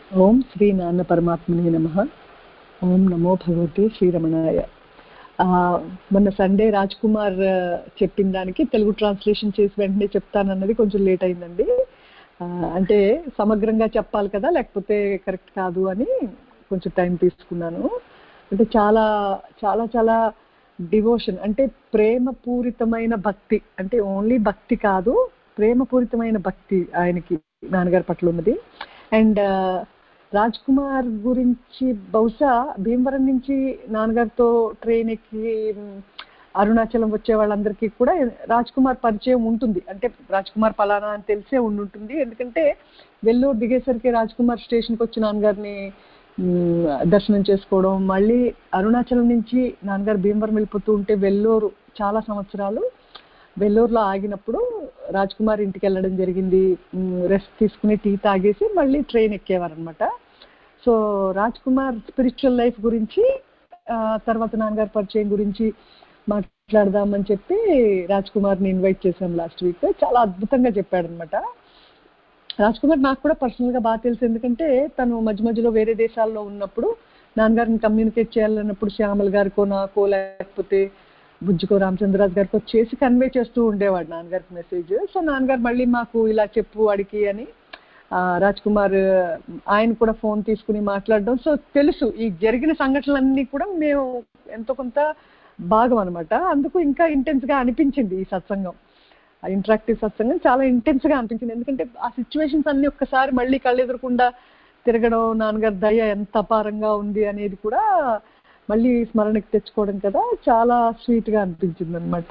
ఓం శ్రీ నాన్న పరమాత్మనే నమః. ఓం నమో భగవతే శ్రీరమణాయ. మొన్న సండే రాజ్ కుమార్ చెప్పిన దానికి తెలుగు ట్రాన్స్లేషన్ చేసి వెంటనే చెప్తానన్నది కొంచెం లేట్ అయిందండి. అంటే సమగ్రంగా చెప్పాలి కదా, లేకపోతే కరెక్ట్ కాదు అని కొంచెం టైం తీసుకున్నాను. అంటే చాలా చాలా చాలా డివోషన్, అంటే ప్రేమపూరితమైన భక్తి, అంటే ఓన్లీ భక్తి కాదు, ప్రేమపూరితమైన భక్తి ఆయనకి నాన్నగారి పట్ల ఉన్నది. అండ్ రాజ్ కుమార్ గురించి బహుశా భీమవరం నుంచి నాన్నగారితో ట్రైన్ ఎక్కి అరుణాచలం వచ్చే వాళ్ళందరికీ కూడా రాజ్ కుమార్ పరిచయం ఉంటుంది. అంటే రాజ్ కుమార్ పలానా అని తెలిసే ఉంటుంది. ఎందుకంటే వెల్లూరు దిగేసరికి రాజ్ కుమార్ స్టేషన్కి వచ్చి నాన్నగారిని దర్శనం చేసుకోవడం, మళ్ళీ అరుణాచలం నుంచి నాన్నగారు భీమవరం వెళ్ళిపోతూ ఉంటే వెల్లూరు చాలా సంవత్సరాలు వెల్లూరులో ఆగినప్పుడు రాజ్ కుమార్ ఇంటికి వెళ్ళడం జరిగింది. రెస్ట్ తీసుకుని టీ తాగేసి మళ్ళీ ట్రైన్ ఎక్కేవారనమాట. So Raj Kumar spiritual life గురించి, తర్వాత నాన్నగారి పరిచయం గురించి మాట్లాడదామని చెప్పి రాజ్ కుమార్ని ఇన్వైట్ చేశాం లాస్ట్ వీక్. చాలా అద్భుతంగా చెప్పాడనమాట. రాజ్ కుమార్ నాకు కూడా పర్సనల్గా బాగా తెలుసు, ఎందుకంటే తను మధ్య మధ్యలో వేరే దేశాల్లో ఉన్నప్పుడు నాన్నగారిని కమ్యూనికేట్ చేయాలన్నప్పుడు శ్యామల్ గారికో నాకో లేకపోతే బుజ్జికో రామచంద్రరాజు గారికో చేసి కన్వే చేస్తూ ఉండేవాడు నాన్నగారికి మెసేజ్. సో నాన్నగారు మళ్ళీ మాకు ఇలా చెప్పు అడిగి అని రాజ్ కుమార్ ఆయన కూడా ఫోన్ తీసుకుని మాట్లాడడం. సో తెలుసు ఈ జరిగిన సంఘటనలన్నీ కూడా మేము ఎంతో కొంత భాగం అనమాట. అందుకు ఇంకా ఇంటెన్స్గా అనిపించింది ఈ సత్సంగం, ఇంటరాక్టివ్ సత్సంగం చాలా ఇంటెన్స్గా అనిపించింది. ఎందుకంటే ఆ సిచ్యువేషన్స్ అన్ని ఒక్కసారి మళ్ళీ కళ్ళెదురకుండా తిరగడం, నాన్నగారి దయ ఎంత అపారంగా ఉంది అనేది కూడా మళ్ళీ స్మరణకి తెచ్చుకోవడం కదా, చాలా స్వీట్గా అనిపించింది అనమాట.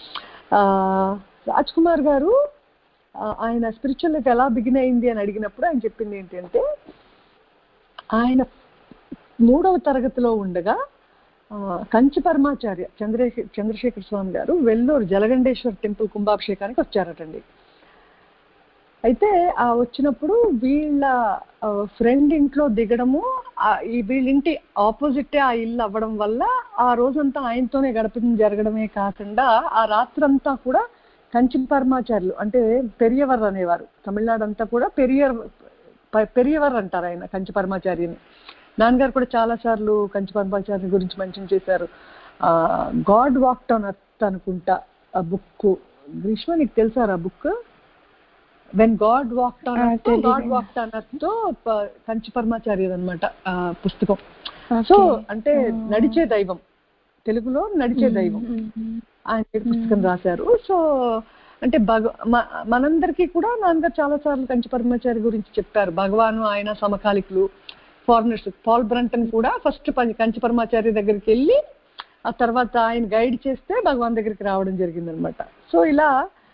రాజ్ కుమార్ గారు ఆయన స్పిరిచువల్ లైఫ్ ఎలా బిగిన్ అయింది అని అడిగినప్పుడు ఆయన చెప్పింది ఏంటంటే, ఆయన 3వ తరగతిలో ఉండగా కంచి పరమాచార్య చంద్రశేఖర స్వామి గారు వెల్లూరు జలగండేశ్వర టెంపుల్ కుంభాభిషేకానికి వచ్చారటండి. అయితే వచ్చినప్పుడు వీళ్ళ ఫ్రెండ్ ఇంట్లో దిగడము, వీళ్ళింటి ఆపోజిటే ఆ ఇల్లు అవ్వడం వల్ల ఆ రోజంతా ఆయనతోనే గడపడం జరగడమే కాకుండా ఆ రాత్రంతా కూడా కంచి పరమాచార్యులు, అంటే పెరియవర్ అనేవారు, తమిళనాడు అంతా కూడా పెరియవర్ అంటారు ఆయన కంచి పరమాచార్యని. నాన్నగారు కూడా చాలాసార్లు కంచి పరమాచార్య గురించి మెన్షన్ చేశారు. గాడ్ వాక్డ్ ఆన్ ఎర్త్ అనుకుంటా ఆ బుక్. గ్రీష్మ నీకు తెలుసారా book? When god walked on earth, god walked on earth Kanchi Paramacharya అనమాట పుస్తకం. సో అంటే నడిచే దైవం, తెలుగులో నడిచే దైవం ఆయన పుస్తకం రాశారు. సో అంటే మనందరికీ కూడా నాన్నగారు చాలాసార్లు కంచి పరమాచార్య గురించి చెప్పారు. భగవాను ఆయన సమకాలికులు, ఫారినర్స్. పాల్ బ్రంటన్ కూడా ఫస్ట్ కంచి పరమాచార్య దగ్గరికి వెళ్ళి ఆ తర్వాత ఆయన గైడ్ చేస్తే భగవాన్ దగ్గరికి రావడం జరిగిందనమాట. సో ఇలా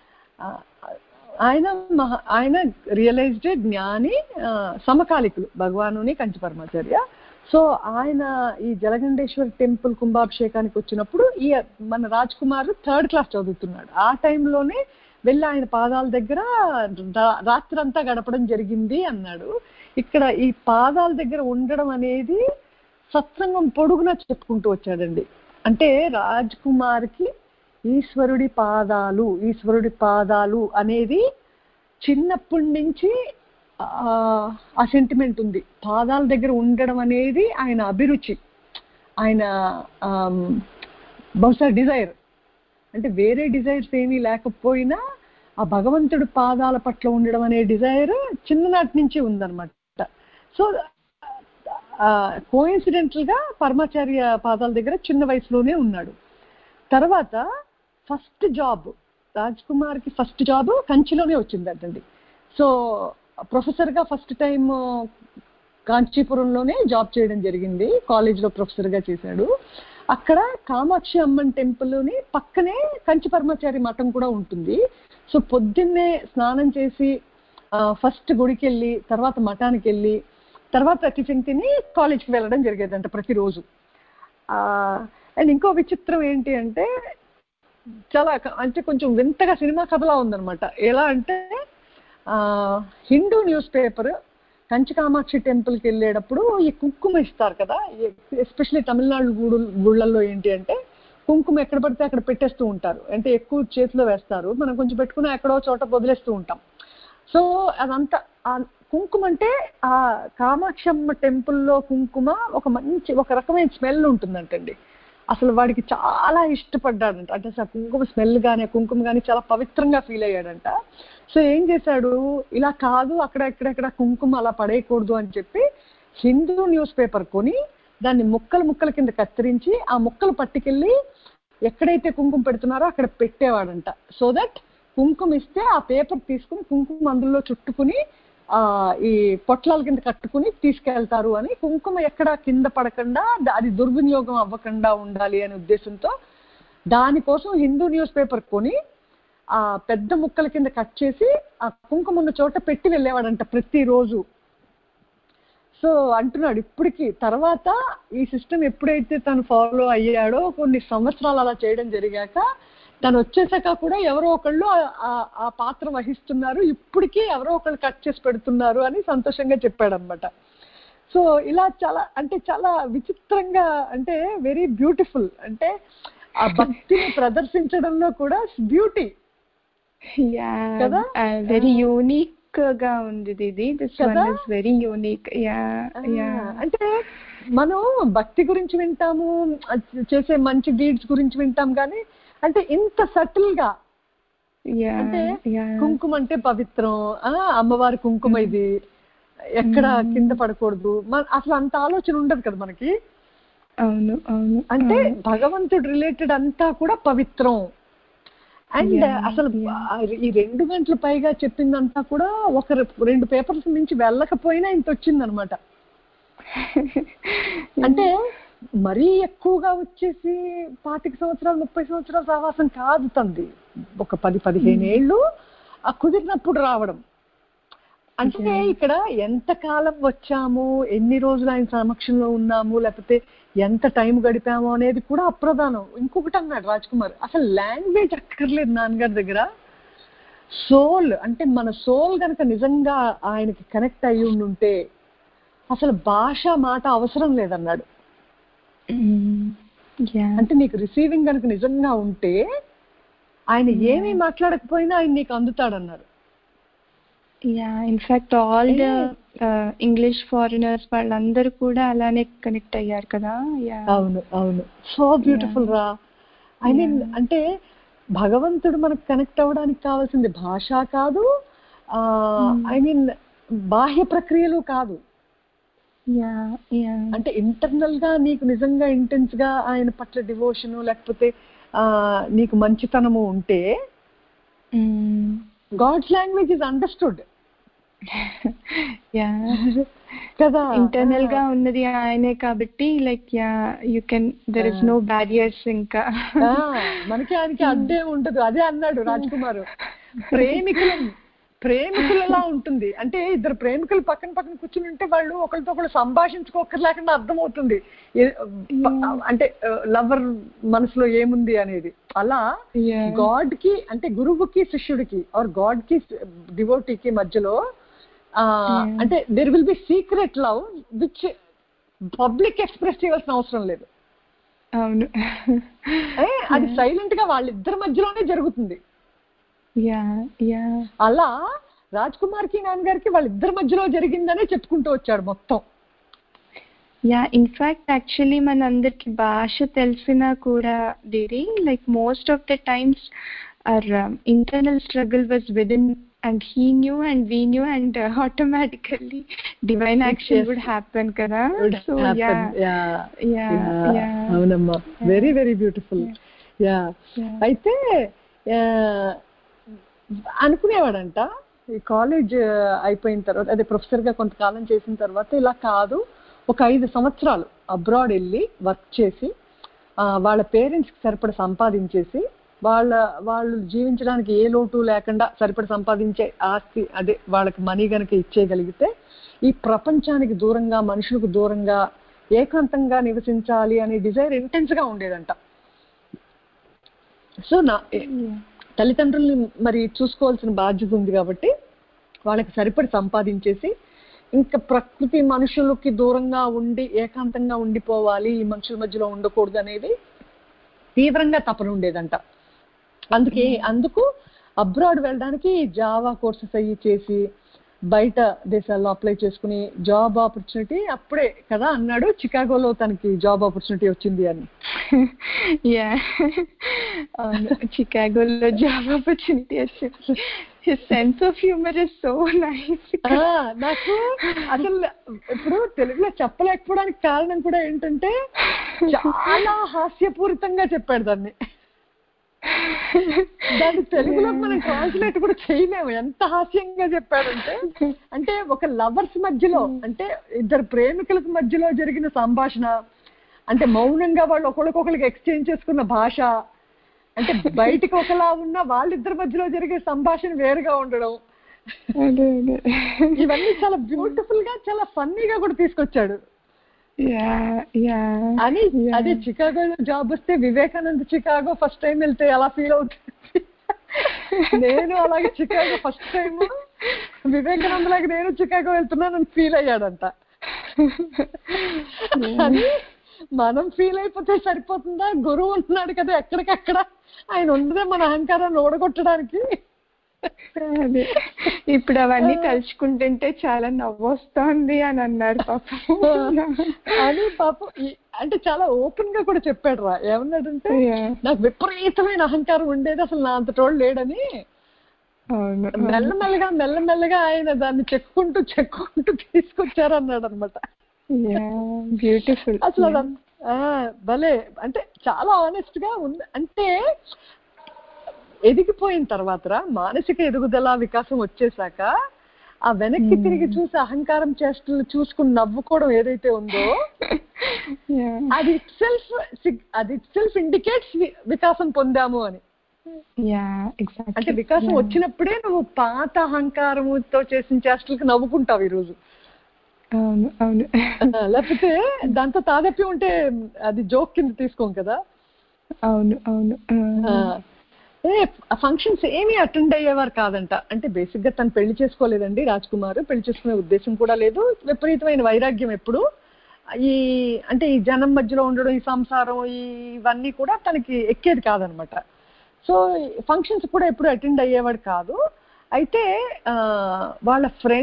ఆయన రియలైజ్డ్ జ్ఞాని, సమకాలికులు భగవానుని కంచి పరమాచార్య. సో ఆయన ఈ జలగండేశ్వర టెంపుల్ కుంభాభిషేకానికి వచ్చినప్పుడు మన రాజ్ కుమార్ 3rd క్లాస్ చదువుతున్నాడు. ఆ టైంలోనే వెళ్ళి ఆయన పాదాల దగ్గర రాత్రంతా గడపడం జరిగింది అన్నాడు. ఇక్కడ ఈ పాదాల దగ్గర ఉండడం అనేది సత్సంగం పొడుగునా చెప్పుకుంటూ వచ్చాడండి. అంటే రాజ్ కుమార్కి ఈశ్వరుడి పాదాలు అనేది చిన్నప్పటి నుంచి ఆ సెంటిమెంట్ ఉంది. పాదాల దగ్గర ఉండడం అనేది ఆయన అభిరుచి, ఆయన బహుశా డిజైర్. అంటే వేరే డిజైర్స్ ఏమీ లేకపోయినా ఆ భగవంతుడి పాదాల పట్ల ఉండడం అనే డిజైర్ చిన్ననాటి నుంచి ఉందన్నమాట. సో కోఇన్సిడెంటల్గా పరమాచార్య పాదాల దగ్గర చిన్న వయసులోనే ఉన్నాడు. తర్వాత ఫస్ట్ జాబ్ రాజ్ కుమార్కి ఫస్ట్ జాబ్ కంచిలోనే వచ్చిందంటండి. సో ప్రొఫెసర్గా ఫస్ట్ టైం కాంచీపురంలోనే జాబ్ చేయడం జరిగింది. కాలేజ్లో ప్రొఫెసర్గా చేశాడు. అక్కడ కామాక్షి అమ్మన్ టెంపుల్ని పక్కనే కంచి పరమాచారి మఠం కూడా ఉంటుంది. సో పొద్దున్నే స్నానం చేసి ఫస్ట్ గుడికి వెళ్ళి తర్వాత మఠానికి వెళ్ళి తర్వాత టిఫిన్ తిని కాలేజ్కి వెళ్ళడం జరిగేదంట ప్రతిరోజు. అండ్ ఇంకో విచిత్రం ఏంటి అంటే, చాలా అంటే కొంచెం వింతగా సినిమా కథలా ఉందన్నమాట. ఎలా అంటే హిందూ న్యూస్ పేపర్ కంచి కామాక్షి టెంపుల్కి వెళ్ళేటప్పుడు ఈ కుంకుమ ఇస్తారు కదా, ఎస్పెషల్లీ తమిళనాడు గుళ్ళల్లో ఏంటి అంటే కుంకుమ ఎక్కడ పడితే అక్కడ పెట్టేస్తూ ఉంటారు. అంటే ఎక్కువ చేతిలో వేస్తారు, మనం కొంచెం పెట్టుకుని ఎక్కడో చోట వదిలేస్తూ ఉంటాం. సో అదంతా కుంకుమ అంటే ఆ కామాక్షమ్మ టెంపుల్లో కుంకుమ ఒక రకమైన స్మెల్ ఉంటుందంటండి. అసలు వాడికి చాలా ఇష్టపడ్డాడంట. అంటే అసలు కుంకుమ స్మెల్ కానీ కుంకుమ కానీ చాలా పవిత్రంగా ఫీల్ అయ్యాడంట. సో ఏం చేశాడు, ఇలా కాదు ఎక్కడెక్కడ కుంకుమ అలా పడేయకూడదు అని చెప్పి హిందూ న్యూస్ పేపర్ కొని దాన్ని ముక్కల కింద కత్తిరించి ఆ ముక్కలు పట్టుకెళ్ళి ఎక్కడైతే కుంకుమ పెడుతున్నారో అక్కడ పెట్టేవాడంట. సో దట్ కుంకుమ ఇస్తే ఆ పేపర్ తీసుకుని కుంకుమ అందులో చుట్టుకుని ఈ పొట్లాల కింద కట్టుకుని తీసుకెళ్తారు అని, కుంకుమ ఎక్కడ కింద పడకుండా అది దుర్వినియోగం అవ్వకుండా ఉండాలి అనే ఉద్దేశంతో దానికోసం హిందూ న్యూస్ పేపర్ కొని ఆ పెద్ద ముక్కల కింద కట్ చేసి ఆ కుంకుమ ఉన్న చోట పెట్టి వెళ్ళేవాడంట ప్రతిరోజు. సో అంటున్నాడు ఇప్పటికి తర్వాత ఈ సిస్టమ్ ఎప్పుడైతే తను ఫాలో అయ్యాడో కొన్ని సంవత్సరాలు అలా చేయడం జరిగాక తను వచ్చేసాక కూడా ఎవరో ఒకళ్ళు ఆ పాత్ర వహిస్తున్నారు, ఇప్పటికీ ఎవరో ఒకళ్ళు కట్ చేసి పెడుతున్నారు అని సంతోషంగా చెప్పాడనమాట. సో ఇలా చాలా విచిత్రంగా, అంటే వెరీ బ్యూటిఫుల్, అంటే ఆ భక్తిని ప్రదర్శించడంలో కూడా బ్యూటీ కదా, వెరీ యూనిక్ గా ఉంది ఇది. This one is very unique. అంటే మనం భక్తి గురించి వింటాము, చేసే మంచి డీడ్స్ గురించి వింటాం, కానీ అంటే ఇంత సటిల్ గా, అంటే కుంకుమ అంటే పవిత్రం, అమ్మవారి కుంకుమ ఇది ఎక్కడ కింద పడకూడదు, అసలు అంత ఆలోచన ఉండదు కదా మనకి. అవును అవును. అంటే భగవంతుడు రిలేటెడ్ అంతా కూడా పవిత్రం. అండ్ అసలు ఈ 2 గంటల పైగా చెప్పిందంతా కూడా ఒక 2 పేపర్స్ నుంచి వెళ్ళకపోయినా ఇంత వచ్చిందనమాట. అంటే మరీ ఎక్కువగా వచ్చేసి 25 సంవత్సరాలు 30 సంవత్సరాల సహవాసం కాదు తంది, ఒక 10-15 ఏళ్ళు కుదిరినప్పుడు రావడం. అంటే ఇక్కడ ఎంత కాలం వచ్చాము, ఎన్ని రోజులు ఆయన సమక్షంలో ఉన్నాము, లేకపోతే ఎంత టైం గడిపాము అనేది కూడా అప్రధానం. ఇంకొకటి అన్నాడు రాజ్ కుమార్, అసలు లాంగ్వేజ్ అక్కర్లేదు నాన్నగారి దగ్గర, సోల్, అంటే మన సోల్ కనుక నిజంగా ఆయనకి కనెక్ట్ అయ్యి ఉండుంటే అసలు భాష మాట అవసరం లేదన్నాడు. అంటే నీకు రిసీవింగ్ కనుక నిజంగా ఉంటే ఆయన ఏమీ మాట్లాడకపోయినా ఆయన నీకు అందుతాడన్నారు. In fact all the English foreigners వాళ్ళందరూ కూడా అలానే కనెక్ట్ అయ్యారు కదా. అవును అవును, సో బ్యూటిఫుల్ రా. ఐ మీన్ అంటే భగవంతుడు మనకు కనెక్ట్ అవ్వడానికి కావాల్సింది భాష కాదు, ఐ మీన్ బాహ్య ప్రక్రియలు కాదు. అంటే ఇంటర్నల్ గా నీకు నిజంగా ఇంటెన్స్ గా ఆయన పట్ల డివోషన్ లేకపోతే నీకు మంచితనము ఉంటే గాడ్స్ లాంగ్వేజ్ ఇస్ అండర్స్టూడ్ కదా. ఇంటర్నల్ గా ఉన్నది ఆయనే కాబట్టి like you can, there is no barriers. ఇంకా మనకి ఆయనకి అడ్డే ఉండదు. అదే అన్నాడు రాజ్ కుమార్, ప్రేమికులలా ఉంటుంది. అంటే ఇద్దరు ప్రేమికులు పక్కన కూర్చుని ఉంటే వాళ్ళు ఒకరితో ఒకరు సంభాషించుకోకర్లేకుండా అర్థమవుతుంది అంటే లవర్ మనసులో ఏముంది అనేది. అలా గాడ్ కి, అంటే గురువుకి శిష్యుడికి ఆర్ గాడ్ కి డివోటీకి మధ్యలో అంటే there will be secret love which public express చేయాల్సిన అవసరం లేదు. అవును, అది సైలెంట్ గా వాళ్ళిద్దరి మధ్యలోనే జరుగుతుంది. అలా రాజ్ కుమార్ కి నాన్నగారికి వాళ్ళిద్దరి మధ్యలో జరిగిందనే చెప్పుకుంటూ వచ్చాడు మొత్తం. ఇన్ఫాక్ట్ యాక్చువల్లీ మనందరికి భాష తెలిసినా కూడా డిరి, like most of the times our internal struggle was within, and he knew and we knew, and automatically divine action would happen kada. So avunamma, very very beautiful. అయితే అనుకునేవాడంట ఈ కాలేజ్ అయిపోయిన తర్వాత, అదే ప్రొఫెసర్ గా కొంతకాలం చేసిన తర్వాత ఇలా కాదు, ఒక 5 సంవత్సరాలు అబ్రాడ్ వెళ్ళి వర్క్ చేసి వాళ్ళ పేరెంట్స్కి సరిపడ సంపాదించేసి వాళ్ళు జీవించడానికి ఏ లోటు లేకుండా సరిపడ సంపాదించే ఆస్తి, అదే వాళ్ళకి మనీ కనుక ఇచ్చేయగలిగితే ఈ ప్రపంచానికి దూరంగా మనుషులకు దూరంగా ఏకాంతంగా నివసించాలి అనే డిజైర్ ఇంటెన్స్ గా ఉండేదంట. సో తల్లిదండ్రుల్ని మరి చూసుకోవాల్సిన బాధ్యత ఉంది కాబట్టి వాళ్ళకి సరిపడి సంపాదించేసి ఇంకా ప్రకృతి మనుషులకి దూరంగా ఉండి ఏకాంతంగా ఉండిపోవాలి, ఈ మనుషుల మధ్యలో ఉండకూడదు అనేది తీవ్రంగా తపన ఉండేదంట. అందుకు అబ్రాడ్ వెళ్ళడానికి జావా కోర్సెస్ అయ్యి చేసి బయట దేశాల్లో అప్లై చేసుకుని జాబ్ ఆపర్చునిటీ అప్పుడే కదా అన్నాడు చికాగోలో తనకి జాబ్ ఆపర్చునిటీ వచ్చింది అని. యా అవును, చికాగోలో జాబ్ ఆపర్చునిటీ వచ్చింది. His sense of humour is so nice. నాకు అసలు ఇప్పుడు తెలుగులో చెప్పలేకపోవడానికి కారణం కూడా ఏంటంటే చాలా హాస్యపూరితంగా చెప్పాడు దాన్ని. దాన్ని తెలుగులో మనం ట్రాన్స్లేట్ కూడా చేయలేము, ఎంత హాస్యంగా చెప్పాడంటే. అంటే ఒక లవర్స్ మధ్యలో, అంటే ఇద్దరు ప్రేమికులకు మధ్యలో జరిగిన సంభాషణ, అంటే మౌనంగా వాళ్ళు ఒకరికొకరికి ఎక్స్చేంజ్ చేసుకున్న భాష, అంటే బయటికి ఒకలా ఉన్న వాళ్ళిద్దరి మధ్యలో జరిగే సంభాషణ వేరుగా ఉండడం, ఇవన్నీ చాలా బ్యూటిఫుల్ గా చాలా ఫన్నీగా కూడా తీసుకొచ్చాడు. అని అదే చికాగోలో జాబ్ వస్తే వివేకానంద చికాగో ఫస్ట్ టైం వెళ్తే ఎలా ఫీల్ అవుతుంది, నేను అలాగే చికాగో ఫస్ట్ టైం వివేకానంద లాగా నేను చికాగో వెళ్తున్నానని ఫీల్ అయ్యాడంట. అని మనం ఫీల్ అయిపోతే సరిపోతుందా, గురువు ఉంటున్నాడు కదా ఎక్కడికక్కడ, ఆయన ఉండదే మన అహంకారాన్ని ఓడగొట్టడానికి. ఇప్పుడు అవన్నీ తలుచుకుంటుంటే చాలా నవ్వొస్తోంది అని అన్నాడు పాపం. అని పాపం అంటే చాలా ఓపెన్ గా కూడా చెప్పాడు రా. ఏమన్నాడంటే నాకు విపరీతమైన అహంకారం ఉండేది, అసలు నా అంతటోడు లేడని. మెల్లమెల్లగా ఆయన దాన్ని చెక్కుంటూ తీసుకొచ్చారు అన్నాడు అనమాట. బ్యూటిఫుల్. అసలు భలే, అంటే చాలా ఆనెస్ట్ గా ఉంది. అంటే ఎదిగిపోయిన తర్వాత మానసిక ఎదుగుదల వికాసం వచ్చేసాక ఆ వెనక్కి తిరిగి చూసి అహంకారం చేష్టలు చూసుకుని నవ్వుకోవడం ఏదైతే ఉందో అది ఇట్ సెల్ఫ్ ఇండికేట్స్ వికాసం పొందాము అని. అంటే వికాసం వచ్చినప్పుడే నువ్వు పాత అహంకారముతో చేసిన చేష్టలకు నవ్వుకుంటావు ఈరోజు. లేకపోతే దాంతో తాదప్పి ఉంటే అది జోక్ కింద తీసుకోం కదా. ఫంక్షన్స్ ఏమీ అటెండ్ అయ్యేవారు కాదంట. అంటే బేసిక్ గా తను పెళ్లి చేసుకోలేదండి రాజ్ కుమార్, పెళ్లి చేసుకునే ఉద్దేశం కూడా లేదు. విపరీతమైన వైరాగ్యం ఎప్పుడు ఈ అంటే ఈ జనం మధ్యలో ఉండడం, ఈ సంసారం, ఇవన్నీ కూడా తనకి ఎక్కేది కాదనమాట. సో ఫంక్షన్స్ కూడా ఎప్పుడు అటెండ్ అయ్యేవాడు కాదు. అయితే వాళ్ళ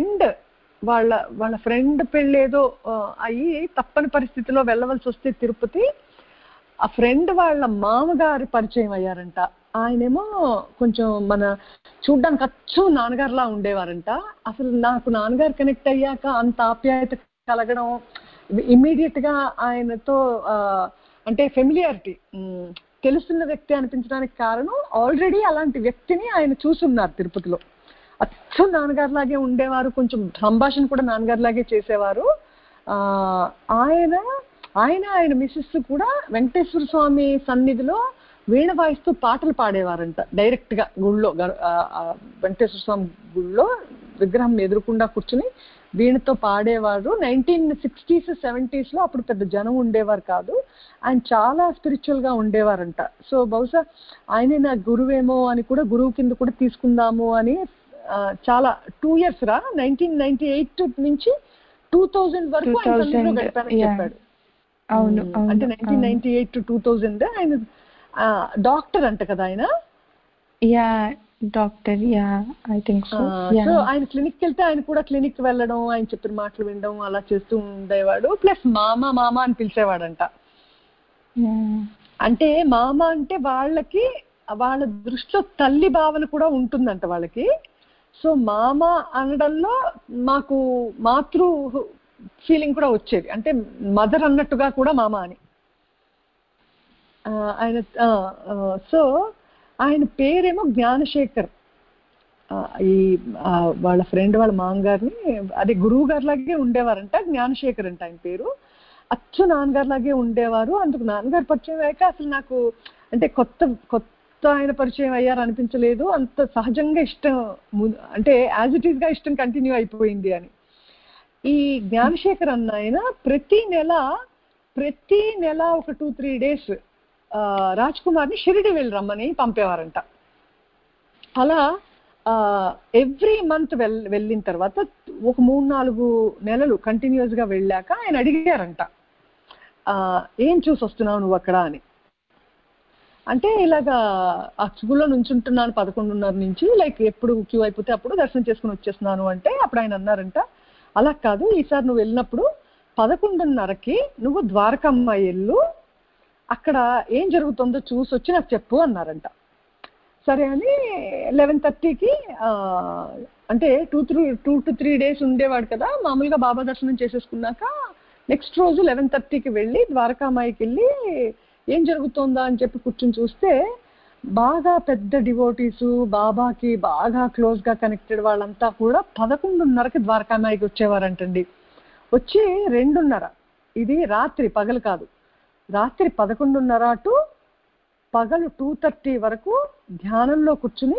ఫ్రెండ్ పెళ్ళేదో అయ్యి తప్పని పరిస్థితిలో వెళ్ళవలసి వస్తే తిరుపతి, ఆ ఫ్రెండ్ వాళ్ళ మామగారు పరిచయం అయ్యారంట. ఆయనేమో కొంచెం మన చూడ్డానికి అచ్చు నాన్నగారులా ఉండేవారంట. అసలు నాకు నాన్నగారు కనెక్ట్ అయ్యాక అంత ఆప్యాయత కలగడం, ఇమ్మీడియట్ గా ఆయనతో అంటే ఫెమిలియారిటీ, తెలుస్తున్న వ్యక్తి అనిపించడానికి కారణం ఆల్రెడీ అలాంటి వ్యక్తిని ఆయన చూసున్నారు తిరుపతిలో. అచ్చు నాన్నగారులాగే ఉండేవారు, కొంచెం సంభాషణ కూడా నాన్నగారులాగే చేసేవారు. ఆయన మిస్సెస్ కూడా వెంకటేశ్వర స్వామి సన్నిధిలో వీణ వాయిస్తూ పాటలు పాడేవారంట. డైరెక్ట్ గా గుళ్ళో, వెంకటేశ్వర స్వామి గుళ్ళో విగ్రహం ఎదురుకుండా కూర్చుని వీణతో పాడేవారు. 1960s 70s లో అప్పుడు పెద్ద జనం ఉండేవారు కాదు. ఆయన చాలా స్పిరిచువల్ గా ఉండేవారంట. సో బహుశా ఆయనే నా గురువేమో అని కూడా, గురువు కింద కూడా తీసుకుందాము అని చాలా 2 years రా, 1998 నుంచి 2000 వరకు ఆయన సన్నిధిలో గడిపారని చెప్పాడు. అంటే 1998 to 2000 ఆయన డాక్టర్ అంట కదా ఆయన. Doctor, I think so. So ఆయన క్లినిక్ వెళ్తే ఆయన కూడా క్లినిక్ వెళ్ళడం, ఆయన చెప్పిన మాటలు వినడం అలా చేస్తూ ఉండేవాడు. ప్లస్ మామ అని పిలిచేవాడంట. అంటే మామ అంటే వాళ్ళకి, వాళ్ళ దృష్టిలో తల్లి భావన కూడా ఉంటుందంట వాళ్ళకి. సో మామ అనడంలో మాకు మాతృ ఫీలింగ్ కూడా వచ్చేది, అంటే మదర్ అన్నట్టుగా కూడా మామ అని ఆయన. సో ఆయన పేరేమో జ్ఞానశేఖర్. ఈ వాళ్ళ ఫ్రెండ్ వాళ్ళ మామగారిని అదే గురువు గారి లాగే ఉండేవారంట, జ్ఞానశేఖర్ అంట ఆయన పేరు. అచ్చు నాన్నగారు లాగే ఉండేవారు. అందుకు నాన్నగారు పరిచయం అయ్యాక అసలు నాకు అంటే కొత్త ఆయన పరిచయం అయ్యారు అనిపించలేదు, అంత సహజంగా ఇష్టం, అంటే యాజ్ ఇట్ ఈస్ గా ఇష్టం కంటిన్యూ అయిపోయింది అని. ఈ జ్ఞానశేఖర్ అన్న ఆయన ప్రతి నెల ఒక 2-3 days రాజ్ కుమార్ని షిరిడి వెళ్ళి రమ్మని పంపేవారంట. అలా ఎవ్రీ మంత్ వెళ్ళిన తర్వాత ఒక 3-4 నెలలు కంటిన్యూస్ గా వెళ్ళాక ఆయన అడిగారంట, ఏం చూసి వస్తున్నావు నువ్వు అక్కడ అని. అంటే ఇలాగా ఆ క్యూలో నుంచుంటున్నాను 11:30 నుంచి, లైక్ ఎప్పుడు క్యూ అయిపోతే అప్పుడు దర్శనం చేసుకుని వచ్చేస్తున్నాను అంటే అప్పుడు ఆయన అన్నారంట, అలా కాదు, ఈసారి నువ్వు వెళ్ళినప్పుడు 11:30కి నువ్వు ద్వారకమ్మ వెళ్ళు, అక్కడ ఏం జరుగుతుందో చూసి వచ్చి నాకు చెప్పు అన్నారంట. సరే అని 11:30కి అంటే 2 to 3 days ఉండేవాడు కదా, మామూలుగా బాబా దర్శనం చేసేసుకున్నాక నెక్స్ట్ రోజు 11:30కి వెళ్ళి ద్వారకామాయికి వెళ్ళి ఏం జరుగుతుందా అని చెప్పి కూర్చుని చూస్తే బాగా పెద్ద డివోటీసు, బాబాకి బాగా క్లోజ్గా కనెక్టెడ్ వాళ్ళంతా కూడా 11:30కి ద్వారకామాయికి వచ్చేవారంటండి. వచ్చి 2:30, ఇది రాత్రి, పగలు కాదు, రాత్రి 11:30 టు పగలు 2:30 వరకు ధ్యానంలో కూర్చుని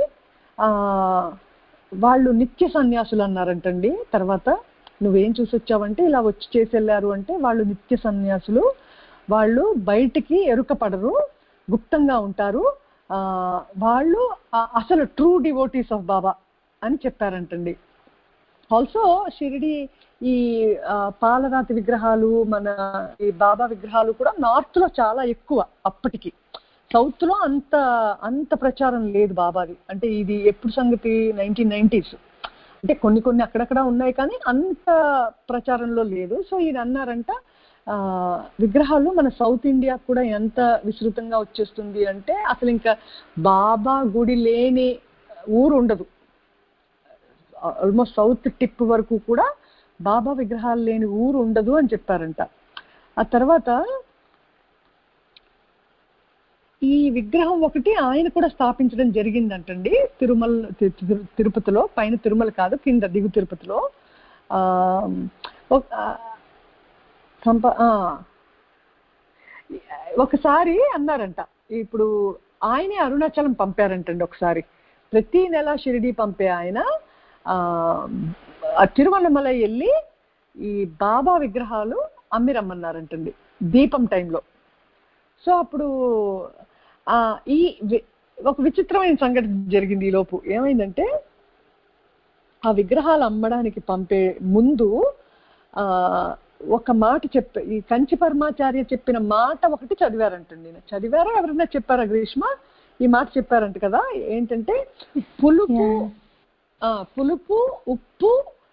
వాళ్ళు నిత్య సన్యాసులు అన్నారంటండి. తర్వాత నువ్వేం చూసి వచ్చావంటే ఇలా వచ్చి చేసి వెళ్ళారు అంటే వాళ్ళు నిత్య సన్యాసులు, వాళ్ళు బయటికి ఎరుకపడరు, గుప్తంగా ఉంటారు, వాళ్ళు అసలు ట్రూ డివోటీస్ ఆఫ్ బాబా అని చెప్పారంటండి. ఆల్సో షిరిడి ఈ పాలరాతి విగ్రహాలు, మన ఈ బాబా విగ్రహాలు కూడా నార్త్ లో చాలా ఎక్కువ, అప్పటికి సౌత్ లో అంత ప్రచారం లేదు బాబాది. అంటే ఇది ఎప్పుడు సంగతి, 1990s, అంటే కొన్ని అక్కడక్కడ ఉన్నాయి కానీ అంత ప్రచారంలో లేదు. సో ఇది అన్నారంట, విగ్రహాలు మన సౌత్ ఇండియా కూడా ఎంత విస్తృతంగా వచ్చేస్తుంది అంటే అసలు ఇంకా బాబా గుడి లేని ఊరు ఉండదు. ఆల్మోస్ట్ సౌత్ టిప్ వరకు కూడా బాబా విగ్రహాలు లేని ఊరు ఉండదు అని చెప్పారంట. ఆ తర్వాత ఈ విగ్రహం ఒకటి ఆయన కూడా స్థాపించడం జరిగిందంటండి తిరుపతిలో, పైన తిరుమల కాదు, కింద దిగు తిరుపతిలో. ఒకసారి అన్నారంట, ఇప్పుడు ఆయనే అరుణాచలం పంపారంటండి ఒకసారి. ప్రతి నెల షిరిడి పంపే ఆయన తిరువన్నమలై వెళ్ళి ఈ బాబా విగ్రహాలు అమ్మి రమ్మన్నారంటండి దీపం టైంలో. సో అప్పుడు ఈ ఒక విచిత్రమైన సంఘటన జరిగింది. ఈ లోపు ఏమైందంటే ఆ విగ్రహాలు అమ్మడానికి పంపే ముందు ఒక మాట ఈ కంచి పరమాచార్య చెప్పిన మాట ఒకటి చదివారంటండి. చదివారా ఎవరైనా చెప్పారా గ్రీష్మ? ఈ మాట చెప్పారంట కదా, ఏంటంటే పులుపు, ఉప్పు,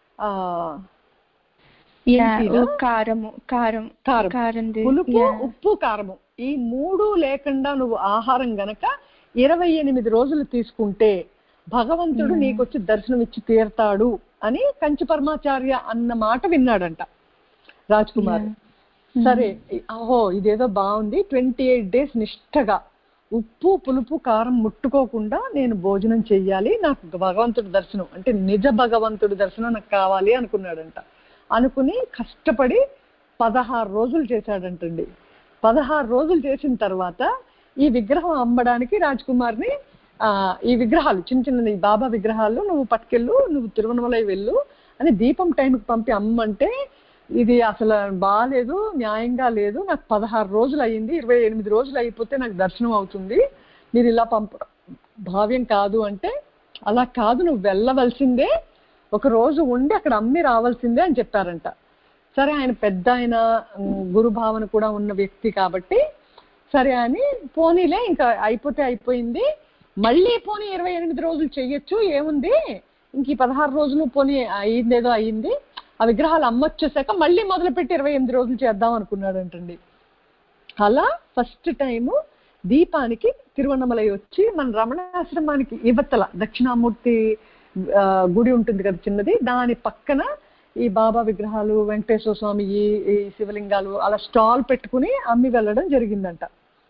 పులుపు, ఉప్పు, కారము, ఈ 3 లేకుండా నువ్వు ఆహారం గనక 28 రోజులు తీసుకుంటే భగవంతుడు నీకొచ్చి దర్శనం ఇచ్చి తీరతాడు అని కంచి పరమాచార్య అన్న మాట విన్నాడంట రాజ్ కుమార్. సరే, ఇదేదో బాగుంది, 28 days నిష్ఠగా ఉప్పు, పులుపు, కారం ముట్టుకోకుండా నేను భోజనం చెయ్యాలి, నాకు భగవంతుడి దర్శనం అంటే నిజ భగవంతుడి దర్శనం నాకు కావాలి అనుకున్నాడంట. అనుకుని కష్టపడి 16 రోజులు చేశాడంటండి. 16 రోజులు చేసిన తర్వాత ఈ విగ్రహం అమ్మడానికి రాజ్ కుమార్ని ఈ విగ్రహాలు చిన్న బాబా విగ్రహాలు నువ్వు పట్టుకెళ్ళు, నువ్వు తిరువన్నమలై వెళ్ళు అని దీపం టైంకి పంపి అమ్మంటే ఇది అసలు బాగాలేదు, న్యాయంగా లేదు, నాకు 16 రోజులు అయ్యింది, 28 రోజులు అయిపోతే నాకు దర్శనం అవుతుంది, మీరు ఇలా భావ్యం కాదు అంటే, అలా కాదు, నువ్వు వెళ్ళవలసిందే, ఒక రోజు ఉండి అక్కడ అమ్మి రావాల్సిందే అని చెప్పారంట. సరే, ఆయన పెద్ద ఆయన గురు భావన కూడా ఉన్న వ్యక్తి కాబట్టి సరే అని పోనీలే, ఇంకా అయిపోతే అయిపోయింది, మళ్ళీ పోనీ 28 రోజులు చెయ్యొచ్చు, ఏముంది, ఇంక ఈ 16 రోజులు పోనీ అయ్యిందేదో అయ్యింది, ఆ విగ్రహాలు అమ్మొచ్చేసాక మళ్ళీ మొదలుపెట్టి 28 రోజులు చేద్దాం అనుకున్నాడంటండి. అలా ఫస్ట్ టైము దీపానికి తిరువన్నమలై వచ్చి మన రమణాశ్రమానికి యువతల దక్షిణామూర్తి గుడి ఉంటుంది కదా చిన్నది, దాని పక్కన ఈ బాబా విగ్రహాలు, వెంకటేశ్వర స్వామి, ఈ శివలింగాలు అలా స్టాల్ పెట్టుకుని అమ్మి వెళ్ళడం జరిగిందంట.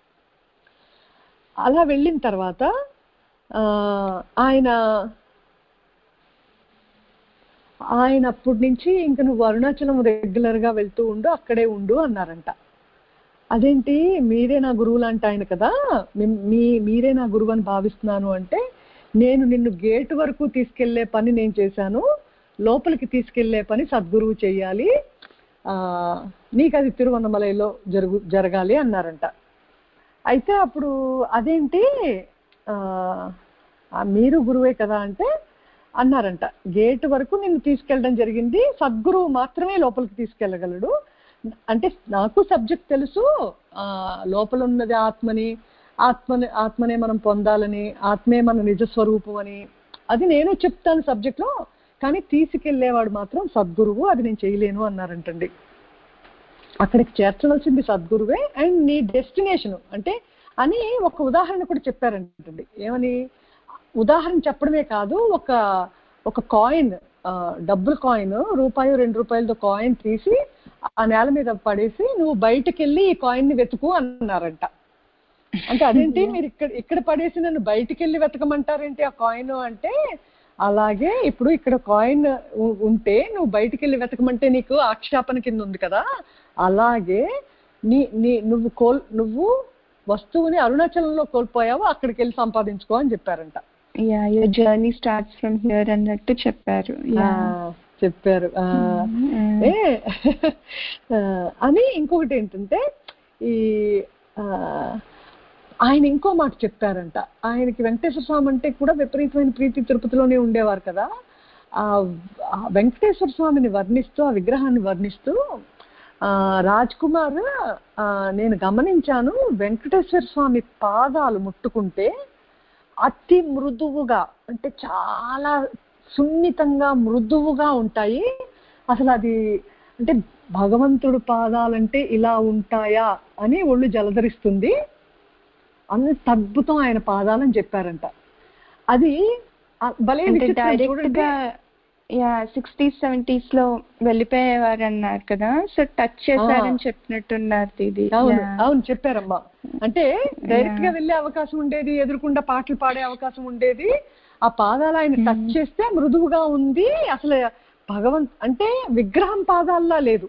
అలా వెళ్ళిన తర్వాత ఆయన అప్పటి నుంచి ఇంక నువ్వు అరుణాచలం రెగ్యులర్గా వెళ్తూ ఉండు, అక్కడే ఉండు అన్నారంట. అదేంటి, మీరే నా గురువులు అంట ఆయన కదా, మీరే నా గురువు అని భావిస్తున్నాను అంటే, నేను నిన్ను గేటు వరకు తీసుకెళ్లే పని నేను చేశాను, లోపలికి తీసుకెళ్లే పని సద్గురువు చెయ్యాలి, నీకు అది తిరువన్నమలైలో జరగాలి అన్నారంట. అయితే అప్పుడు అదేంటి మీరు గురువే కదా అంటే అన్నారంట, గేటు వరకు నిన్ను తీసుకెళ్ళడం జరిగింది, సద్గురువు మాత్రమే లోపలికి తీసుకెళ్ళగలడు, అంటే నాకు సబ్జెక్ట్ తెలుసు, లోపల ఉన్నది ఆత్మని, ఆత్మనే మనం పొందాలని, ఆత్మే మన నిజస్వరూపం అని, అది నేను చెప్తాను సబ్జెక్ట్లో, కానీ తీసుకెళ్లేవాడు మాత్రం సద్గురువు, అది నేను చేయలేను అన్నారంటండి. అక్కడికి చేర్చవలసింది సద్గురువే, అండ్ నీ డెస్టినేషన్ అంటే అని ఒక ఉదాహరణ కూడా చెప్పారంటండి. ఏమని ఉదాహరణ చెప్పడమే కాదు, ఒక కాయిన్, డబ్బుల కాయిన్, ₹2 కాయిన్ తీసి ఆ నేల మీద పడేసి నువ్వు బయటకు వెళ్ళి ఈ కాయిన్ ని వెతుకు అన్నారంట. అంటే అదేంటి మీరు ఇక్కడ పడేసి నన్ను బయటికి వెళ్ళి వెతకమంటారేంటి ఆ కాయిన్ అంటే, అలాగే ఇప్పుడు ఇక్కడ కాయిన్ ఉంటే నువ్వు బయటికి వెళ్ళి వెతకమంటే నీకు ఆక్షేపణ కింద ఉంది కదా, అలాగే నువ్వు వస్తువుని అరుణాచలంలో కోల్పోయావు, అక్కడికి వెళ్ళి సంపాదించుకో అని చెప్పారంట. your journey starts from here అన్నట్టు చెప్పారు. అని ఇంకొకటి ఏంటంటే, ఈ ఆయన ఇంకో మాట చెప్పారంట. ఆయనకి వెంకటేశ్వర స్వామి అంటే కూడా విపరీతమైన ప్రీతి, తిరుపతిలోనే ఉండేవారు కదా. ఆ వెంకటేశ్వర స్వామిని వర్ణిస్తూ, ఆ విగ్రహాన్ని వర్ణిస్తూ రాజ్ కుమార్, నేను గమనించాను, వెంకటేశ్వర స్వామి పాదాలు ముట్టుకుంటే అతి మృదువుగా, అంటే చాలా సున్నితంగా మృదువుగా ఉంటాయి. అసలు అది అంటే భగవంతుడు పాదాలంటే ఇలా ఉంటాయా అని ఒళ్ళు జలధరిస్తుంది, అంత అద్భుతం ఆయన పాదాలని చెప్పారంట. అది భలే డైరెక్ట్గా 60s 70s లో వెళ్ళిపోయేవారు అన్నారు కదా, సో టచ్ చేశారని చెప్పినట్టున్నారు ఇది. అవును చెప్పారమ్మా. అంటే డైరెక్ట్ గా వెళ్ళే అవకాశం ఉండేది, ఎదురుకుండా పాటలు పాడే అవకాశం ఉండేది. ఆ పాదాలు ఆయన టచ్ చేస్తే మృదువుగా ఉంది. అసలు అంటే విగ్రహం పాదాల్లా లేదు,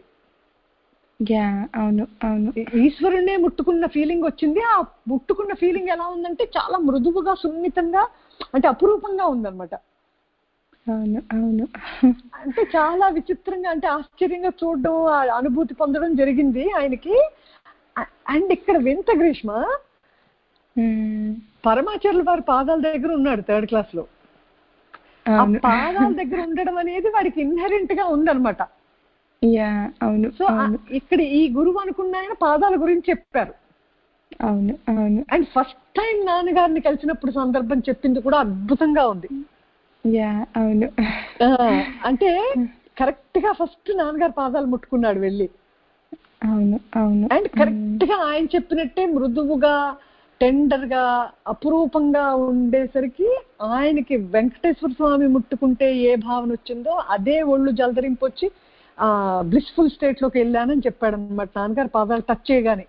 అవును అవును, ఈశ్వరునే ముట్టుకున్న ఫీలింగ్ వచ్చింది. ఆ ముట్టుకున్న ఫీలింగ్ ఎలా ఉందంటే చాలా మృదువుగా, సున్నితంగా, అంటే అపురూపంగా ఉందన్నమాట. అవును అవును, అంటే చాలా విచిత్రంగా, అంటే ఆశ్చర్యంగా చూడడం, అనుభూతి పొందడం జరిగింది ఆయనకి. అండ్ ఇక్కడ వింత గ్రీష్మ, పరమాచార్యుల వారి పాదాల దగ్గర ఉన్నాడు 3rd క్లాస్ లో. ఆ పాదాల దగ్గర ఉండడం అనేది వాడికి ఇన్హెరెంట్ గా ఉందన్నమాట. అవును. సో ఇక్కడ ఈ గురువు అనుకున్న ఆయన పాదాల గురించి చెప్పారు. అవును అవును. అండ్ ఫస్ట్ టైం నాన్నగారిని కలిసినప్పుడు సందర్భం చెప్పింది కూడా అద్భుతంగా ఉంది. అవును, అంటే కరెక్ట్ గా ఫస్ట్ నాన్నగారు పాదాలు ముట్టుకున్నాడు వెళ్ళి. అవును అవును. అండ్ కరెక్ట్ గా ఆయన చెప్పినట్టే మృదువుగా, టెండర్ గా, అపురూపంగా ఉండేసరికి ఆయనకి వెంకటేశ్వర స్వామి ముట్టుకుంటే ఏ భావన వచ్చిందో అదే ఒళ్ళు జలదరింపు వచ్చి బ్లిస్ఫుల్ స్టేట్ లోకి వెళ్ళానని చెప్పాడు అనమాట నాన్నగారు పాదాలు టచ్ చేయగానే.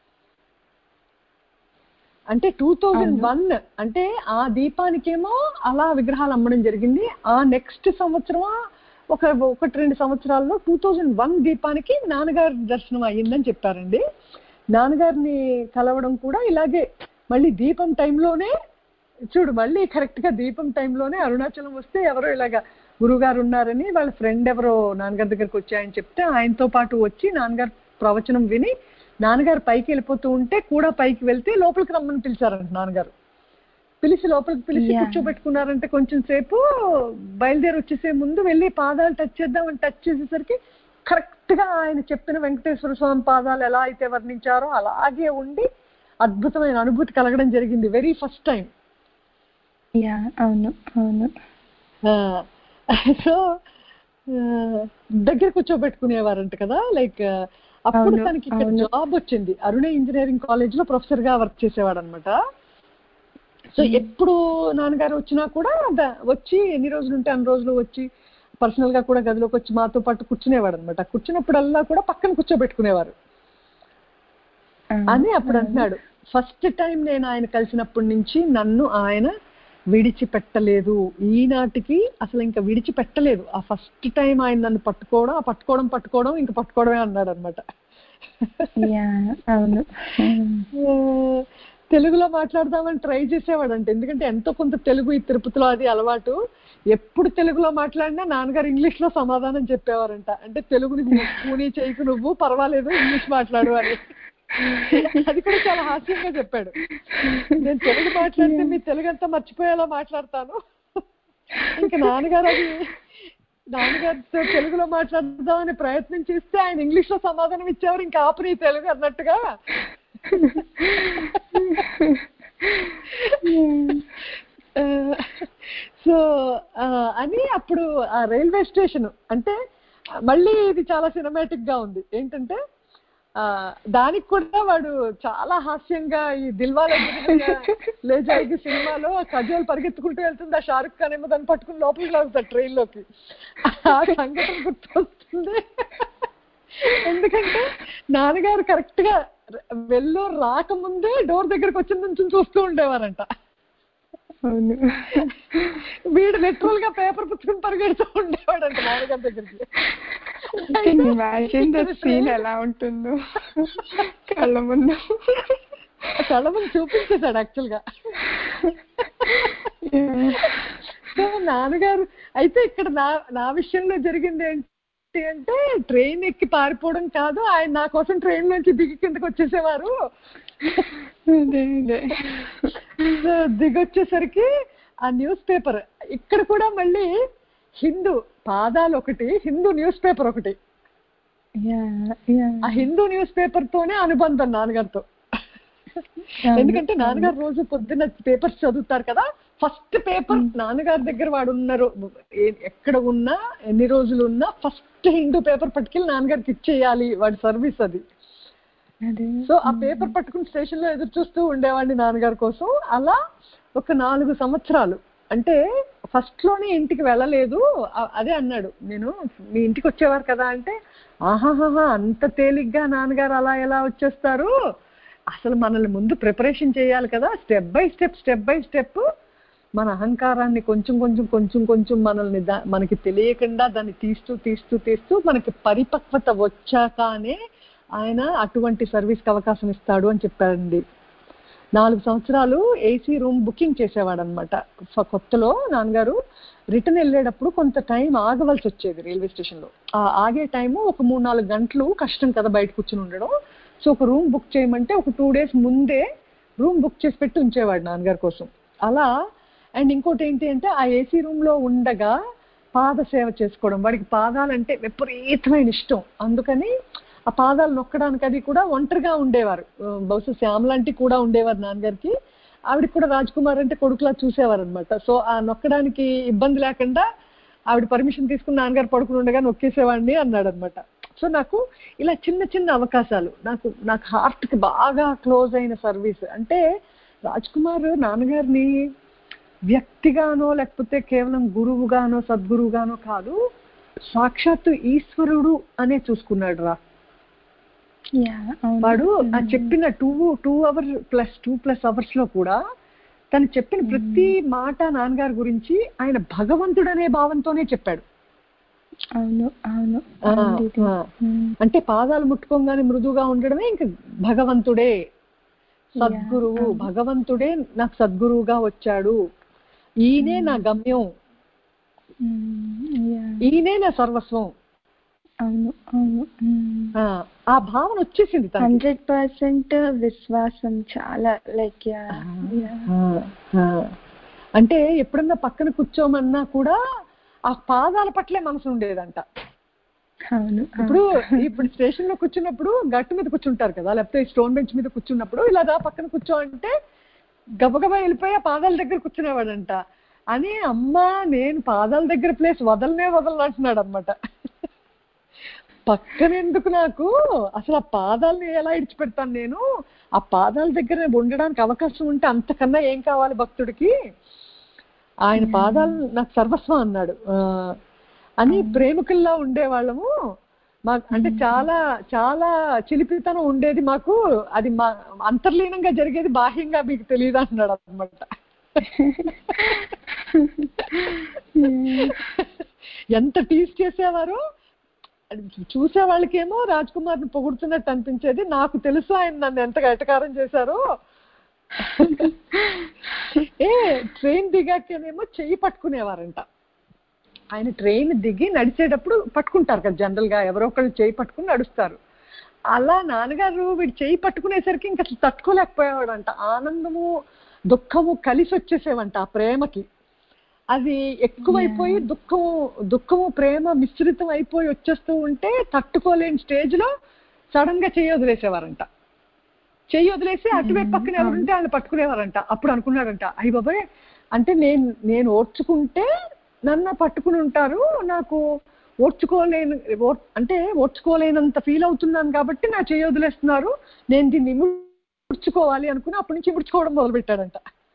అంటే 2001, అంటే ఆ దీపానికేమో అలా విగ్రహాలు అమ్మడం జరిగింది. ఆ నెక్స్ట్ సంవత్సరం 1-2 సంవత్సరాల్లో 2001 దీపానికి నాన్నగారి దర్శనం అయ్యిందని చెప్పారండి. నాన్నగారిని కలవడం కూడా ఇలాగే, మళ్ళీ దీపం టైంలోనే చూడు, మళ్ళీ కరెక్ట్ గా దీపం టైంలోనే అరుణాచలం వస్తే ఎవరో ఇలాగా గురువుగారు ఉన్నారని వాళ్ళ ఫ్రెండ్ ఎవరో నాన్నగారి దగ్గరికి వచ్చాయని చెప్తే ఆయనతో పాటు వచ్చి నాన్నగారు ప్రవచనం విని నాన్నగారు పైకి వెళ్ళిపోతూ ఉంటే కూడా పైకి వెళ్తే లోపలికి రమ్మని పిలిచారంట. నాన్నగారు లోపలికి పిలిచి కూర్చోబెట్టుకున్నారంటే కొంచెం సేపు బయలుదేరి వచ్చేసే ముందు వెళ్ళి పాదాలు టచ్ చేద్దామని టచ్ చేసేసరికి కరెక్ట్ గా ఆయన చెప్పిన వెంకటేశ్వర స్వామి పాదాలు ఎలా అయితే వర్ణించారో అలాగే ఉండి అద్భుతమైన అనుభూతి కలగడం జరిగింది వెరీ ఫస్ట్ టైం. అవును అవును. సో దగ్గర కూర్చోబెట్టుకునేవారంట కదా, లైక్ అప్పుడు తనకి ఇక్కడ జాబ్ వచ్చింది. అరుణ ఇంజనీరింగ్ కాలేజ్ లో ప్రొఫెసర్ గా వర్క్ చేసేవాడు అనమాట. సో ఎప్పుడు నాన్నగారు వచ్చినా కూడా వచ్చి ఎన్ని రోజులు ఉంటే అన్ని రోజులు వచ్చి పర్సనల్ గా కూడా గదిలోకి వచ్చి మాతో పాటు కూర్చునేవాడు అనమాట. కూర్చున్నప్పుడల్లా కూడా పక్కన కూర్చోబెట్టుకునేవారు అని అప్పుడు అంటున్నాడు. ఫస్ట్ టైం నేను ఆయన కలిసినప్పటి నుంచి నన్ను ఆయన విడిచిపెట్టలేదు, ఈనాటికి అసలు ఇంకా విడిచిపెట్టలేదు. ఆ ఫస్ట్ టైం ఆయన నన్ను పట్టుకోవడం ఇంకా పట్టుకోవడమే అన్నాడు అనమాట. అవును. తెలుగులో మాట్లాడదామని ట్రై చేసేవాడంట, ఎందుకంటే ఎంతో కొంత తెలుగు ఈ తిరుపతిలో అది అలవాటు. ఎప్పుడు తెలుగులో మాట్లాడినా నాన్నగారు ఇంగ్లీష్ లో సమాధానం చెప్పేవారంట. అంటే తెలుగుని కూనీ చేయకు నువ్వు, పర్వాలేదు ఇంగ్లీష్ మాట్లాడు అని. అది కూడా చాలా హాస్యంగా చెప్పాడు. నేను తెలుగు మాట్లాడితే మీ తెలుగు అంతా మర్చిపోయేలా మాట్లాడతాను. ఇంకా నాన్నగారితో తెలుగులో మాట్లాడదామని ప్రయత్నం చేస్తే ఆయన ఇంగ్లీష్ లో సమాధానం ఇచ్చేవారు, ఇంకా ఆపని తెలుగు అన్నట్టుగా. సో అని అప్పుడు ఆ రైల్వే స్టేషన్ అంటే మళ్ళీ ఇది చాలా సినిమాటిక్ గా ఉంది. ఏంటంటే దానికి కూడా వాడు చాలా హాస్యంగా ఈ దిల్వాలే దుల్హనియా లే జాయేగి సినిమాలో కజోల్ పరిగెత్తుకుంటూ వెళ్తుంది, ఆ షారుఖ్ ఖాన్ ఏమో దాన్ని పట్టుకుని లోపలికి లాగుతాడు ట్రైన్ లోకి. ఆ సంఘటన గుర్తొస్తుంది. ఎందుకంటే నాన్నగారు కరెక్ట్ గా వెల్లూరు రాకముందే డోర్ దగ్గరకు వచ్చిన నుంచి చూస్తూ ఉండేవారంట. వీడు లిటరల్ గా పేపర్ పుచ్చుకుని పరిగెడుతూ ఉండేవాడంట నాన్నగారి దగ్గరికి. ఎలా ఉంటుందో కళ్ళ ముందు చూపించేశాడు యాక్చువల్ గా. సో నాన్నగారు అయితే ఇక్కడ నా విషయంలో జరిగింది ఏంటి అంటే ట్రైన్ ఎక్కి పారిపోవడం కాదు, ఆయన నా కోసం ట్రైన్ నుంచి దిగి కిందకి వచ్చేసేవారు. దిగొచ్చేసరికి ఆ న్యూస్ పేపర్ ఇక్కడ కూడా మళ్ళీ హిందూ పాదాలు ఒకటి, హిందూ న్యూస్ పేపర్ ఒకటి. ఆ హిందూ న్యూస్ పేపర్ తోనే అనుబంధం నాన్నగారితో. ఎందుకంటే నాన్నగారు రోజు పొద్దున్న పేపర్స్ చదువుతారు కదా, ఫస్ట్ పేపర్ నాన్నగారి దగ్గర వాడు ఉన్నారు ఎక్కడ ఉన్నా ఎన్ని రోజులు ఉన్నా ఫస్ట్ హిందూ పేపర్ పట్టుకెళ్ళి నాన్నగారికి ఇచ్చేయాలి, వాడి సర్వీస్ అది. సో ఆ పేపర్ పట్టుకుని స్టేషన్ లో ఎదురు చూస్తూ ఉండేవాడిని నాన్నగారి కోసం. అలా ఒక 4 సంవత్సరాలు అంటే ఫస్ట్ లోనే ఇంటికి వెళ్ళలేదు. అదే అన్నాడు, నేను మీ ఇంటికి వచ్చేవారు కదా అంటే, ఆహాహా అంత తేలిగ్గా నాన్నగారు అలా ఎలా వచ్చేస్తారు, అసలు మనల్ని ముందు ప్రిపరేషన్ చేయాలి కదా, స్టెప్ బై స్టెప్ మన అహంకారాన్ని కొంచెం కొంచెం మనల్ని మనకి తెలియకుండా దాన్ని తీస్తూ మనకి పరిపక్వత వచ్చాకనే ఆయన అటువంటి సర్వీస్కి అవకాశం ఇస్తాడు అని చెప్పారండి. 4 సంవత్సరాలు ఏసీ రూమ్ బుకింగ్ చేసేవాడు అనమాట. కొత్తలో నాన్నగారు రిటర్న్ వెళ్ళేటప్పుడు కొంత టైం ఆగవలసి వచ్చేది రైల్వే స్టేషన్లో. ఆ ఆగే టైము ఒక 3-4 గంటలు కష్టం కదా బయట కూర్చుని ఉండడం. సో ఒక రూమ్ బుక్ చేయమంటే ఒక 2 days ముందే రూమ్ బుక్ చేసి పెట్టి ఉంచేవాడు నాన్నగారి కోసం. అలా అండ్ ఇంకోటి ఏంటి అంటే ఆ ఏసీ రూమ్లో ఉండగా పాదసేవ చేసుకోవడం, వాడికి పాదాలంటే విపరీతమైన ఇష్టం. అందుకని ఆ పాదాలు నొక్కడానికి అది కూడా ఒంటరిగా ఉండేవారు. బహుశా శ్యామలాంటి కూడా ఉండేవారు నాన్నగారికి, ఆవిడకి కూడా రాజ్ కుమార్ అంటే కొడుకులా చూసేవారు అనమాట. సో ఆ నొక్కడానికి ఇబ్బంది లేకుండా ఆవిడ పర్మిషన్ తీసుకుని నాన్నగారు పడుకుని ఉండగా నొక్కేసేవాడిని అన్నాడు అనమాట. సో నాకు ఇలా చిన్న అవకాశాలు, నాకు హార్ట్కి బాగా క్లోజ్ అయిన సర్వీస్ అంటే రాజ్ కుమార్ నాన్నగారిని వ్యక్తిగానో లేకపోతే కేవలం గురువుగానో సద్గురువుగానో కాదు, సాక్షాత్తు ఈశ్వరుడు అనే చూసుకున్నాడు రా. వాడు ఆ చెప్పిన 2 hours లో కూడా తను చెప్పిన ప్రతి మాట నాన్నగారి గురించి ఆయన భగవంతుడు అనే భావంతోనే చెప్పాడు. అంటే పాదాలు ముట్టుకోగానే మృదువుగా ఉండడమే ఇంకా భగవంతుడే, సద్గురువు భగవంతుడే నాకు సద్గురువుగా వచ్చాడు, ఈయనే నా గమ్యం, ఈయనే నా సర్వస్వం. ఆ భావన వచ్చేసింది. 100% విశ్వాసం చాలా లైక్ అంటే ఎప్పుడన్నా పక్కన కూర్చోమన్నా కూడా ఆ పాదాల పట్లే మనసు ఉండేదంట. ఇప్పుడు స్టేషన్ లో కూర్చున్నప్పుడు గట్టు మీద కూర్చుంటారు కదా, లేకపోతే స్టోన్ బెంచ్ మీద కూర్చున్నప్పుడు ఇలా పక్కన కూర్చో అంటే గబగబా వెళ్ళిపోయి ఆ పాదాల దగ్గర కూర్చునేవాడంట. అని అమ్మా నేను పాదాల దగ్గర ప్లేస్ వదలనే అంటున్నాడు అనమాట. పక్కన ఎందుకు, నాకు అసలు ఆ పాదాలని ఎలా ఇడిచిపెడతాను నేను, ఆ పాదాల దగ్గర ఉండడానికి అవకాశం ఉంటే అంతకన్నా ఏం కావాలి భక్తుడికి, ఆయన పాదాలు నాకు సర్వస్వం అన్నాడు. అని ప్రేమికుల్లా ఉండేవాళ్ళము మాకు. అంటే చాలా చాలా చిలిపితనం ఉండేది మాకు, అది మా అంతర్లీనంగా జరిగేది, బాహ్యంగా మీకు తెలియదు అంటున్నాడు అనమాట. ఎంత టీజ్ చేసేవారు, చూసే వాళ్ళకేమో రాజ్ కుమార్ని పొగుడుతున్నట్టు అనిపించేది, నాకు తెలుసు ఆయన నన్ను ఎంతగా ఎటకారం చేశారో. ట్రైన్ దిగాకేనేమో చెయ్యి పట్టుకునేవారంట. ఆయన ట్రైన్ దిగి నడిచేటప్పుడు పట్టుకుంటారు కదా జనరల్ గా, ఎవరో ఒకళ్ళు చెయ్యి పట్టుకుని నడుస్తారు. అలా నాన్నగారు వీడు చెయ్యి పట్టుకునేసరికి ఇంకా అసలు తట్టుకోలేకపోయేవాడంట. ఆనందము దుఃఖము కలిసి వచ్చేసేవంట ఆ ప్రేమకి. అది ఎక్కువైపోయి దుఃఖము ప్రేమ మిశ్రితం అయిపోయి వచ్చేస్తూ ఉంటే తట్టుకోలేని స్టేజ్ లో సడన్ గా చెయ్యి వదిలేసేవారంట. చెయ్యి వదిలేసి అటువైపు పక్కన ఎవరుంటే ఆయన పట్టుకునేవారంట. అప్పుడు అనుకున్నాడంట, అయ్య బాబాయ్ అంటే నేను ఓర్చుకుంటే నన్ను పట్టుకుని ఉంటారు, నాకు ఓర్చుకోలేనంత ఫీల్ అవుతున్నాను కాబట్టి నా చెయ్యి వదిలేస్తున్నారు, నేను దీన్ని ముడుచుకోవాలి అనుకుని అప్పటి నుంచి ముడుచుకోవడం మొదలు పెట్టాడంట.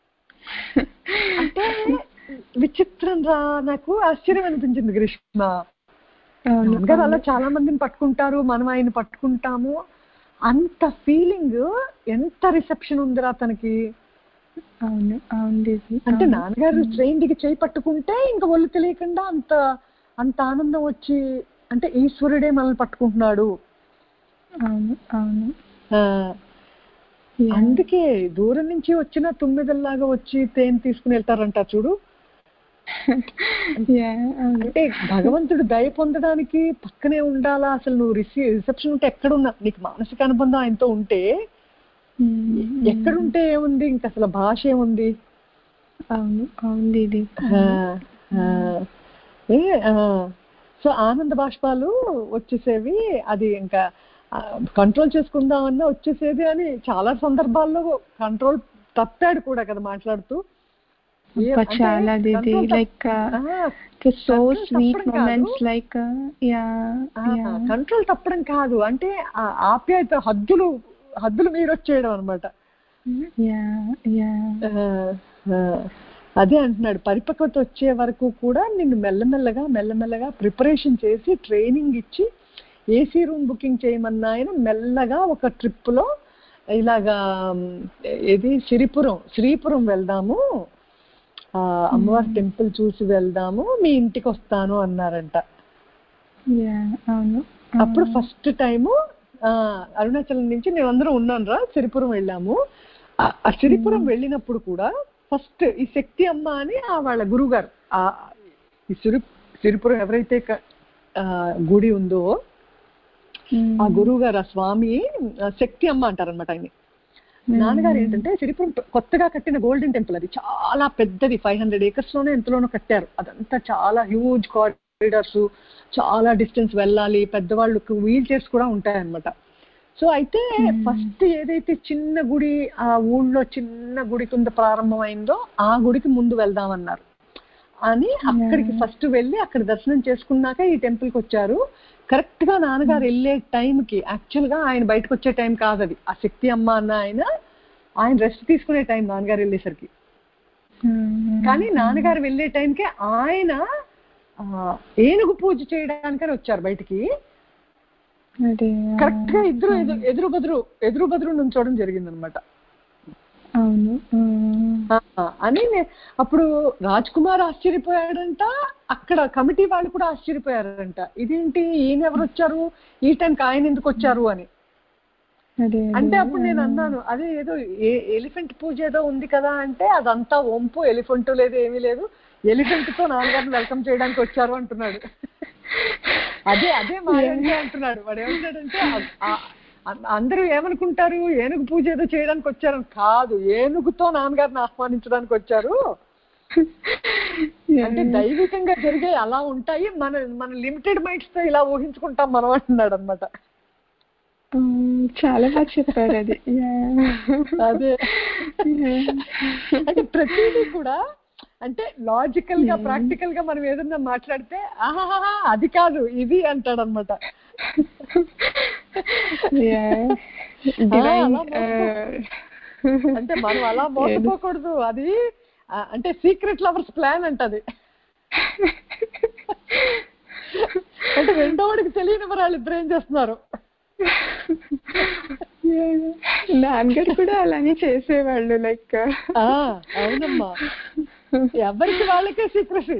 అంటే విచిత్రం రా, నాకు ఆశ్చర్యం అనిపించింది గ్రీష్మ. నాన్నగారు అలా చాలా మందిని పట్టుకుంటారు, మనం ఆయన పట్టుకుంటాము, అంత ఫీలింగ్, ఎంత రిసెప్షన్ ఉందిరా తనకి. అవును అవును. అంటే నాన్నగారు ట్రైన్కి చేయి పట్టుకుంటే ఇంకా ఒళ్ళు తెలియకుండా అంత ఆనందం వచ్చి, అంటే ఈశ్వరుడే మనల్ని పట్టుకుంటున్నాడు. అవును అవును. అందుకే దూరం నుంచి వచ్చిన తుమ్మిదల్లాగా వచ్చి తేనె తీసుకుని వెళ్తారంట చూడు. అంటే భగవంతుడు దయ పొందడానికి పక్కనే ఉండాలా. అసలు నువ్వు రిసెప్షన్ ఉంటే ఎక్కడున్నా, నీకు మానసిక అనుబంధం ఆయనతో ఉంటే ఎక్కడుంటే ఏముంది, ఇంకా అసలు భాష ఏముంది. అవును అవును ఇది. సో ఆనంద బాష్పాలు వచ్చేసేవి, అది ఇంకా కంట్రోల్ చేసుకుందామన్నా వచ్చేసేది అని చాలా సందర్భాల్లో కంట్రోల్ తప్పాడు కూడా కదా మాట్లాడుతూ. చాలా కంట్రోల్ తప్పడం కాదు, అంటే ఆప్యాయత హద్దులు మీరు వచ్చేయడం అనమాట. అదే అంటున్నాడు, పరిపక్వత వచ్చే వరకు కూడా నిన్ను మెల్లమెల్లగా ప్రిపరేషన్ చేసి ట్రైనింగ్ ఇచ్చి ఏసీ రూమ్ బుకింగ్ చేయమన్నా ఆయన మెల్లగా ఒక ట్రిప్లో ఇలాగా ఏది శ్రీపురం వెళ్దాము, అమ్మవారి టెంపుల్ చూసి వెళ్దాము, మీ ఇంటికి వస్తాను అన్నారంట. అప్పుడు ఫస్ట్ టైము అరుణాచలం నుంచి మేమందరం ఉన్నాను రా, సిరిపురం వెళ్ళాము. ఆ సిరిపురం వెళ్ళినప్పుడు కూడా ఫస్ట్ ఈ శక్తి అమ్మ అని వాళ్ళ గురువు గారు, ఈ సిరిపురం ఎవరైతే గుడి ఉందో ఆ గురువు గారు, ఆ స్వామి శక్తి అమ్మ అంటారనమాట ఆయన్ని. నాన్నగారు ఏంటంటే సిరిపురం కొత్తగా కట్టిన గోల్డెన్ టెంపుల్, అది చాలా పెద్దది, 500 acres లోనే ఎంతలోనో కట్టారు. అదంతా చాలా హ్యూజ్ కారిడార్స్, చాలా డిస్టెన్స్ వెళ్ళాలి, పెద్దవాళ్ళకు వీల్ చైర్స్ కూడా ఉంటాయన్నమాట. సో అయితే ఫస్ట్ ఏదైతే చిన్న గుడి ఆ ఊళ్ళో చిన్న గుడి కింద ప్రారంభమైందో ఆ గుడికి ముందు వెళ్దామన్నారు అని అక్కడికి ఫస్ట్ వెళ్ళి అక్కడ దర్శనం చేసుకున్నాక ఈ టెంపుల్కి వచ్చారు. కరెక్ట్ గా నాన్నగారు వెళ్ళే టైంకి, యాక్చువల్ గా ఆయన బయటకు వచ్చే టైం కాదు అది, ఆ శక్తి అమ్మ అన్న ఆయన రెస్ట్ తీసుకునే టైం నాన్నగారు వెళ్ళేసరికి. కానీ నాన్నగారు వెళ్ళే టైంకే ఆయన ఏనుగు పూజ చేయడానికని వచ్చారు బయటికి. కరెక్ట్ గా ఇద్దరు ఎదురు బదురు నుంచోవడం జరిగింది అనమాట. అని అప్పుడు రాజ్ కుమార్ ఆశ్చర్యపోయాడంట, అక్కడ కమిటీ వాళ్ళు కూడా ఆశ్చర్యపోయారంట, ఇదేంటి ఈయన ఎవరు వచ్చారు, ఈ టైంకి ఆయన ఎందుకు వచ్చారు అని. అంటే అప్పుడు నేను అన్నాను, అదే ఏదో ఎలిఫెంట్ పూజ ఏదో ఉంది కదా అంటే, అదంతా వంపు, ఎలిఫెంట్ లేదు ఏమీ లేదు, ఎలిఫెంట్ తో నాన్నగారిని వెల్కమ్ చేయడానికి వచ్చారు అంటున్నాడు. అదే మాయంటే అంటున్నాడు. వాడు ఏమంటాడంటే, అందరూ ఏమనుకుంటారు, ఏనుగు పూజ ఏదో చేయడానికి వచ్చారు, కాదు, ఏనుగుతో నాన్నగారిని ఆహ్వానించడానికి వచ్చారు. అంటే దైవికంగా జరిగే అలా ఉంటాయి, మన లిమిటెడ్ మైండ్స్ తో ఇలా ఊహించుకుంటాం మనం అంటున్నాడు అనమాట. చాలా బాగా చెప్పారు అది. అదే అంటే ప్రతిదీ కూడా అంటే లాజికల్ గా ప్రాక్టికల్ గా మనం ఏదన్నా మాట్లాడితే ఆహాహా అది కాదు ఇది అంటాడు అనమాట. అంటే మనం అలా మోసపోకూడదు, అది అంటే సీక్రెట్ లవర్స్ ప్లాన్ అంటది. అంటే రెండో వాడికి తెలియని వాళ్ళు ఇద్దరు ఏం చేస్తున్నారు. నాన్నగారు కూడా అలానే చేసేవాళ్ళు. లైక్ అవునమ్మా, ఎవరికి వాళ్ళకే సీక్రెసీ.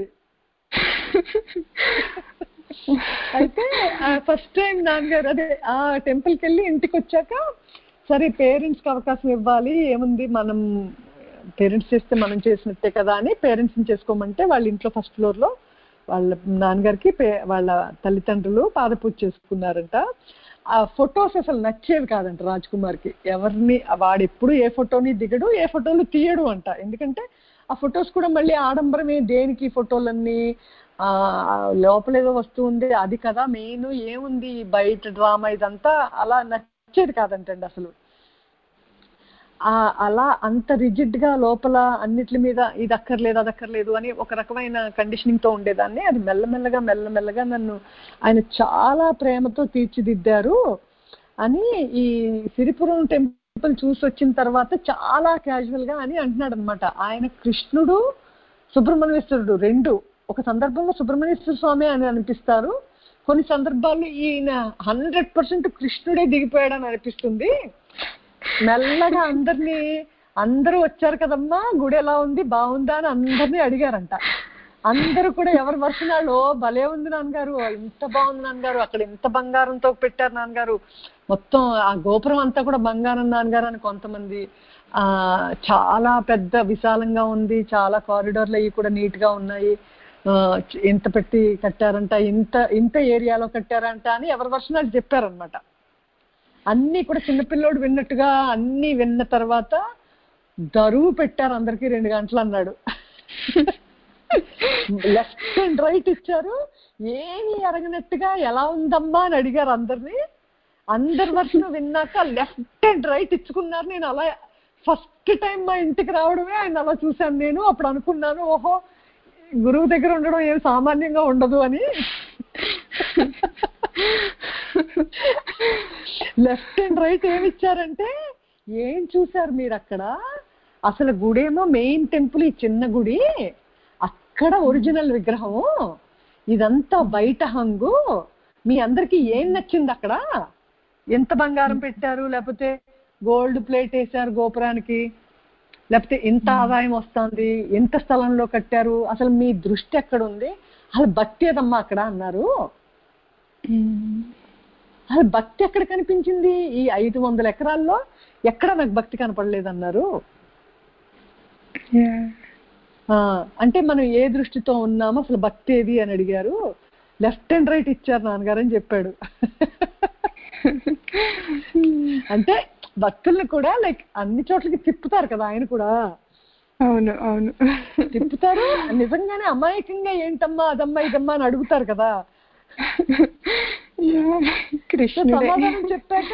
అయితే ఫస్ట్ టైం నాన్నగారు అదే ఆ టెంపుల్కి వెళ్ళి ఇంటికి వచ్చాక, సరే పేరెంట్స్ కి అవకాశం ఇవ్వాలి, ఏముంది మనం పేరెంట్స్ చేస్తే మనం చేసినట్టే కదా అని పేరెంట్స్ని చేసుకోమంటే వాళ్ళ ఇంట్లో ఫస్ట్ ఫ్లోర్ లో వాళ్ళ నాన్నగారికి వాళ్ళ తల్లిదండ్రులు పాదపూజ చేసుకున్నారంట. ఆ ఫొటోస్ అసలు నచ్చేవి కాదంట రాజ్ కుమార్కి. ఎవరిని వాడెప్పుడు ఏ ఫోటోని దిగడు, ఏ ఫోటోలు తీయడు అంట. ఎందుకంటే ఆ ఫొటోస్ కూడా మళ్ళీ ఆడంబరమే, దేనికి ఫోటోలన్నీ లోపలేదో వస్తువు ఉంది అది కదా మెయిన్, ఏముంది బయట డ్రామా ఇదంతా, అలా నచ్చేది కాదంటండి అసలు. అలా అంత రిజిడ్ గా లోపల అన్నిటి మీద ఇది అక్కర్లేదు అది అక్కర్లేదు అని ఒక రకమైన కండిషనింగ్ తో ఉండేదాన్ని. అది మెల్లమెల్లగా నన్ను ఆయన చాలా ప్రేమతో తీర్చిదిద్దారు అని ఈ సిరిపురం టెంపుల్ చూసి వచ్చిన తర్వాత చాలా క్యాజువల్ గా అని అంటున్నాడు అనమాట. ఆయన కృష్ణుడు సుబ్రహ్మణ్యేశ్వరుడు రెండు. ఒక సందర్భంలో సుబ్రహ్మణ్యేశ్వర స్వామి అని అనిపిస్తారు, కొన్ని సందర్భాల్లో ఈయన 100% కృష్ణుడే దిగిపోయాడని అనిపిస్తుంది. మెల్లగా అందరూ వచ్చారు కదమ్మా, గుడి ఎలా ఉంది బాగుందా అని అందరినీ అడిగారంట. అందరూ కూడా ఎవరి వర్షనాలు భలే ఉంది నాన్నగారు, ఇంత బాగుంది నాన్నగారు, అక్కడ ఇంత బంగారంతో పెట్టారు నాన్నగారు, మొత్తం ఆ గోపురం అంతా కూడా బంగారం నాన్నగారు అని కొంతమంది. చాలా పెద్ద విశాలంగా ఉంది, చాలా కారిడార్లు అవి కూడా నీట్ గా ఉన్నాయి, ఎంత పెట్టి కట్టారంట, ఇంత ఏరియాలో కట్టారంట అని ఎవరి వర్షనాలు చెప్పారనమాట. అన్నీ కూడా చిన్నపిల్లోడు విన్నట్టుగా అన్నీ విన్న తర్వాత దరువు పెట్టారు అందరికి 2 గంటలు అన్నాడు. లెఫ్ట్ అండ్ రైట్ ఇచ్చారు, ఏమీ అరగనట్టుగా ఎలా ఉందమ్మా అని అడిగారు అందరినీ. అందరి వర్షం విన్నాక లెఫ్ట్ అండ్ రైట్ ఇచ్చుకున్నారు. నేను అలా ఫస్ట్ టైం మా ఇంటికి రావడమే ఆయన అలా చూశాను. నేను అప్పుడు అనుకున్నాను, ఓహో గురువు దగ్గర ఉండడం ఏం సామాన్యంగా ఉండదు అని. లెఫ్ట్ అండ్ రైట్ ఏమి ఇచ్చారంటే, ఏం చూసారు మీరు అక్కడ, అసలు గుడేమో మెయిన్ టెంపుల్ ఈ చిన్న గుడి, అక్కడ ఒరిజినల్ విగ్రహము, ఇదంతా బయట హంగు, మీ అందరికి ఏం నచ్చింది అక్కడ, ఎంత బంగారం పెట్టారు, లేకపోతే గోల్డ్ ప్లేట్ వేసారు గోపురానికి, లేకపోతే ఇంత ఆదాయం వస్తుంది, ఎంత స్థలంలో కట్టారు, అసలు మీ దృష్టి ఎక్కడ ఉంది, అసలు భక్తి ఏదమ్మా అక్కడ అన్నారు. అసలు భక్తి ఎక్కడ కనిపించింది, ఈ 500 ఎకరాల్లో ఎక్కడ నాకు భక్తి కనపడలేదన్నారు. అంటే మనం ఏ దృష్టితో ఉన్నామో అసలు భక్తి ఏది అని అడిగారు. లెఫ్ట్ అండ్ రైట్ ఇచ్చారు నాన్నగారు అని చెప్పాడు. అంటే భక్తుల్ని కూడా లైక్ అన్ని చోట్లకి తిప్పుతారు కదా ఆయన కూడా. అవును అవును తిప్పుతారు, నిజంగానే అమాయకంగా ఏంటమ్మా అదమ్మా ఇదమ్మా అని అడుగుతారు కదా. సమాధానం చెప్పాక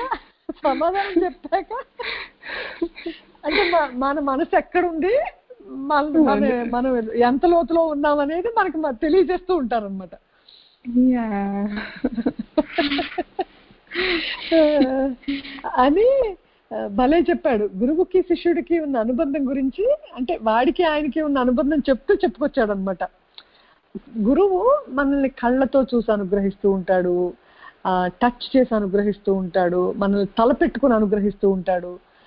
అంటే మన మనసు ఎక్కడుంది, మనం ఎంత లోతులో ఉన్నామనేది మనకి తెలియజేస్తూ ఉంటారు అనమాట. అని భలే చెప్పాడు. గురువుకి శిష్యుడికి ఉన్న అనుబంధం గురించి, అంటే వాడికి ఆయనకి ఉన్న అనుబంధం చెప్పుకొచ్చాడు అనమాట. గురువు మనల్ని కళ్ళతో చూసి అనుగ్రహిస్తూ ఉంటాడు, టచ్ చేసి అనుగ్రహిస్తూ ఉంటాడు, మనల్ని తలపెట్టుకుని అనుగ్రహిస్తూ ఉంటాడు.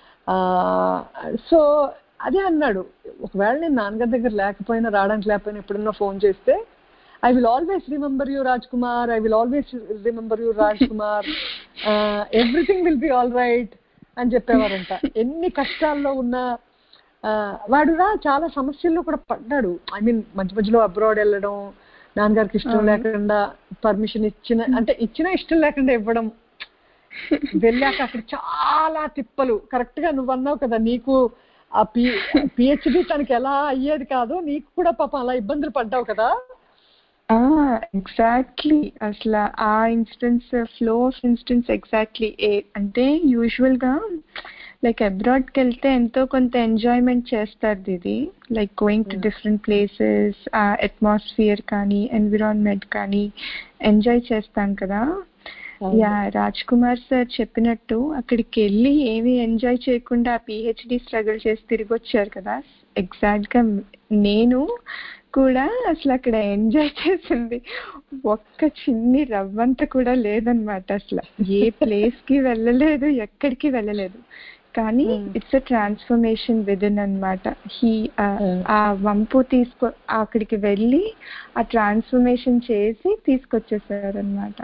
సో అదే అన్నాడు, ఒకవేళ నేను నాన్నగారి దగ్గర రావడానికి లేకపోయినా ఎప్పుడన్నా ఫోన్ చేస్తే, I will always remember you Rajkumar, I will always remember you Rajkumar, everything will be all right అని చెప్పేవారంట. ఎన్ని కష్టాల్లో ఉన్నా వాడురా చాలా సమస్యల్లో కూడా పడ్డాడు. ఐ మీన్ మధ్యలో అబ్రాడ్ వెళ్ళడం, నాన్నగారికి ఇష్టం లేకుండా పర్మిషన్ ఇచ్చిన ఇష్టం లేకుండా ఇవ్వడం, వెళ్ళాక అక్కడ చాలా తిప్పలు. కరెక్ట్ గా నువ్వు అన్నావు కదా, నీకు ఆ పిహెచ్డి తనకి ఎలా అయ్యేది కాదు, నీకు కూడా పాపం అలా ఇబ్బందులు పడ్డావు కదా. ఎగ్జాక్ట్లీ, అసలు ఆ ఫ్లో ఆఫ్ ఇన్స్టెన్స్ ఎగ్జాక్ట్లీ. అంటే యూజువల్ గా లైక్ అబ్రాడ్కి వెళ్తే ఎంతో కొంత ఎంజాయ్మెంట్ చేస్తారు దీది, like going to different places, ఆ అట్మాస్ఫియర్ కానీ ఎన్విరాన్మెంట్ కానీ ఎంజాయ్ చేస్తాం కదా. రాజ్ కుమార్ సార్ చెప్పినట్టు అక్కడికి వెళ్ళి ఏమి ఎంజాయ్ చేయకుండా పిహెచ్డి స్ట్రగుల్ చేసి తిరిగి వచ్చారు కదా. ఎగ్జాక్ట్ గా నేను కూడా అసలు అక్కడ ఎంజాయ్ చేసింది ఒక్క చిన్ని రవ్వంత కూడా లేదనమాట. అసలు ఏ ప్లేస్ కి వెళ్ళలేదు, ఎక్కడికి వెళ్ళలేదు, కానీ ఇట్స్ అ ట్రాన్స్ఫర్మేషన్ విదిన్ అనమాట. ఆ వంపు అక్కడికి వెళ్ళి ఆ ట్రాన్స్ఫర్మేషన్ చేసి తీసుకొచ్చేసారు అనమాట.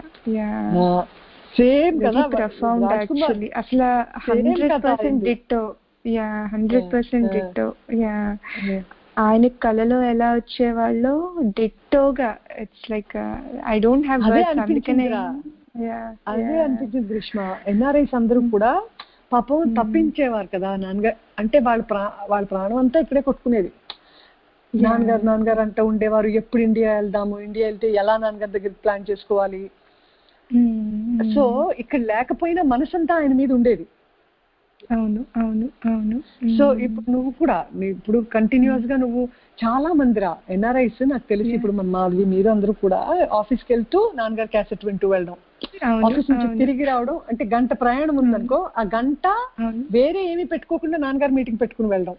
ప్రొఫౌండ్ యాక్చువల్లీ, అసలు 100% డిట్టో. 100% డిట్టో. ఆయన కళలో ఎలా వచ్చేవాళ్ళు డిట్టోగా. It's like I don't have words. అందుకనే అదే అనిపించింది గ్రీష్మ. ఎన్ఆర్ఐస్ అందరూ కూడా పాపం తప్పించేవారు కదా నాన్నగారు అంటే, వాళ్ళ ప్రాణం అంతా ఇక్కడే కొట్టుకునేది. నాన్నగారు అంటూ ఉండేవారు, ఎప్పుడు ఇండియా వెళ్దాము, ఇండియా వెళ్తే ఎలా నాన్నగారి దగ్గర ప్లాన్ చేసుకోవాలి. సో ఇక్కడ లేకపోయినా మనసంతా ఆయన మీద ఉండేది. అవును అవును అవును. సో ఇప్పుడు నువ్వు కూడా ఇప్పుడు కంటిన్యూస్ గా నువ్వు చాలా మందిరా ఎన్ఆర్ఐస్ నాకు తెలిసి ఇప్పుడు మన మాధవి మీరు అందరూ కూడా ఆఫీస్కి వెళ్తూ నాన్నగారు క్యాసెట్ వింటూ వెళ్ళడం, ఆఫీస్ నుంచి తిరిగి రావడం, అంటే గంట ప్రయాణం ఉందనుకో ఆ గంట వేరే ఏమీ పెట్టుకోకుండా నాన్నగారు మీటింగ్ పెట్టుకుని వెళ్ళడం,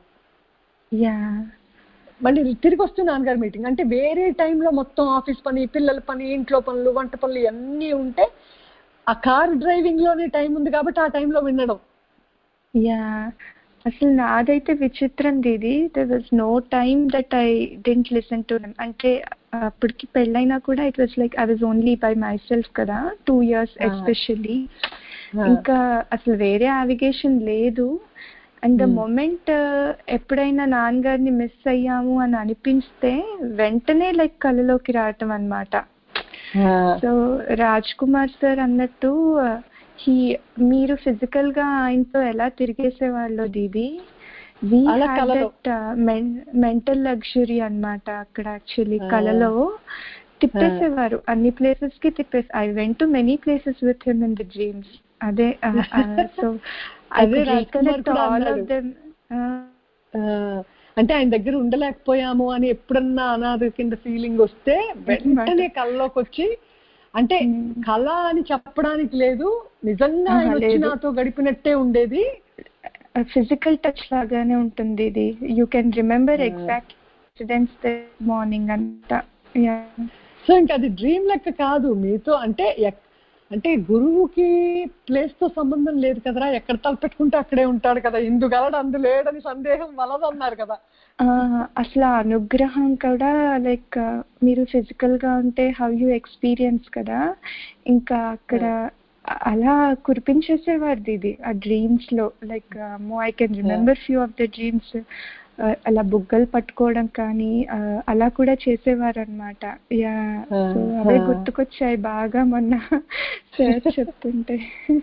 మళ్ళీ తిరిగి వస్తూ నాన్నగారు మీటింగ్, అంటే వేరే టైంలో మొత్తం ఆఫీస్ పని, పిల్లల పని, ఇంట్లో పనులు, వంట పనులు అన్నీ ఉంటే ఆ కార్ డ్రైవింగ్ లోనే టైం ఉంది కాబట్టి ఆ టైంలో వినడం. అసలు నాదైతే విచిత్రం దీది, there was no time that I didn't listen to them. అంటే అప్పటికి పెళ్ళైనా కూడా it was like I was only by myself కదా, 2 years ఎస్పెషల్లీ. ఇంకా అసలు వేరే నావిగేషన్ లేదు. అండ్ ద మొమెంట్ ఎప్పుడైనా నాన్నగారిని మిస్ అయ్యాము అని అనిపిస్తే వెంటనే లైక్ కళ్ళలోకి రావటం అన్నమాట. సో రాజ్ కుమార్ సార్ అన్నట్టు మీరు ఫిజికల్ గా ఆయనతో ఎలా తిరిగేసేవాళ్ళు దీది, we had that mental luxury అన్నమాట. అక్కడ యాక్చువల్లీ కలలో తిప్పేసేవారు, అన్ని ప్లేసెస్ కి తిప్పేసి. I went to many places with him in the dreams. అదే so I could recollect all of them. అంటే ఆయన దగ్గర ఉండలేకపోయాము అని ఎప్పుడన్నా అనాథ కింద ఫీలింగ్ వస్తే వెంటనే కళ్ళలోకి వచ్చి, అంటే కళ అని చెప్పడానికి లేదు, నిజంగా ఆయన వచ్చి నాతో గడిపినట్టే ఉండేది. ఫిజికల్ టచ్ లాగానే ఉంటుంది ఇది. You can remember exact incidents morning అంతా. సో ఇంకా అది డ్రీమ్ లెక్క కాదు మీతో, అంటే అంటే గురువుకి ప్లేస్ తో సంబంధం లేదు కదరా, ఎక్కడ తలపెట్టుకుంటే అక్కడే ఉంటాడు కదా, ఇందుగలడు అందు లేడని సందేహం వలదన్నారు కదా. అసలు అనుగ్రహం కూడా లైక్ మీరు ఫిజికల్ గా ఉంటే హౌ యూ ఎక్స్పీరియన్స్ కదా, ఇంకా అక్కడ అలా కురిపించేసేవారు ఇది ఆ డ్రీమ్స్ లో. Like I can remember few of the dreams. అలా బుగ్గలు పట్టుకోవడం కానీ అలా కూడా చేసేవారు అనమాట. సో అవే గుర్తుకొచ్చాయి బాగా మొన్న సార్ చెప్తుంటే.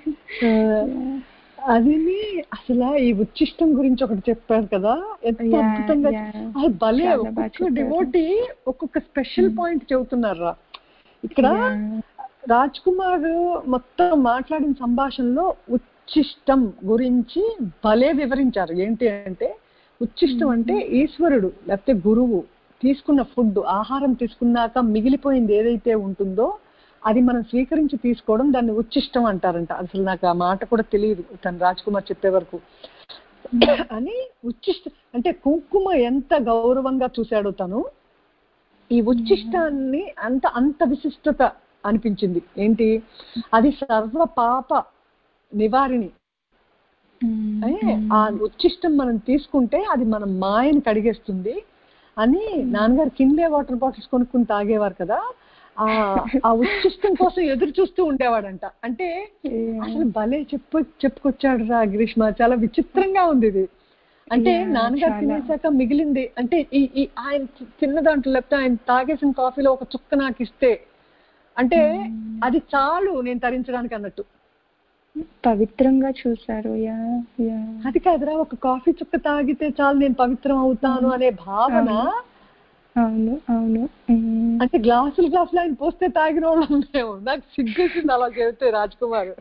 అది అసలు ఈ ఉచ్చిష్టం గురించి ఒకటి చెప్పారు కదా, ఎంత అద్భుతంగా. అది భలే, ఒక్కొక్క డివోటీ ఒక్కొక్క స్పెషల్ పాయింట్ చెబుతున్నారా ఇక్కడ. రాజ్ కుమార్ మొత్తం మాట్లాడిన సంభాషణలో ఉచ్చిష్టం గురించి భలే వివరించారు. ఏంటి అంటే ఉచ్చిష్టం అంటే ఈశ్వరుడు లేకపోతే గురువు తీసుకున్న ఫుడ్, ఆహారం తీసుకున్నాక మిగిలిపోయింది ఏదైతే ఉంటుందో అది మనం స్వీకరించి తీసుకోవడం, దాన్ని ఉచ్చిష్టం అంటారంట. అసలు నాకు ఆ మాట కూడా తెలియదు తను రాజ్ కుమార్ చెప్పే వరకు. అని ఉచ్చిష్టం అంటే కుంకుమ ఎంత గౌరవంగా చూశాడో తను, ఈ ఉచ్చిష్టాన్ని అంత విశిష్టత అనిపించింది. ఏంటి అది సర్వ పాప నివారిణి. ఆ ఉచ్చిష్టం మనం తీసుకుంటే అది మన మాయని కడిగేస్తుంది అని నాన్నగారు కిన్లే వాటర్ బాటిల్స్ కొనుక్కుని తాగేవారు కదా, ఆ ఉచ్చిష్టం కోసం ఎదురు చూస్తూ ఉండేవాడంట. అంటే అసలు భలే చెప్పుకొచ్చాడు రా గ్రీష్మ, చాలా విచిత్రంగా ఉంది ఇది. అంటే నాన్నగారు తినేసాక మిగిలింది, అంటే ఈ ఆయన చిన్న దాంట్లో లేకపోతే ఆయన తాగేసిన కాఫీలో ఒక చుక్క నాకు ఇస్తే అంటే అది చాలు నేను తరించడానికి అన్నట్టు పవిత్రంగా చూసారు. అది కాదురా, ఒక కాఫీ చుక్క తాగితే చాలు నేను పవిత్రం అవుతాను అనే భావన. అవును అవును. అంటే గ్లాసులు ఆయన పోస్తే తాగిన వాళ్ళం మేము. నాకు సిగ్గేసింది అలా చెబితే రాజ్ కుమార్.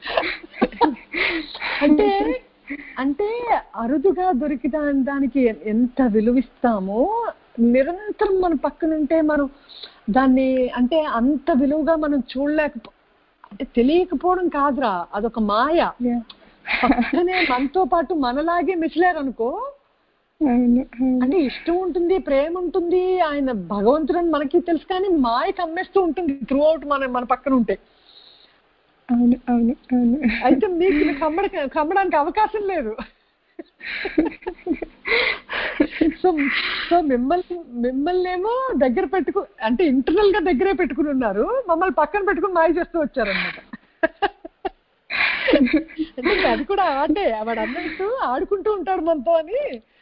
అంటే అరుదుగా దొరికిన దానికి ఎంత విలువిస్తామో, నిరంతరం మన పక్కనుంటే మనం దాన్ని అంటే అంత విలువగా మనం అంటే తెలియకపోవడం కాదురా, అదొక మాయ. పక్కనే మనతో పాటు మనలాగే మిసిలేరనుకో, అంటే ఇష్టం ఉంటుంది, ప్రేమ ఉంటుంది, ఆయన భగవంతుడు అని మనకి తెలుసు, కానీ మాయ కమ్మేస్తూ ఉంటుంది త్రూ అవుట్ మన పక్కన ఉంటే. అవును అవును అవును. అయితే మీకు కమ్మడానికి అవకాశం లేదు. సో మిమ్మల్ని ఏమో దగ్గర అంటే ఇంటర్నల్ గా దగ్గరే పెట్టుకుని ఉన్నారు, మమ్మల్ని పక్కన పెట్టుకుని మాయ చేస్తూ వచ్చారన్నమాట. అంటే అది కూడా ఆటే, వాడు అన్నట్టు ఆడుకుంటూ ఉంటాడు మనతో అని.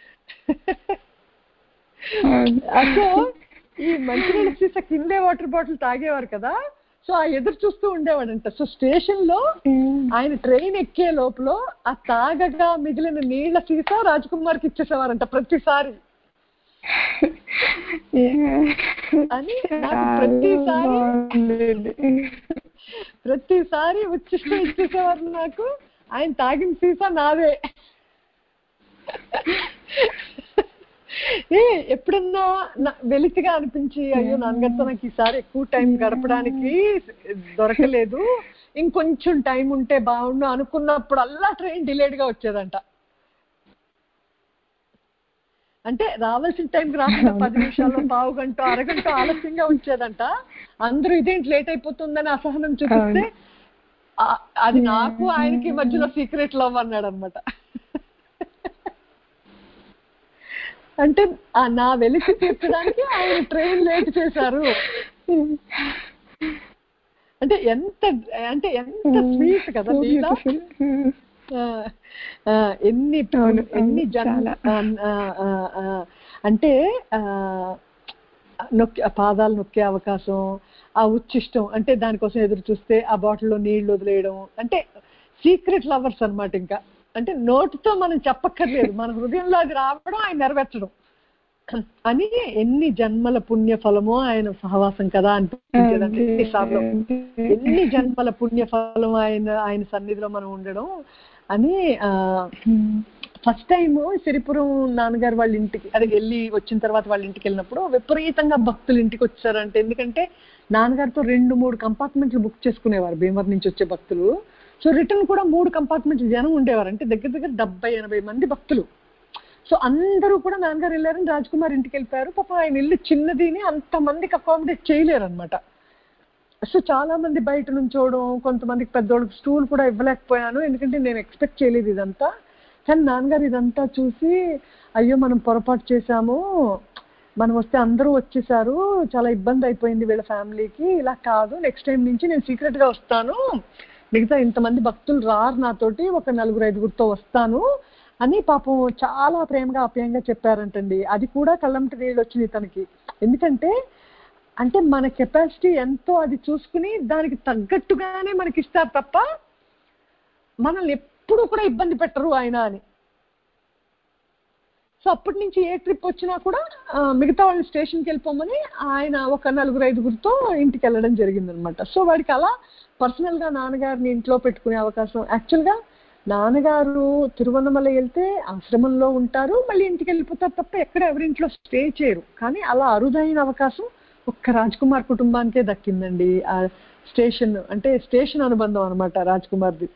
సో ఈ మంచినీళ్ళ సీసా కిందే వాటర్ బాటిల్ తాగేవారు కదా, సో ఆ ఎదురు చూస్తూ ఉండేవాడంట. సో స్టేషన్ లో ఆయన ట్రైన్ ఎక్కే లోపల ఆ తాగగా మిగిలిన నీళ్ల సీసా రాజ్ కుమార్ కి ఇచ్చేసేవారంట ప్రతిసారి. అని నాకు ప్రతిసారి ఉచ్చిష్టం ఇచ్చేసేవారు నాకు. ఆయన తాగిన సీసా నాదే. ఎప్పుడన్నా వెలితిగా అనిపించి అయ్యో నాన్నగారితో నాకు ఈసారి ఎక్కువ టైం గడపడానికి దొరకలేదు, ఇంకొంచెం టైం ఉంటే బాగుండు అనుకున్నప్పుడు అల్లా ట్రైన్ డిలేడ్ గా వచ్చేదంట. అంటే రావాల్సిన టైంకి రాకుండా 10 నిమిషాల్లో పావు గంట అరగంట ఆలస్యంగా వచ్చేదంట. అందరూ ఇదేంటి లేట్ అయిపోతుందని అసహనం చూపిస్తే అది నాకు ఆయనకి మధ్యలో సీక్రెట్ లవ్ అన్నాడు అనమాట. అంటే నా వెలికి తీర్చడానికి ఆయన ట్రైన్ లేట్ చేశారు. అంటే ఎంత స్వీట్ కదా లీలా. ఎన్ని అంటే పాదాలు నొక్కే అవకాశం, ఆ ఉచ్చిష్టం, అంటే దానికోసం ఎదురు చూస్తే ఆ బాటిల్లో నీళ్లు వదిలేయడం, అంటే సీక్రెట్ లవర్స్ అన్నమాట. ఇంకా అంటే నోటితో మనం చెప్పక్కర్లేదు, మన హృదయంలో అది రావడం, ఆయన నెరవేర్చడం అని. ఎన్ని జన్మల పుణ్య ఫలమో ఆయన సహవాసం కదా అనిపించేదంటే ఎన్నిసార్లు, ఎన్ని జన్మల పుణ్య ఫలం ఆయన సన్నిధిలో మనం ఉండడం అని. ఫస్ట్ టైం సిరిపురం నాన్నగారు వాళ్ళ ఇంటికి అదే వెళ్ళి వచ్చిన తర్వాత వాళ్ళ ఇంటికి వెళ్ళినప్పుడు విపరీతంగా భక్తులు ఇంటికి వచ్చారంటే, ఎందుకంటే నాన్నగారితో 2-3 కంపార్ట్మెంట్లు బుక్ చేసుకునేవారు భీమవరం నుంచి వచ్చే భక్తులు. సో రిటర్న్ కూడా 3 కంపార్ట్మెంట్లు జనం ఉండేవారు, అంటే దగ్గర దగ్గర 70-80 మంది భక్తులు. సో అందరూ కూడా నాన్నగారు వెళ్ళారని రాజ్ కుమార్ ఇంటికి వెళ్ళిపోయారు. పాపం ఆయన ఇల్లు చిన్నదిని అంతమందికి అకామిడేట్ చేయలేరు అనమాట. సో చాలా మంది బయట నుంచోవడం, కొంతమందికి పెద్దోళ్ళకి స్టూల్ కూడా ఇవ్వలేకపోయాను, ఎందుకంటే నేను ఎక్స్పెక్ట్ చేయలేదు ఇదంతా. కానీ నాన్నగారు ఇదంతా చూసి అయ్యో మనం పొరపాటు చేశాము, మనం వస్తే అందరూ వచ్చేసారు, చాలా ఇబ్బంది అయిపోయింది వీళ్ళ ఫ్యామిలీకి, ఇలా కాదు నెక్స్ట్ టైం నుంచి నేను సీక్రెట్గా వస్తాను, మిగతా ఇంతమంది భక్తులు రారు నాతోటి, ఒక 4-5గురితో వస్తాను అని పాపం చాలా ప్రేమగా ఆప్యాయంగా చెప్పారంటండి. అది కూడా కళ్ళంటి నీళ్ళు వచ్చింది తనకి. ఎందుకంటే అంటే మన కెపాసిటీ ఎంతో అది చూసుకుని దానికి తగ్గట్టుగానే మనకి ఇస్తారు తప్ప మనల్ని ఎప్పుడు కూడా ఇబ్బంది పెట్టరు ఆయన అని. సో అప్పటి నుంచి ఏ ట్రిప్ వచ్చినా కూడా మిగతా వాళ్ళు స్టేషన్కి వెళ్ళిపోమని ఆయన ఒక 4-5గురితో ఇంటికి వెళ్ళడం జరిగిందనమాట. సో వాడికి అలా పర్సనల్గా నాన్నగారిని ఇంట్లో పెట్టుకునే అవకాశం. యాక్చువల్గా నాన్నగారు తిరువన్నమల వెళ్తే ఆశ్రమంలో ఉంటారు, మళ్ళీ ఇంటికి వెళ్ళిపోతారు తప్ప ఎక్కడ ఎవరింట్లో స్టే చేయరు. కానీ అలా అరుదైన అవకాశం ఒక్క రాజ్ కుమార్ కుటుంబానికే దక్కిందండి. ఆ స్టేషన్ అనుబంధం అనమాట రాజ్ కుమార్ది.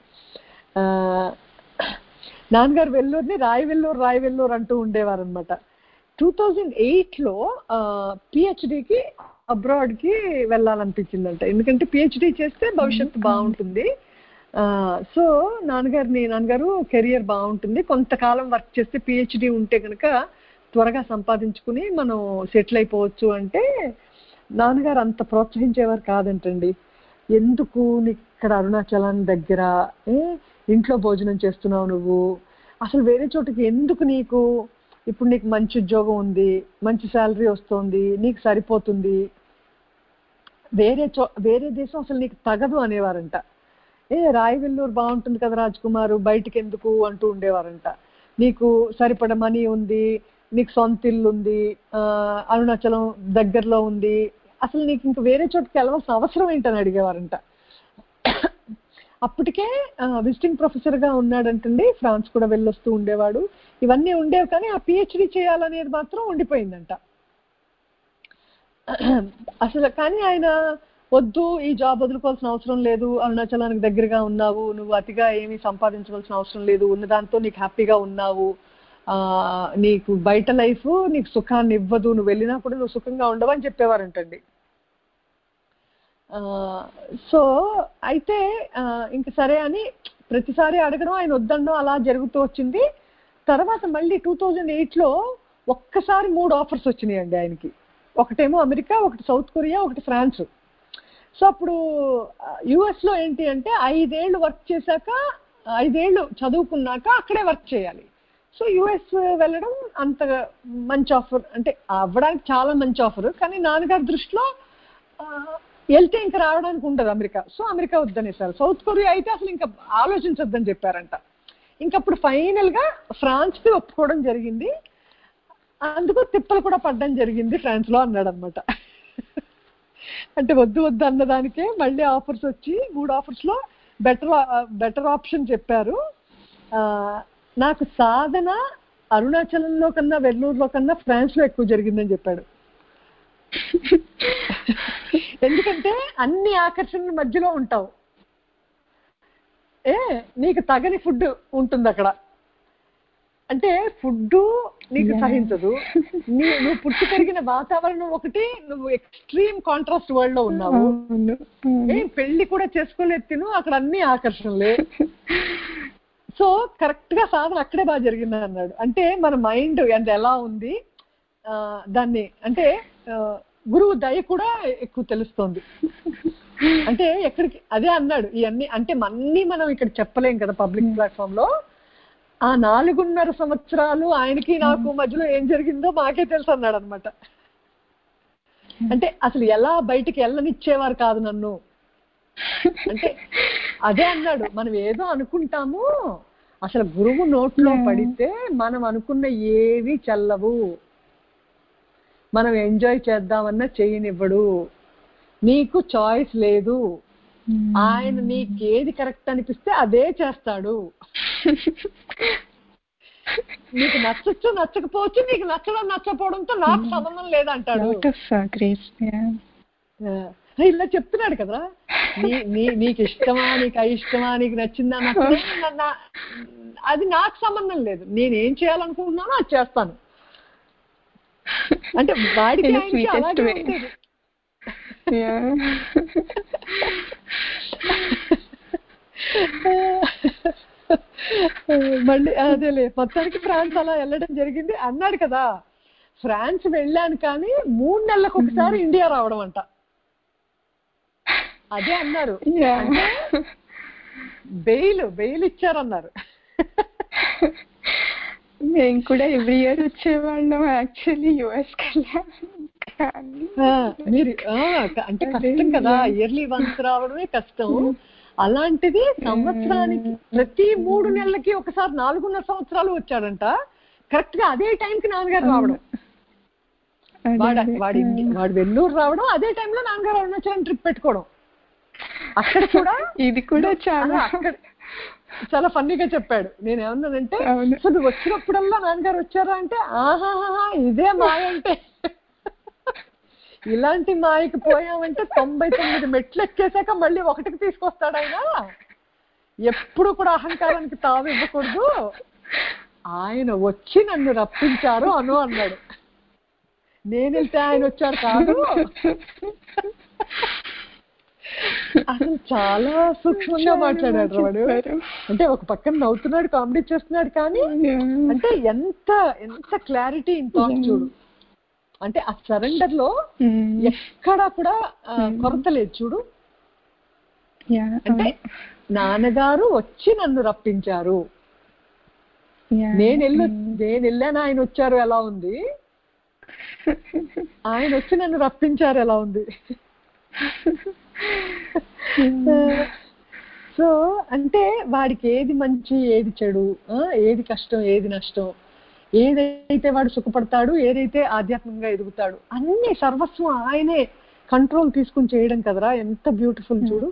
నాన్నగారు వెల్లూరుని రాయవెల్లూరు అంటూ ఉండేవారు అనమాట. 2008లో పిహెచ్డికి అబ్రాడ్కి వెళ్ళాలనిపించిందంట, ఎందుకంటే పిహెచ్డి చేస్తే భవిష్యత్తు బాగుంటుంది. సో నాన్నగారు కెరియర్ బాగుంటుంది, కొంతకాలం వర్క్ చేస్తే పిహెచ్డి ఉంటే కనుక త్వరగా సంపాదించుకుని మనం సెటిల్ అయిపోవచ్చు అంటే నాన్నగారు అంత ప్రోత్సహించేవారు కాదంటండి. ఎందుకు నీకు ఇక్కడ అరుణాచలం దగ్గర ఇంట్లో భోజనం చేస్తున్నావు, నువ్వు అసలు వేరే చోటుకి ఎందుకు, నీకు ఇప్పుడు నీకు మంచి ఉద్యోగం ఉంది, మంచి శాలరీ వస్తుంది, నీకు సరిపోతుంది, వేరే దేశం అసలు నీకు తగదు అనేవారంట. రాయవెల్లూరు బాగుంటుంది కదా రాజ్ కుమారు, బయటికి ఎందుకు అంటూ ఉండేవారంట. నీకు సరిపడ మనీ ఉంది, నీకు సొంత ఇల్లు ఉంది, అరుణాచలం దగ్గరలో ఉంది, అసలు నీకు ఇంక వేరే చోటుకి వెళ్ళవలసిన అవసరం ఏంటని అడిగేవారంట. అప్పటికే విజిటింగ్ ప్రొఫెసర్గా ఉన్నాడంటండి, ఫ్రాన్స్ కూడా వెళ్ళొస్తూ ఉండేవాడు. ఇవన్నీ ఉండేవి, కానీ ఆ పిహెచ్డి చేయాలనేది మాత్రం ఉండిపోయిందంట అసలు. కానీ ఆయన వద్దు, ఈ జాబ్ వదులుకోవాల్సిన అవసరం లేదు, అరుణాచలానికి దగ్గరగా ఉన్నావు, నువ్వు అతిగా ఏమీ సంపాదించవలసిన అవసరం లేదు, ఉన్నదాంతో నీకు హ్యాపీగా ఉన్నావు, నీకు బయట లైఫ్ నీకు సుఖాన్ని ఇవ్వదు, నువ్వు వెళ్ళినా కూడా నువ్వు సుఖంగా ఉండవు అని చెప్పేవారంటండి. సో అయితే ఇంక సరే అని ప్రతిసారి అడగడం, ఆయన వద్దడం అలా జరుగుతూ వచ్చింది. తర్వాత మళ్ళీ 2008లో ఒక్కసారి 3 ఆఫర్స్ వచ్చినాయండి ఆయనకి. ఒకటేమో అమెరికా, ఒకటి సౌత్ కొరియా, ఒకటి ఫ్రాన్స్. సో అప్పుడు యుఎస్లో ఏంటి అంటే 5 ఏళ్ళు వర్క్ చేశాక, 5 ఏళ్ళు చదువుకున్నాక అక్కడే వర్క్ చేయాలి. సో యుఎస్ వెళ్ళడం అంత మంచి ఆఫర్, అంటే అవ్వడానికి చాలా మంచి ఆఫర్, కానీ నాన్నగారి దృష్టిలో వెళ్తే ఇంకా రావడానికి ఉండదు అమెరికా. సో అమెరికా వద్దనేసారు. సౌత్ కొరియా అయితే అసలు ఇంకా ఆలోచించొద్దని చెప్పారంట. ఇంకప్పుడు ఫైనల్గా ఫ్రాన్స్కి ఒప్పుకోవడం జరిగింది. అందుకు తిప్పలు కూడా పడ్డం జరిగింది ఫ్రాన్స్లో అన్నాడు అనమాట. అంటే వద్దు అన్నదానికే మళ్ళీ ఆఫర్స్ వచ్చి 3 ఆఫర్స్లో బెటర్ ఆప్షన్ చెప్పారు. నాకు సాధన అరుణాచలంలో కన్నా వెల్లూరులో కన్నా ఫ్రాన్స్ లో ఎక్కువ జరిగిందని చెప్పాడు. ఎందుకంటే అన్ని ఆకర్షణల మధ్యలో ఉంటావు, నీకు తగని ఫుడ్ ఉంటుంది అక్కడ. అంటే ఫుడ్ నీకు సహించదు, నువ్వు పుట్టి పెరిగిన వాతావరణం ఒకటి, నువ్వు ఎక్స్ట్రీమ్ కాంట్రాస్ట్ వరల్డ్ లో ఉన్నావు. పెళ్లి కూడా చేసుకోలేదు తిను, అక్కడ అన్ని ఆకర్షణలే. సో కరెక్ట్ గా సాధన అక్కడే బాగా జరిగింది అన్నాడు. అంటే మన మైండ్ ఎంత ఎలా ఉంది దాన్ని, అంటే గురువు దయ కూడా ఎక్కువ తెలుస్తోంది. అంటే ఎక్కడికి అదే అన్నాడు, ఇవన్నీ అంటే అన్నీ మనం ఇక్కడ చెప్పలేం కదా పబ్లిక్ ప్లాట్ఫామ్ లో. ఆ 4.5 సంవత్సరాలు ఆయనకి నాకు మధ్యలో ఏం జరిగిందో మాకే తెలుసు అన్నాడు అనమాట. అంటే అసలు ఎలా బయటికి వెళ్ళనిచ్చేవారు కాదు నన్ను. అంటే అదే అన్నాడు, మనం ఏదో అనుకుంటాము, అసలు గురువు నోట్లో పడితే మనం అనుకున్న ఏవి చల్లవు, మనం ఎంజాయ్ చేద్దామన్నా చేయనివ్వడు, నీకు చాయిస్ లేదు, ఆయన నీకేది కరెక్ట్ అనిపిస్తే అదే చేస్తాడు. నీకు నచ్చచ్చు నచ్చకపోవచ్చు, నీకు నచ్చడం నచ్చకపోవడంతో నాకు సంబంధం లేదంటాడు. ఇలా చెప్తున్నాడు కదా, నీకు ఇష్టమా నీకు అయిష్టమా, నీకు నచ్చిందా నచ్చదా, అది నాకు సంబంధం లేదు, నేనేం చేయాలనుకుంటున్నానో అది చేస్తాను. అంటే వాడికి అలాగే ఉండేది. మళ్ళీ అదేలే, మొత్తానికి ఫ్రాన్స్ అలా వెళ్ళడం జరిగింది అన్నాడు కదా. ఫ్రాన్స్ వెళ్ళాను కానీ 3 నెలలకు ఒకసారి ఇండియా రావడం అంట. అదే అన్నారు, బెయిల్ ఇచ్చారన్నారు. మేము కూడా ఎవ్రీ ఇయర్ వచ్చేవాళ్ళం యాక్చువల్లీ యుఎస్ మీరు అంటే కష్టం కదా, ఇయర్లీ వన్స్ రావడమే కష్టం. అలాంటిది సంవత్సరానికి ప్రతి 3 నెలలకి ఒకసారి 4.5 సంవత్సరాలు వచ్చాడంట. కరెక్ట్ గా అదే టైంకి నాన్నగారు రావడం, వాడు వెల్లూరు రావడం, అదే టైంలో నాన్నగారు అరుణాచలం ట్రిప్ పెట్టుకోవడం. అక్కడ కూడా ఇది కూడా చాలా ఫన్నీగా చెప్పాడు. నేను ఏమన్నానంటే, అసలు వచ్చినప్పుడల్లా నాన్నగారు వచ్చారా అంటే, ఆహాహా ఇదే మాయ అంటే, ఇలాంటి మాయకి పోయామంటే 99 మెట్లు ఎక్కేసాక మళ్ళీ 1కి తీసుకొస్తాడు ఆయన. ఎప్పుడు కూడా అహంకారానికి తావు ఇవ్వకూడదు, ఆయన వచ్చి నన్ను రప్పించారు అన్నాడు. నేను వెళ్తే ఆయన వచ్చారు కాదు. అసలు చాలా సూక్ష్మంగా మాట్లాడాడు వాడు. అంటే ఒక పక్కన నవ్వుతున్నాడు, కామెడీ చేస్తున్నాడు, కానీ అంటే ఎంత క్లారిటీ ఇన్ థాట్ చూడు. అంటే ఆ సరెండర్ లో ఎక్కడా కూడా కొరత లేదు చూడు. అంటే నాన్నగారు వచ్చి నన్ను రప్పించారు, నేను వెళ్ళాను, ఆయన వచ్చారు ఎలా ఉంది, ఆయన వచ్చి నన్ను రప్పించారు ఎలా ఉంది. సో అంటే వాడికి ఏది మంచి ఏది చెడు, ఏది కష్టం ఏది నష్టం, ఏదైతే వాడు సుఖపడతాడు, ఏదైతే ఆధ్యాత్మికంగా ఎదుగుతాడు, అన్ని సర్వస్వం ఆయనే కంట్రోల్ తీసుకుని చేయడం కదరా. ఎంత బ్యూటిఫుల్ చూడు.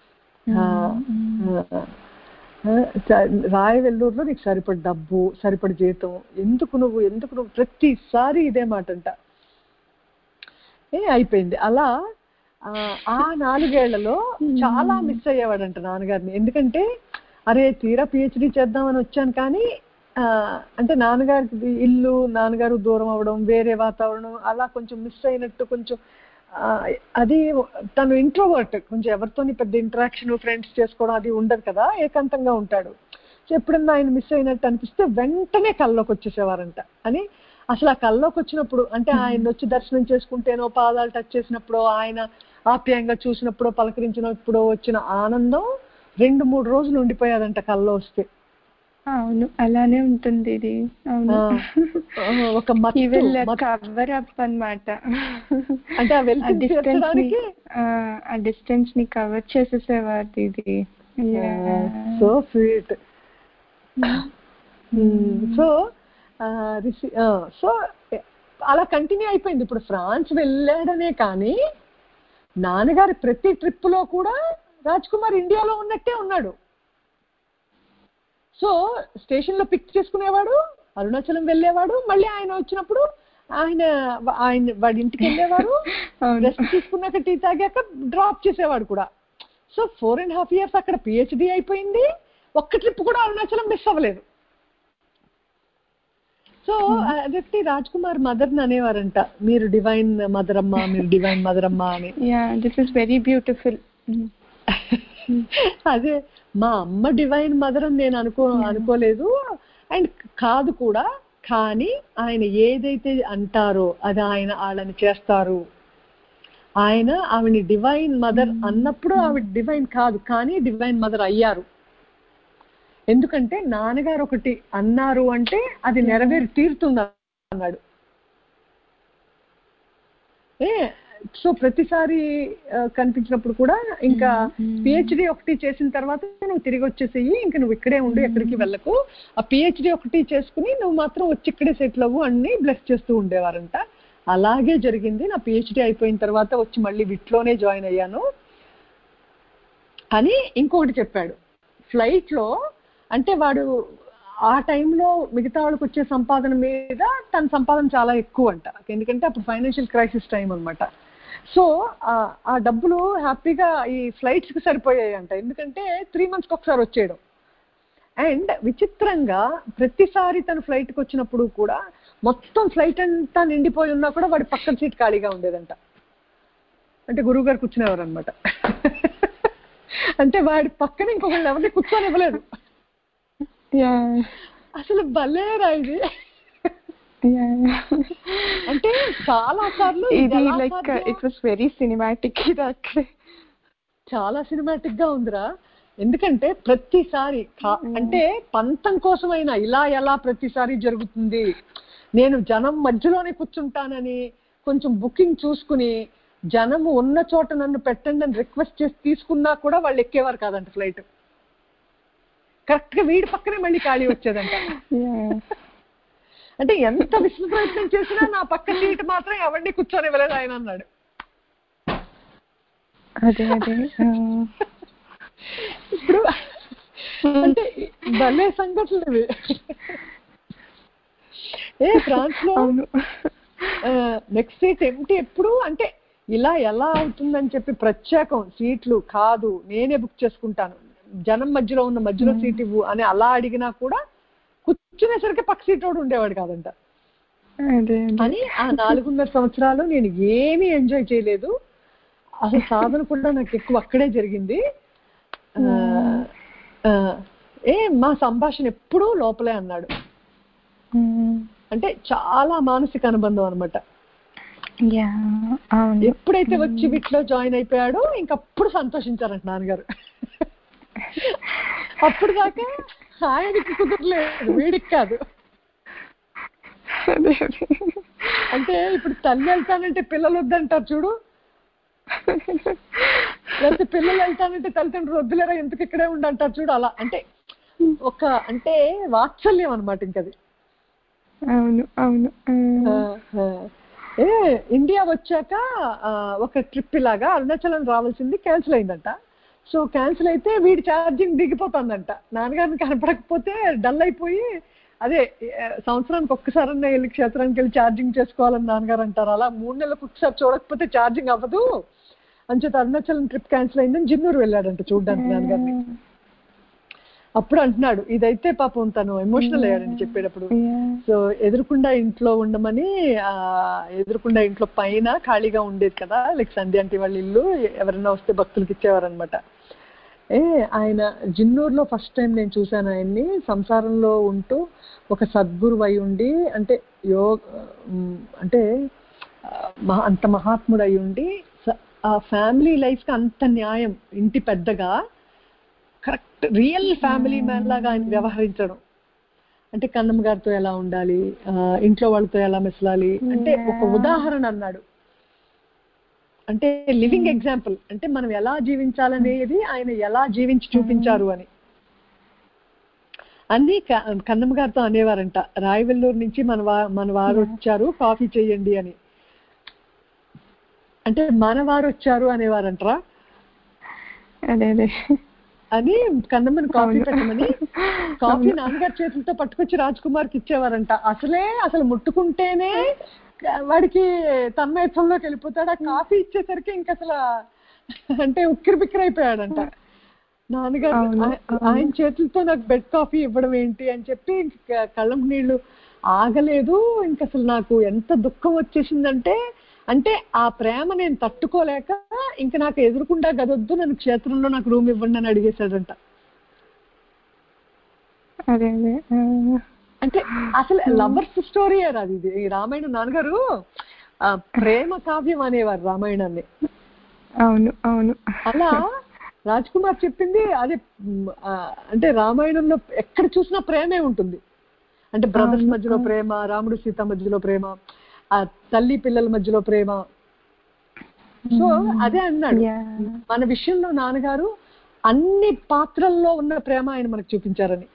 రాయవెల్లూరులో నీకు సరిపడి డబ్బు, సరిపడి జీతం, ఎందుకు నువ్వు ప్రతిసారి ఇదే మాట అంట. అయిపోయింది అలా. ఆ 4 ఏళ్లలో చాలా మిస్ అయ్యేవాడంట నాన్నగారిని. ఎందుకంటే అరే తీరా పిహెచ్డి చేద్దామని వచ్చాను, కానీ అంటే నాన్నగారికి ఇల్లు, నాన్నగారు దూరం అవడం, వేరే వాతావరణం, అలా కొంచెం మిస్ అయినట్టు. కొంచెం అది తను ఇంట్రోవర్ట్, కొంచెం ఎవరితోని పెద్ద ఇంటరాక్షన్ ఫ్రెండ్స్ చేసుకోవడం అది ఉండదు కదా, ఏకాంతంగా ఉంటాడు. సో ఎప్పుడన్నా ఆయన మిస్ అయినట్టు అనిపిస్తే వెంటనే కల్లోకి వచ్చేసేవారంట. అని అసలు ఆ కల్లోకి వచ్చినప్పుడు, అంటే ఆయన వచ్చి దర్శనం చేసుకుంటేనో, పాదాలు టచ్ చేసినప్పుడు, ఆయన ఆప్యాయంగా చూసినప్పుడు, పలకరించినప్పుడు వచ్చిన ఆనందం 2-3 రోజులు ఉండిపోయాదంట కల్లో వస్తే. అవును, అలానే ఉంటుంది ఇది. అవును, ఒక కవర్ అప్ అన్నమాట. అంటే ఆ డిస్టెన్స్ ని కవర్ చేసేసేవారు ఇది. So sweet. సో అలా కంటిన్యూ అయిపోయింది. ఇప్పుడు ఫ్రాన్స్ వెళ్ళాడనే కానీ నాన్నగారు ప్రతి ట్రిప్ లో కూడా రాజ్ కుమార్ ఇండియాలో ఉన్నట్టే ఉన్నాడు. సో స్టేషన్ లో పిక్ చేసుకునేవాడు, అరుణాచలం వెళ్ళేవాడు, మళ్ళీ ఆయన వచ్చినప్పుడు ఆయన వాడి ఇంటికి వెళ్ళేవారు, రెస్ట్ తీసుకున్నాక టీ తాగాక డ్రాప్ చేసేవాడు కూడా. సో 4.5 years అక్కడ పిహెచ్డి అయిపోయింది, ఒక్క ట్రిప్ కూడా అరుణాచలం మిస్ అవ్వలేదు. సో అదొకటి రాజ్ కుమార్ మదర్ అనేవారంట, మీరు డివైన్ మదర్ అమ్మా, మీరు డివైన్ మదర్ అమ్మా అని. This is very beautiful. అదే మా అమ్మ డివైన్ మదర్ అని నేను అనుకోలేదు అండ్ కాదు కూడా. కానీ ఆయన ఏదైతే అంటారో అది ఆయన వాళ్ళని చేస్తారు. ఆయన ఆవిడ డివైన్ మదర్ అన్నప్పుడు ఆవిడ డివైన్ కాదు, కానీ డివైన్ మదర్ అయ్యారు. ఎందుకంటే నాన్నగారు ఒకటి అన్నారు అంటే అది నెరవేరి తీరుతుంది అన్నాడు. సో ప్రతిసారి కనిపించినప్పుడు కూడా ఇంకా పిహెచ్డి ఒకటి చేసిన తర్వాత నువ్వు తిరిగి వచ్చేసేయి, ఇంకా నువ్వు ఇక్కడే ఉండు, ఎక్కడికి వెళ్ళకు, ఆ పిహెచ్డి ఒకటి చేసుకుని నువ్వు మాత్రం వచ్చి ఇక్కడే సెటిల్ అవ్వు అని బ్లెస్ చేస్తూ ఉండేవారంట. అలాగే జరిగింది. నా పిహెచ్డి అయిపోయిన తర్వాత వచ్చి మళ్ళీ విట్లోనే జాయిన్ అయ్యాను అని ఇంకొకటి చెప్పాడు. ఫ్లైట్లో అంటే వాడు ఆ టైంలో మిగతా వాళ్ళకి వచ్చే సంపాదన మీద తన సంపాదన చాలా ఎక్కువ అంట, ఎందుకంటే అప్పుడు ఫైనాన్షియల్ క్రైసిస్ టైం అనమాట. సో ఆ డబ్బులు హ్యాపీగా ఈ ఫ్లైట్స్కి సరిపోయాయి అంట, ఎందుకంటే 3 monthsకి ఒకసారి వచ్చేయడం. అండ్ విచిత్రంగా ప్రతిసారి తను ఫ్లైట్కి వచ్చినప్పుడు కూడా మొత్తం ఫ్లైట్ అంతా నిండిపోయి ఉన్నా కూడా వాడి పక్కన సీట్ ఖాళీగా ఉండేదంట. అంటే గురువు గారు కూర్చునేవారు అనమాట. అంటే వాడి పక్కన ఇంకొకళ్ళు ఎవరిని కూర్చొని ఇవ్వలేదు. అసలు భలేరా ఇది. అంటే చాలా సార్లు ఇది like it was very cinematic. ఇది అక్కడే చాలా సినిమాటిక్ గా ఉందిరా. ఎందుకంటే ప్రతిసారి అంటే పంతం కోసమైనా ఇలా ఎలా ప్రతిసారి జరుగుతుంది, నేను జనం మధ్యలోనే కూర్చుంటానని కొంచెం బుకింగ్ చూసుకుని జనము ఉన్న చోట నన్ను పెట్టండి అని రిక్వెస్ట్ చేసి తీసుకున్నా కూడా వాళ్ళు ఎక్కేవారు కాదంట ఫ్లైట్. కరెక్ట్ గా వీడి పక్కనే మళ్ళీ ఖాళీ వచ్చేదంట. అంటే ఎంత విశ్వ ప్రయత్నం చేసినా నా పక్క సీట్ మాత్రం ఎవరిని కూర్చొని ఇవ్వలేదు ఆయన అన్నాడు. ఇప్పుడు అంటే భలే సంఘటనలు ఇవి. ఫ్రాన్స్ లో నెక్స్ట్ సీట్ ఎంటీ ఎప్పుడు అంటే ఇలా ఎలా అవుతుందని చెప్పి ప్రత్యేకం సీట్లు కాదు, నేనే బుక్ చేసుకుంటాను, జనం మధ్యలో ఉన్న మధ్యలో సీట్ ఇవ్వు అని అలా అడిగినా కూడా కూర్చునేసరికి పక్క సీట్ వాడు ఉండేవాడు కాదంట. అని ఆ 4.5 సంవత్సరాలు నేను ఏమీ ఎంజాయ్ చేయలేదు. అసలు సాధన కూడా నాకు ఎక్కువ అక్కడే జరిగింది. మా సంభాషణ ఎప్పుడూ లోపలే అన్నాడు. అంటే చాలా మానసిక అనుబంధం అనమాట. ఎప్పుడైతే వచ్చి వీటిలో జాయిన్ అయిపోయాడో ఇంకప్పుడు సంతోషించారంట నాన్నగారు. అప్పుడు దాకా ఆయనకి కుదరలేదు, వీడికి కాదు. అంటే ఇప్పుడు తల్లి వెళ్తానంటే పిల్లలు వద్దంటారు చూడు, లేకపోతే పిల్లలు వెళ్తానంటే తల్లిదండ్రులు వద్దులేరా ఎందుకు ఇక్కడే ఉండంటారు చూడు, అలా అంటే ఒక అంటే వాత్సల్యం అనమాట ఇంకది. అవును అవును. ఇండియా వచ్చాక ఒక ట్రిప్ ఇలాగా అరుణాచలం రావాల్సింది క్యాన్సిల్ అయిందంట. సో క్యాన్సిల్ అయితే వీడి ఛార్జింగ్ దిగిపోతుందంట. నాన్నగారిని కనపడకపోతే డల్ అయిపోయి అదే సంవత్సరానికి ఒక్కసారన్నా వెళ్ళి క్షేత్రానికి వెళ్ళి ఛార్జింగ్ చేసుకోవాలని నాన్నగారు అంటారు. అలా 3 నెలలకు ఒకసారి చూడకపోతే ఛార్జింగ్ అవ్వదు అని చెప్పి అరుణాచలం ట్రిప్ క్యాన్సిల్ అయిందని జిన్నూరు వెళ్ళాడంట చూడడానికి నాన్నగారిని. అప్పుడు అంటున్నాడు ఇదైతే పాపం తను ఎమోషనల్ అయ్యాడని చెప్పేటప్పుడు. సో ఎదురుకుండా ఇంట్లో ఉండమని, ఎదురుకుండా ఇంట్లో పైన ఖాళీగా ఉండేది కదా లైక్ సంధ్య అంటే వాళ్ళ ఇల్లు, ఎవరైనా వస్తే భక్తులకి ఇచ్చేవారనమాట. ఆయన జిన్నూరులో ఫస్ట్ టైం నేను చూశాను ఆయన్ని. సంసారంలో ఉంటూ ఒక సద్గురు అయి ఉండి అంటే అంటే అంత మహాత్ముడు అయి ఉండి ఆ ఫ్యామిలీ లైఫ్కి అంత న్యాయం, ఇంటి పెద్దగా కరెక్ట్ రియల్ ఫ్యామిలీ మ్యాన్ లాగా ఆయన వ్యవహరించడం. అంటే కన్నమ్మ గారితో ఎలా ఉండాలి, ఇంట్లో వాళ్ళతో ఎలా మెసలాలి అంటే ఒక ఉదాహరణ అన్నాడు. అంటే లివింగ్ ఎగ్జాంపుల్, అంటే మనం ఎలా జీవించాలనేది ఆయన ఎలా జీవించి చూపించారు అని అన్ని కన్నమ్మ గారితో అనేవారంట. రాయవెల్లూరు నుంచి మన వారు వచ్చారు కాఫీ చేయండి అని. అంటే మన వారు వచ్చారు అనేవారంటరా. అదే అదే అని కన్నమ్మని కాఫీ పెట్టమని కాఫీ నాన్నగారి చేతులతో పట్టుకొచ్చి రాజ్ కుమార్కి ఇచ్చేవారంట. అసలు ముట్టుకుంటేనే వాడికి తన్మయత్వంలోకి వెళ్ళిపోతాడు. ఆ కాఫీ ఇచ్చేసరికి ఇంక అసలు అంటే ఉక్కిరి బిక్కిరి అయిపోయాడంట. నాన్నగారు ఆయన చేతులతో నాకు బెడ్ కాఫీ ఇవ్వడం ఏంటి అని చెప్పి కళ్ళం నీళ్లు ఆగలేదు. ఇంక అసలు నాకు ఎంత దుఃఖం వచ్చేసిందంటే, అంటే ఆ ప్రేమ నేను తట్టుకోలేక ఇంక నాకు ఎదురుకుండా గదొద్దు, నన్ను క్షేత్రంలో నాకు రూమ్ ఇవ్వండి అని అడిగేశాడంట. అదే అదే అంటే అసలు లవర్స్ స్టోరీ అది. ఇది ఈ రామాయణం నాన్నగారు ప్రేమ కావ్యం అనేవారు రామాయణాన్ని. అవును అవును. అలా రాజ్ కుమార్ చెప్పింది అది. అంటే రామాయణంలో ఎక్కడ చూసినా ప్రేమే ఉంటుంది. అంటే బ్రదర్స్ మధ్యలో ప్రేమ, రాముడు సీత మధ్యలో ప్రేమ, ఆ తల్లి పిల్లల మధ్యలో ప్రేమ. సో అదే అన్నాడు, మన విషయంలో నాన్నగారు అన్ని పాత్రల్లో ఉన్న ప్రేమ ఆయన మనకు చూపించారని.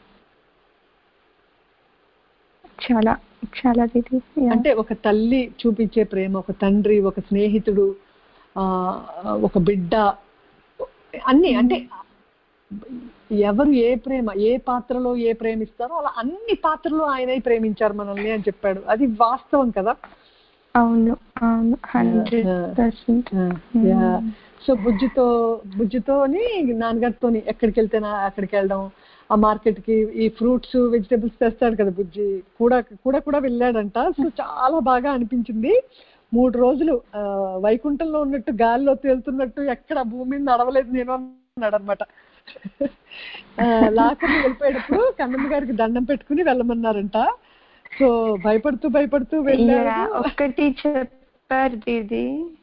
చాలా చాలా అంటే ఒక తల్లి చూపించే ప్రేమ, ఒక తండ్రి, ఒక స్నేహితుడు, ఒక బిడ్డ, అన్ని. అంటే ఎవరు ఏ ప్రేమ, ఏ పాత్రలో ఏ ప్రేమిస్తారో అలా అన్ని పాత్రలో ఆయనే ప్రేమించారు మనల్ని అని చెప్పాడు. అది వాస్తవం కదా. అవును అవును 100%. సో బుజ్జితోని నాన్నగారితోని ఎక్కడికి వెళ్తే అక్కడికి వెళ్ళడం, ఆ మార్కెట్ కి ఈ ఫ్రూట్స్ వెజిటేబుల్స్ తెస్తాడు కదా బుజ్జి, కూడా వెళ్ళాడంట. సో చాలా బాగా అనిపించింది. 3 రోజులు వైకుంఠంలో ఉన్నట్టు, గాలిలో తేలుతున్నట్టు, ఎక్కడ భూమి మీద నడవలేదు నేను అన్నాడు అనమాట. లాకర్ని వెళ్ళిపోయేటప్పుడు కన్నమ్మ గారికి దండం పెట్టుకుని వెళ్ళమన్నారంట. సో భయపడుతూ వెళ్ళాడు. ఒకటి చెప్పారు దీది,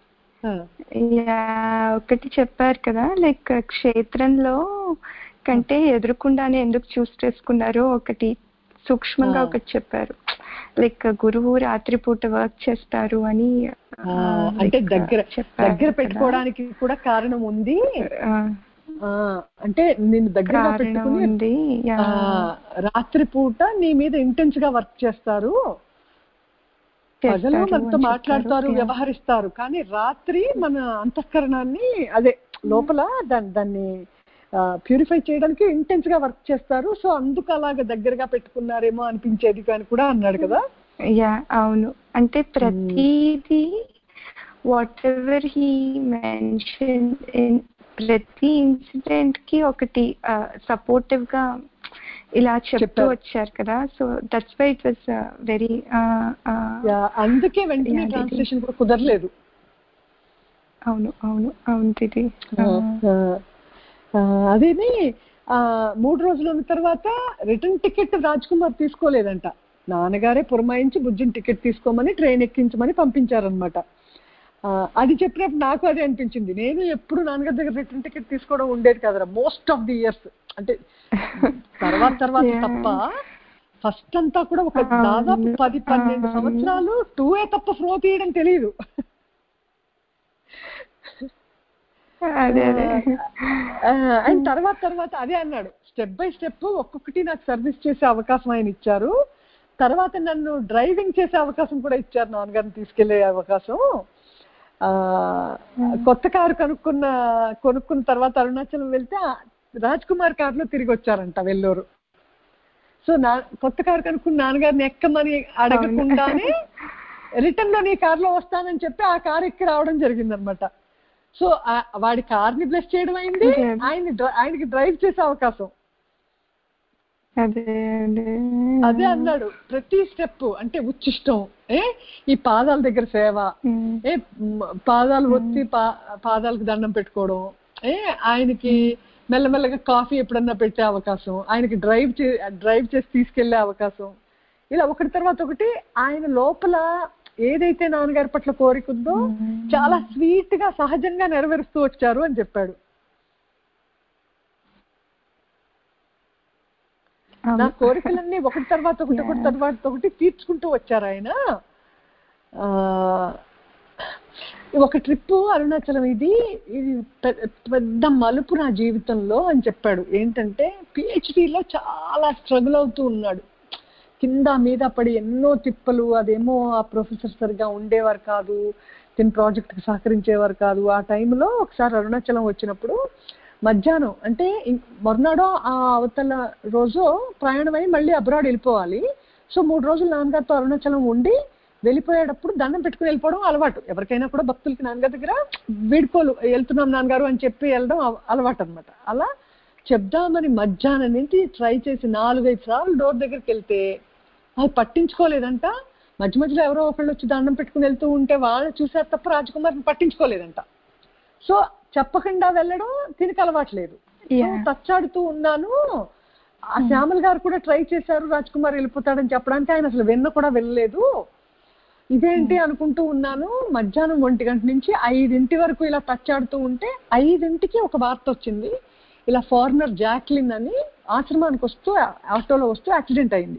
ఒకటి చెప్పారు కదా, లైక్ క్షేత్రంలో కంటే ఎదురుకుండానే ఎందుకు చూస్ చేసుకున్నారో ఒకటి సూక్ష్మంగా ఒకటి చెప్పారు. లైక్ గురువు రాత్రిపూట వర్క్ చేస్తారు అని. అంటే దగ్గర పెట్టుకోవడానికి కూడా కారణం ఉంది. అంటే నేను దగ్గరగా పెట్టుకుని రాత్రిపూట నీ మీద ఇంటెన్స్ గా వర్క్ చేస్తారు, పగలు మనతో మాట్లాడతారు, వ్యవహరిస్తారు, కానీ రాత్రి మన అంతఃకరణాన్ని అదే లోపల దాన్ని ప్యూరిఫై చేయడానికి ఇంటెన్స్ గా వర్క్ చేస్తారు. సో అందుకు అలాగ దగ్గరగా పెట్టుకున్నారేమో అనిపించేది కానీ కూడా అన్నాడు కదా. అవును. అంటే ప్రతిదీ whatever he mention in ప్రతి ఇన్సిడెంట్ కి ఒకటి సపోర్టివ్ గా ఇలా చెప్తూ వచ్చారు కదా. So that's why it was very. అందుకే వెంటనే ట్రాన్స్లేషన్ కూడా కుదరలేదు. అవును అవును అవును దీది. అదేని 3 రోజులు ఉన్న తర్వాత రిటర్న్ టికెట్ రాజ్ కుమార్ తీసుకోలేదంట. నాన్నగారే పురమాయించి బుజ్జిని టికెట్ తీసుకోమని, ట్రైన్ ఎక్కించమని పంపించారనమాట. అది చెప్పినప్పుడు నాకు అదే అనిపించింది. నేను ఎప్పుడు నాన్నగారి దగ్గర రిటర్న్ టికెట్ తీసుకోవడం ఉండేది కదరా మోస్ట్ ఆఫ్ ది ఇయర్స్. అంటే తర్వాత తప్ప ఫస్ట్ అంతా కూడా ఒక దాదాపు 10-12 సంవత్సరాలు 2 తప్ప ఫ్లో తీయడం తెలియదు. అండ్ తర్వాత అదే అన్నాడు, స్టెప్ బై స్టెప్ ఒక్కొక్కటి నాకు సర్వీస్ చేసే అవకాశం ఆయన ఇచ్చారు. తర్వాత నన్ను డ్రైవింగ్ చేసే అవకాశం కూడా ఇచ్చారు, నాన్నగారిని తీసుకెళ్లే అవకాశం. కొత్త కారు కొనుక్కున్న తర్వాత అరుణాచలం వెళ్తే రాజ్ కుమార్ కారులో తిరిగి వచ్చారంట వెల్లూరు. సో కొత్త కారు కనుక్కున్న నాన్నగారిని ఎక్కమని అడగకుండానే రిటర్న్ లో నీ కారులో వస్తానని చెప్పి ఆ కారు ఎక్కి రావడం జరిగిందనమాట. సో వాడి కార్ని బ్లెస్ చేయడం అయింది, ఆయనకి డ్రైవ్ చేసే అవకాశం. అదే అన్నాడు, ప్రతి స్టెప్ అంటే ఉచ్చిష్టం, ఈ పాదాల దగ్గర సేవ, పాదాలు ఒత్తి పాదాలకు దండం పెట్టుకోవడం, ఆయనకి మెల్లమెల్లగా కాఫీ ఎప్పుడన్నా పెట్టే అవకాశం, ఆయనకి డ్రైవ్ చేసి తీసుకెళ్లే అవకాశం. ఇలా ఒకటి తర్వాత ఒకటి ఆయన లోపల ఏదైతే నాన్నగారి పట్ల కోరిక ఉందో చాలా స్వీట్ గా సహజంగా నెరవేరుస్తూ వచ్చారు అని చెప్పాడు. నా కోరికలన్నీ ఒకటి తర్వాత ఒకటి తీర్చుకుంటూ వచ్చారు ఆయన. ఒక ట్రిప్పు అరుణాచలం, ఇది పెద్ద మలుపు నా జీవితంలో అని చెప్పాడు. ఏంటంటే పిహెచ్డిలో చాలా స్ట్రగుల్ అవుతూ ఉన్నాడు, కింద మీద పడి ఎన్నో తిప్పలు. అదేమో ఆ ప్రొఫెసర్ సరిగా ఉండేవారు కాదు, దీని ప్రాజెక్ట్కి సహకరించేవారు కాదు. ఆ టైంలో ఒకసారి అరుణాచలం వచ్చినప్పుడు మధ్యాహ్నం అంటే మర్నాడో ఆ అవతల రోజు ప్రయాణమై మళ్ళీ అబ్రాడ్ వెళ్ళిపోవాలి. సో 3 రోజులు నాన్నగారితో అరుణాచలం ఉండి వెళ్ళిపోయేటప్పుడు దండం పెట్టుకుని వెళ్ళిపోవడం అలవాటు. ఎవరికైనా కూడా భక్తులకి నాన్నగారి దగ్గర వీడుకోలు వెళ్తున్నాం నాన్నగారు అని చెప్పి వెళ్ళడం అలవాటు అనమాట. అలా చెప్దామని మధ్యాహ్నం నుంచి ట్రై చేసి 4-5 సార్లు డోర్ దగ్గరికి వెళ్తే అది పట్టించుకోలేదంట. మధ్య మధ్యలో ఎవరో ఒకళ్ళు వచ్చి దండం పెట్టుకుని వెళ్తూ ఉంటే వాళ్ళు చూసారు తప్ప రాజకుమార్ని పట్టించుకోలేదంట. సో చెప్పకుండా వెళ్ళడం తినక అలవాట్లేదు. తచ్చాడుతూ ఉన్నాను. ఆ శ్యామల్ గారు కూడా ట్రై చేశారు రాజ్కుమార్ వెళ్ళిపోతాడని చెప్పడానికి, ఆయన అసలు విన్న కూడా వెళ్ళలేదు. ఇదేంటి అనుకుంటూ ఉన్నాను. మధ్యాహ్నం 1 గంట నుంచి 5 వరకు ఇలా తచ్చాడుతూ ఉంటే 5కి ఒక వార్త వచ్చింది. ఇలా ఫారినర్ జాక్లిన్ అని ఆశ్రమానికి వస్తూ ఆటోలో వస్తూ యాక్సిడెంట్ అయింది.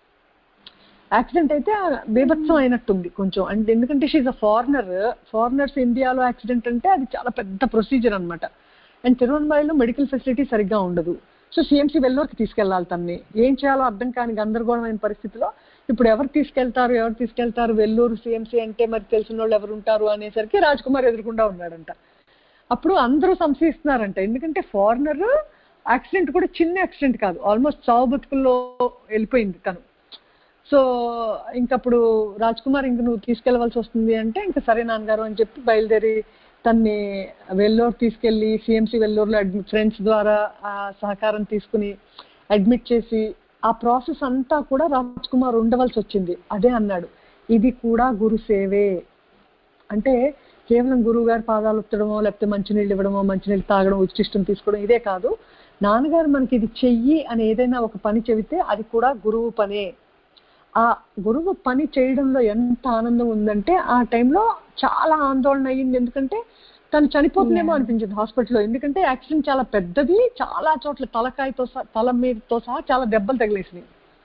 యాక్సిడెంట్ అయితే బీభత్సం అయినట్టుంది కొంచెం. అంటే ఎందుకంటే షీఈ్ అ ఫారినర్స్ ఇండియాలో యాక్సిడెంట్ అంటే అది చాలా పెద్ద ప్రొసీజర్ అనమాట. అండ్ తిరువనమలలో మెడికల్ ఫెసిలిటీ సరిగ్గా ఉండదు. సో సిఎంసి వెల్లూరుకి తీసుకెళ్లాలి తన్ని. ఏం చేయాలో అర్థం కాని గందరగోళమైన పరిస్థితిలో ఇప్పుడు ఎవరు తీసుకెళ్తారు వెల్లూరు సిఎంసి అంటే మరి తెలిసిన వాళ్ళు ఎవరు ఉంటారు అనేసరికి రాజ్కుమార్ ఎదురుకుండా ఉన్నాడంట. అప్పుడు అందరూ సంశయిస్తున్నారంట. ఎందుకంటే ఫారినర్ యాక్సిడెంట్ కూడా చిన్న యాక్సిడెంట్ కాదు, ఆల్మోస్ట్ చావు బతుకుల్లో వెళ్ళిపోయింది తను. సో ఇంకప్పుడు రాజ్కుమార్ ఇంక నువ్వు తీసుకెళ్లవలసి వస్తుంది అంటే ఇంకా సరే నాన్నగారు అని చెప్పి బయలుదేరి తన్ని వెల్లూరు తీసుకెళ్లి సిఎంసి వెల్లూరులో ఫ్రెండ్స్ ద్వారా ఆ సహకారం తీసుకుని అడ్మిట్ చేసి ఆ ప్రాసెస్ అంతా కూడా రాజ్కుమార్ ఉండవలసి వచ్చింది. అదే అన్నాడు, ఇది కూడా గురు సేవే. అంటే కేవలం గురువు గారి పాదాలు ఉత్తడమో లేకపోతే మంచినీళ్ళు ఇవ్వడమో, మంచినీళ్ళు తాగడం, ఉచిష్టం తీసుకోవడం ఇదే కాదు. నాన్నగారు మనకి ఇది చెయ్యి అని ఏదైనా ఒక పని చెబితే అది కూడా గురువు పనే. ఆ గురువు పని చేయడంలో ఎంత ఆనందం ఉందంటే ఆ టైంలో చాలా ఆందోళన అయ్యింది. ఎందుకంటే తను చనిపోతుందేమో అనిపించింది హాస్పిటల్లో. ఎందుకంటే యాక్సిడెంట్ చాలా పెద్దది, చాలా చోట్ల తల మీదతో సహా చాలా దెబ్బలు తగిలేసినాయి.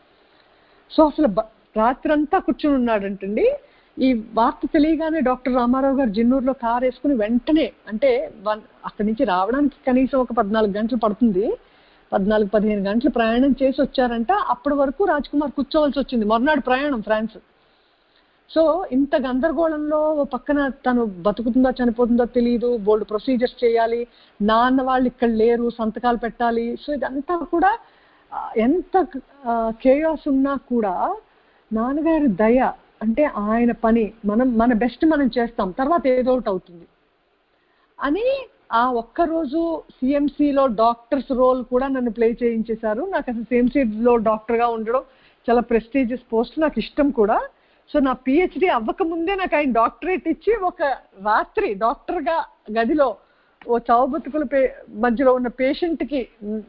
సో అసలు రాత్రంతా కూర్చుని ఉన్నాడంటండి. ఈ వార్త తెలియగానే డాక్టర్ రామారావు గారు జిన్నూరులో కారు వేసుకుని వెంటనే, అంటే అక్కడి నుంచి రావడానికి కనీసం ఒక 14 గంటలు పడుతుంది, 14-15 గంటలు ప్రయాణం చేసి వచ్చారంట. అప్పటి వరకు రాజ్కుమార్ కూర్చోవలసి వచ్చింది. మర్నాడు ప్రయాణం ఫ్రాన్స్. సో ఇంత గందరగోళంలో పక్కన తను బతుకుతుందో చనిపోతుందో తెలియదు, బోల్డ్ ప్రొసీజర్స్ చేయాలి, నాన్న వాళ్ళు ఇక్కడ లేరు, సంతకాలు పెట్టాలి. సో ఇదంతా కూడా ఎంత కేయాస్ ఉన్నా కూడా నాన్నగారి దయ, అంటే ఆయన పని మన బెస్ట్ మనం చేస్తాం, తర్వాత ఏదో ఒకటి అవుతుంది అని ఆ ఒక్కరోజు సిఎంసిలో డాక్టర్స్ రోల్ కూడా నన్ను ప్లే చేయించేశారు. నాకు అసలు సిఎంసిలో డాక్టర్గా ఉండడం చాలా ప్రెస్టీజియస్ పోస్ట్, నాకు ఇష్టం కూడా. సో నా పిహెచ్డి అవ్వకముందే నాకు ఆయన డాక్టరేట్ ఇచ్చి ఒక రాత్రి డాక్టర్గా గదిలో ఓ చావుబతుకుల మధ్యలో ఉన్న పేషెంట్కి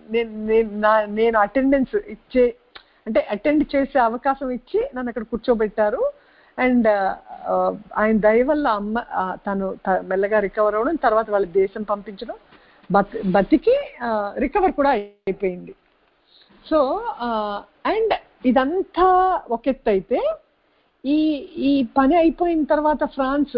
నేను అటెండెన్స్ ఇచ్చే, అంటే అటెండ్ చేసే అవకాశం ఇచ్చి నన్ను అక్కడ కూర్చోబెట్టారు. అండ్ ఆయన దయ వల్ల తను మెల్లగా రికవర్ అవ్వడం, తర్వాత వాళ్ళ దేశం పంపించడం, బతికి రికవర్ కూడా అయిపోయింది. సో అండ్ ఇదంతా ఒక ఎత్తు అయితే ఈ పని అయిపోయిన తర్వాత ఫ్రాన్స్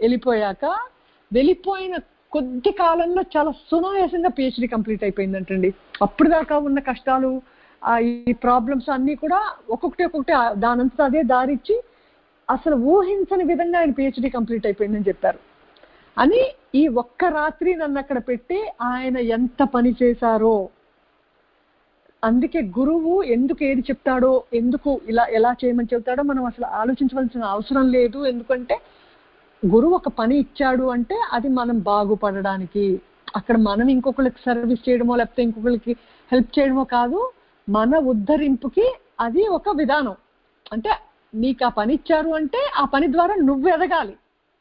వెళ్ళిపోయిన కొద్ది కాలంలో చాలా సునాయాసంగా పిహెచ్డి కంప్లీట్ అయిపోయిందంటండి. అప్పుడు దాకా ఉన్న కష్టాలు, ఈ ప్రాబ్లమ్స్ అన్నీ కూడా ఒక్కొక్కటి దానంతా అదే దారిచ్చి అసలు ఊహించని విధంగా ఆయన పిహెచ్డి కంప్లీట్ అయిపోయిందని చెప్పారు. అని ఈ ఒక్క రాత్రి నన్ను అక్కడ పెట్టి ఆయన ఎంత పని చేశారో. అందుకే గురువు ఎందుకు ఏది చెప్తాడో, ఎందుకు ఎలా చేయమని చెప్తాడో మనం అసలు ఆలోచించవలసిన అవసరం లేదు. ఎందుకంటే గురువు ఒక పని ఇచ్చాడు అంటే అది మనం బాగుపడడానికి, అక్కడ మనం ఇంకొకరికి సర్వీస్ చేయడమో లేకపోతే ఇంకొకరికి హెల్ప్ చేయడమో కాదు, మన ఉద్ధరింపుకి అది ఒక విధానం. అంటే నీకు ఆ పని ఇచ్చారు అంటే ఆ పని ద్వారా నువ్వు ఎదగాలి,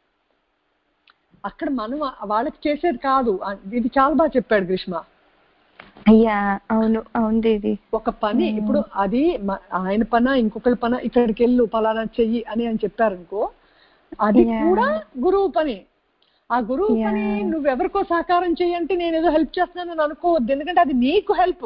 అక్కడ మనం వాళ్ళకి చేసేది కాదు. ఇది చాలా బాగా చెప్పాడు గ్రీష్మ. అయ్యా అవును అవును దేవి. ఒక పని ఇప్పుడు అది ఆయన పన ఇంకొకరి పన, ఇక్కడికి వెళ్ళు పలానా చెయ్యి అని చెప్పారనుకో, అది కూడా గురువు పని. ఆ గురువు పని నువ్వెవరికో సహకారం చెయ్యంటే నేను ఏదో హెల్ప్ చేస్తున్నానని అనుకోవద్దు, ఎందుకంటే అది నీకు హెల్ప్.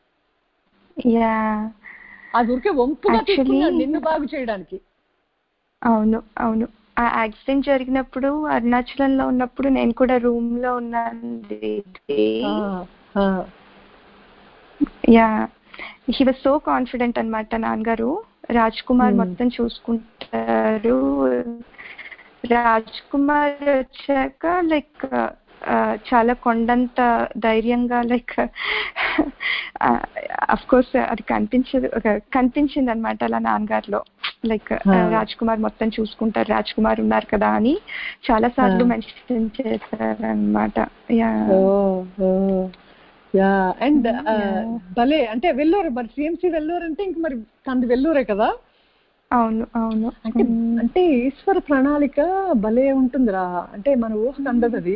అది ఊరికే వంపుగా తీసుకున్నాడు నిన్ను బాగు చేయడానికి. అవును అవును. ఆ యాక్సిడెంట్ జరిగినప్పుడు అరుణాచలంలో ఉన్నప్పుడు నేను కూడా రూమ్ లో ఉన్నాను. హీ వాజ్ సో కాన్ఫిడెంట్ అన్నమాట నాన్నగారు. రాజ్ కుమార్ మొత్తం చూసుకుంటారు. రాజ్ కుమార్ వచ్చాక లైక్ చాలా కొండంత ధైర్యంగా లైక్ అఫ్ కోర్స్ అది కనిపించింది అనమాట అలా నాన్నగారిలో. లైక్ రాజ్ కుమార్ మొత్తం చూసుకుంటారు, రాజ్ కుమార్ ఉన్నారు కదా అని చాలా సార్లు మెన్షన్ చేశారనమాట. అండ్ భలే అంటే వెల్లూరు, మరి సిఎంసి వెల్లూరు అంటే ఇంక మరి కంది వెల్లూరే కదా. అవును అవును. అంటే ఈశ్వర ప్రణాళిక భలే ఉంటుందిరా, అంటే మన ఊహకు అందదు అది.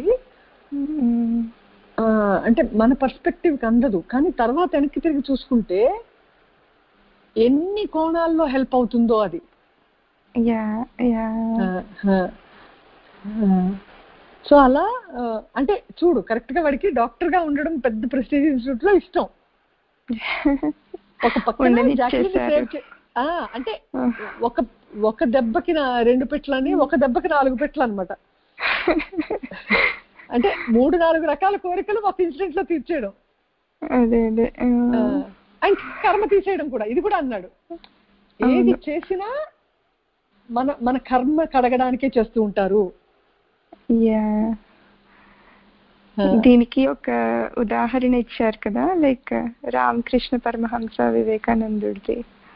అంటే మన పర్స్పెక్టివ్కి అందదు, కానీ తర్వాత వెనక్కి తిరిగి చూసుకుంటే ఎన్ని కోణాల్లో హెల్ప్ అవుతుందో అది. సో అలా అంటే చూడు, కరెక్ట్ గా వాడికి డాక్టర్ గా ఉండడం పెద్ద ప్రెస్టీజ్ ఇన్స్టిట్యూట్ లో ఇష్టం. ఒక పక్కన అంటే ఒక దెబ్బకి 2 పెట్లని, ఒక దెబ్బకి 4 పెట్లు అనమాట. అంటే 3-4 రకాల కోరికలు ఒక ఇన్సిడెంట్ లో తీర్చేయడం, అండ్ కర్మ తీసేయడం కూడా. ఇది కూడా అన్నాడు, ఏది చేసినా మన కర్మ కడగడానికే చేస్తూ ఉంటారు. దీనికి ఒక ఉదాహరణ ఇచ్చారు కదా, లైక్ రామకృష్ణ పరమహంస వివేకానందుడిది.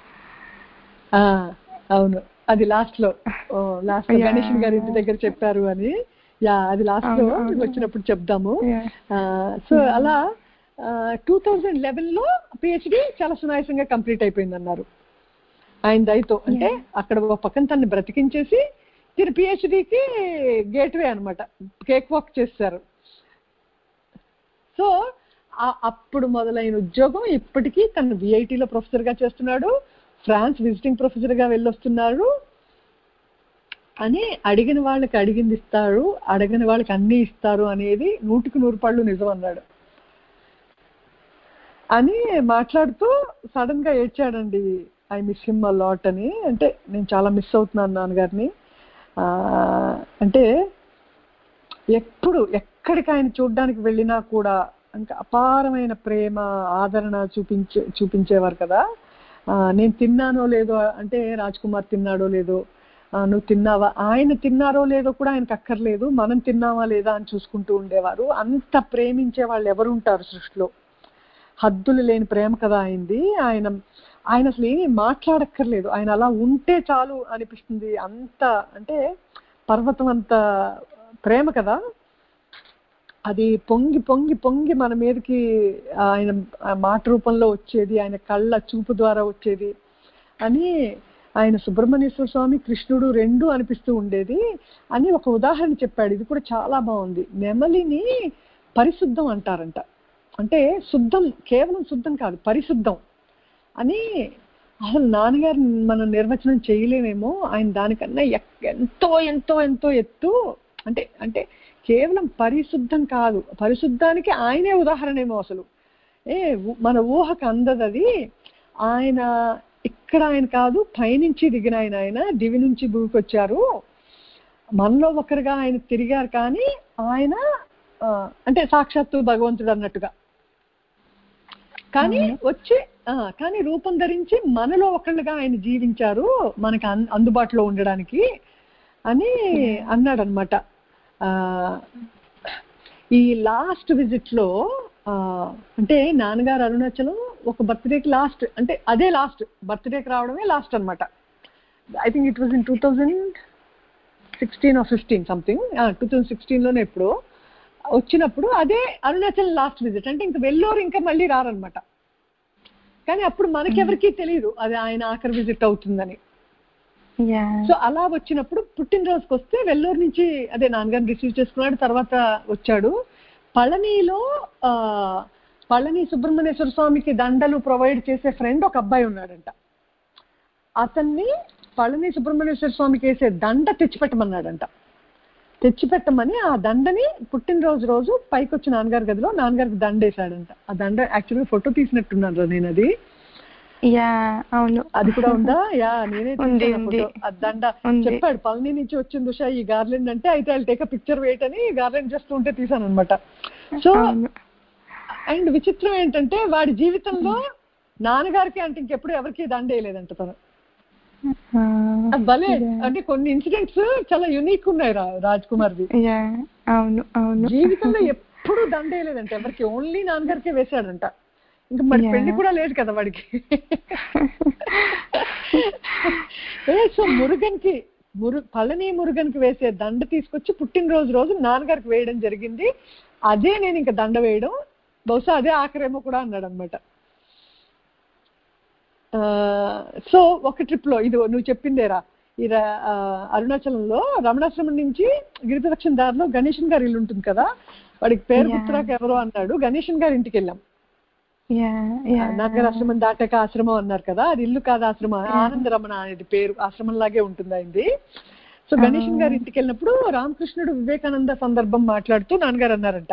అవును, అది లాస్ట్ లో గణేషన్ గారి ఇంటి దగ్గర చెప్పారు అని. అది లాస్ట్ లో వచ్చినప్పుడు చెప్దాము. సో అలా 2011 లో పిహెచ్డి చాలా సునాయాసంగా కంప్లీట్ అయిపోయింది అన్నారు ఆయన దయతో. అంటే అక్కడ ఒక పక్కన తనని బ్రతికించేసి తిని పిహెచ్డికి గేట్వే అనమాట, కేక్ వాక్ చేశారు. సో అప్పుడు మొదలైన ఉద్యోగం ఇప్పటికీ తను విఐటిలో ప్రొఫెసర్ గా చేస్తున్నాడు, ఫ్రాన్స్ విజిటింగ్ ప్రొఫెసర్ గా వెళ్ళొస్తున్నారు అని. అడిగిన వాళ్ళకి అడిగింది ఇస్తారు, అడిగిన వాళ్ళకి అన్ని ఇస్తారు అనేది 100% నిజం అన్నాడు అని మాట్లాడుతూ సడన్ గా ఏడ్చాడండి. I miss him a lot అని. అంటే నేను చాలా మిస్ అవుతున్నాను నాన్నగారిని. అంటే ఎక్కడికి ఆయన చూడ్డానికి వెళ్ళినా కూడా ఇంకా అపారమైన ప్రేమ ఆదరణ చూపించేవారు కదా. నేను తిన్నానో లేదో అంటే రాజ్ కుమార్ తిన్నాడో లేదో, నువ్వు తిన్నావా, ఆయన తిన్నారో లేదో కూడా ఆయనకు అక్కర్లేదు, మనం తిన్నావా లేదా అని చూసుకుంటూ ఉండేవారు. అంత ప్రేమించే వాళ్ళు ఎవరు ఉంటారు సృష్టిలో. హద్దులు లేని ప్రేమ కదా అయింది. ఆయన అసలు ఏమీ మాట్లాడక్కర్లేదు, ఆయన అలా ఉంటే చాలు అనిపిస్తుంది. అంత అంటే పర్వతం అంత ప్రేమ కదా అది. పొంగి పొంగి పొంగి మన మీదకి ఆయన మాట రూపంలో వచ్చేది, ఆయన కళ్ళ చూపు ద్వారా వచ్చేది అని. ఆయన సుబ్రహ్మణ్యేశ్వర స్వామి కృష్ణుడు 2 అనిపిస్తూ ఉండేది అని ఒక ఉదాహరణ చెప్పాడు. ఇది కూడా చాలా బాగుంది. నెమలిని పరిశుద్ధం అంటారంట, అంటే శుద్ధం, కేవలం శుద్ధం కాదు పరిశుద్ధం అని. అసలు నాన్నగారు మనం నిర్వచనం చేయలేమేమో, ఆయన దానికన్నా ఎంతో ఎంతో ఎంతో ఎత్తు. అంటే కేవలం పరిశుద్ధం కాదు, పరిశుద్ధానికి ఆయనే ఉదాహరణ ఏమో అసలు. మన ఊహకు అందదది. ఆయన ఇక్కడ ఆయన కాదు, పైనుంచి దిగిన ఆయన దివి నుంచి భూమికి వచ్చారు, మనలో ఒకరుగా ఆయన తిరిగారు. కానీ ఆయన అంటే సాక్షాత్తు భగవంతుడు అన్నట్టుగా కానీ రూపం ధరించి మనలో ఒకళ్ళుగా ఆయన జీవించారు మనకి అందుబాటులో ఉండడానికి అని అన్నాడు అనమాట. ఈ లాస్ట్ విజిట్ లో అంటే నాన్నగారు అరుణాచలం ఒక బర్త్డేకి లాస్ట్, అంటే అదే లాస్ట్ బర్త్డేకి రావడమే లాస్ట్ అనమాట. I think it was in 2016 or 15 something, 2016లోనే ఎప్పుడు వచ్చినప్పుడు అదే అరుణాచలం లాస్ట్ విజిట్. అంటే ఇంకా వెల్లూరు ఇంకా మళ్ళీ రారనమాట. కానీ అప్పుడు మనకెవరికీ తెలియదు అది ఆయన ఆఖరి విజిట్ అవుతుందని. సో అలా వచ్చినప్పుడు పుట్టినరోజుకి వస్తే వెల్లూరు నుంచి అదే నాన్నగారిని రిసీవ్ చేసుకున్నాడు. తర్వాత వచ్చాడు పళనిలో. పళని సుబ్రహ్మణ్యేశ్వర స్వామికి దండలు ప్రొవైడ్ చేసే ఫ్రెండ్ ఒక అబ్బాయి ఉన్నాడంట. అతన్ని పళని సుబ్రహ్మణ్యేశ్వర స్వామికి వేసే దండ తెచ్చిపెట్టమన్నాడంట. తెచ్చిపెట్టమని ఆ దండని పుట్టినరోజు రోజు పైకి వచ్చి నాన్నగారి గదిలో నాన్నగారికి దండ వేసాడంట. ఆ దండ యాక్చువల్గా ఫోటో తీసినట్టున్నాను నేను అది. అవును, అది కూడా ఉందా? నేనే ఫోటో. ఆ దండ చెప్పాడు పళని నుంచి వచ్చింది ఉషా ఈ గార్లెండ్ అంటే, అయితే I take a picture wait అని గార్లెండ్ చేస్తూ ఉంటే తీసాను అనమాట. సో అండ్ విచిత్రం ఏంటంటే వాడి జీవితంలో నాన్నగారికి అంటే ఇంకెప్పుడు ఎవరికి దండ వేయలేదంట తను. భలే అంటే కొన్ని ఇన్సిడెంట్స్ చాలా యూనిక్ ఉన్నాయి రాజ్ కుమార్ది. అవును అవును జీవితంలో ఎప్పుడు దండ వేయలేదంట ఎవరికి, ఓన్లీ నాన్నగారికే వేశాడంట. ఇంకా మరి పెళ్లి కూడా లేదు కదా వాడికి. సో పళని మురుగన్కి వేసే దండ తీసుకొచ్చి పుట్టినరోజు రోజు నాన్నగారికి వేయడం జరిగింది. అదే నేను ఇంకా దండ వేయడం, బహుశా అదే ఆఖరేమో కూడా అన్నాడు అనమాట. సో ఒక ట్రిప్ లో ఇది నువ్వు చెప్పిందేరా, ఈ అరుణాచలంలో రమణాశ్రమం నుంచి గిరిప్రదక్షిణ దారిలో గణేషన్ గారి ఇల్లు ఉంటుంది కదా, వాడికి పేరు గుర్తురాక ఎవరో అన్నాడు, గణేషన్ గారి ఇంటికి వెళ్ళాం. నాన్నగారు ఆశ్రమం దాటాక ఆశ్రమం అన్నారు కదా, అది ఇల్లు కాదు ఆశ్రమం, ఆనంద రమణ అనేది పేరు, ఆశ్రమం లాగే ఉంటుంది అయింది. సో గణేషన్ గారి ఇంటికి వెళ్ళినప్పుడు రామకృష్ణుడు వివేకానంద సందర్భం మాట్లాడుతూ నాన్నగారు అన్నారంట,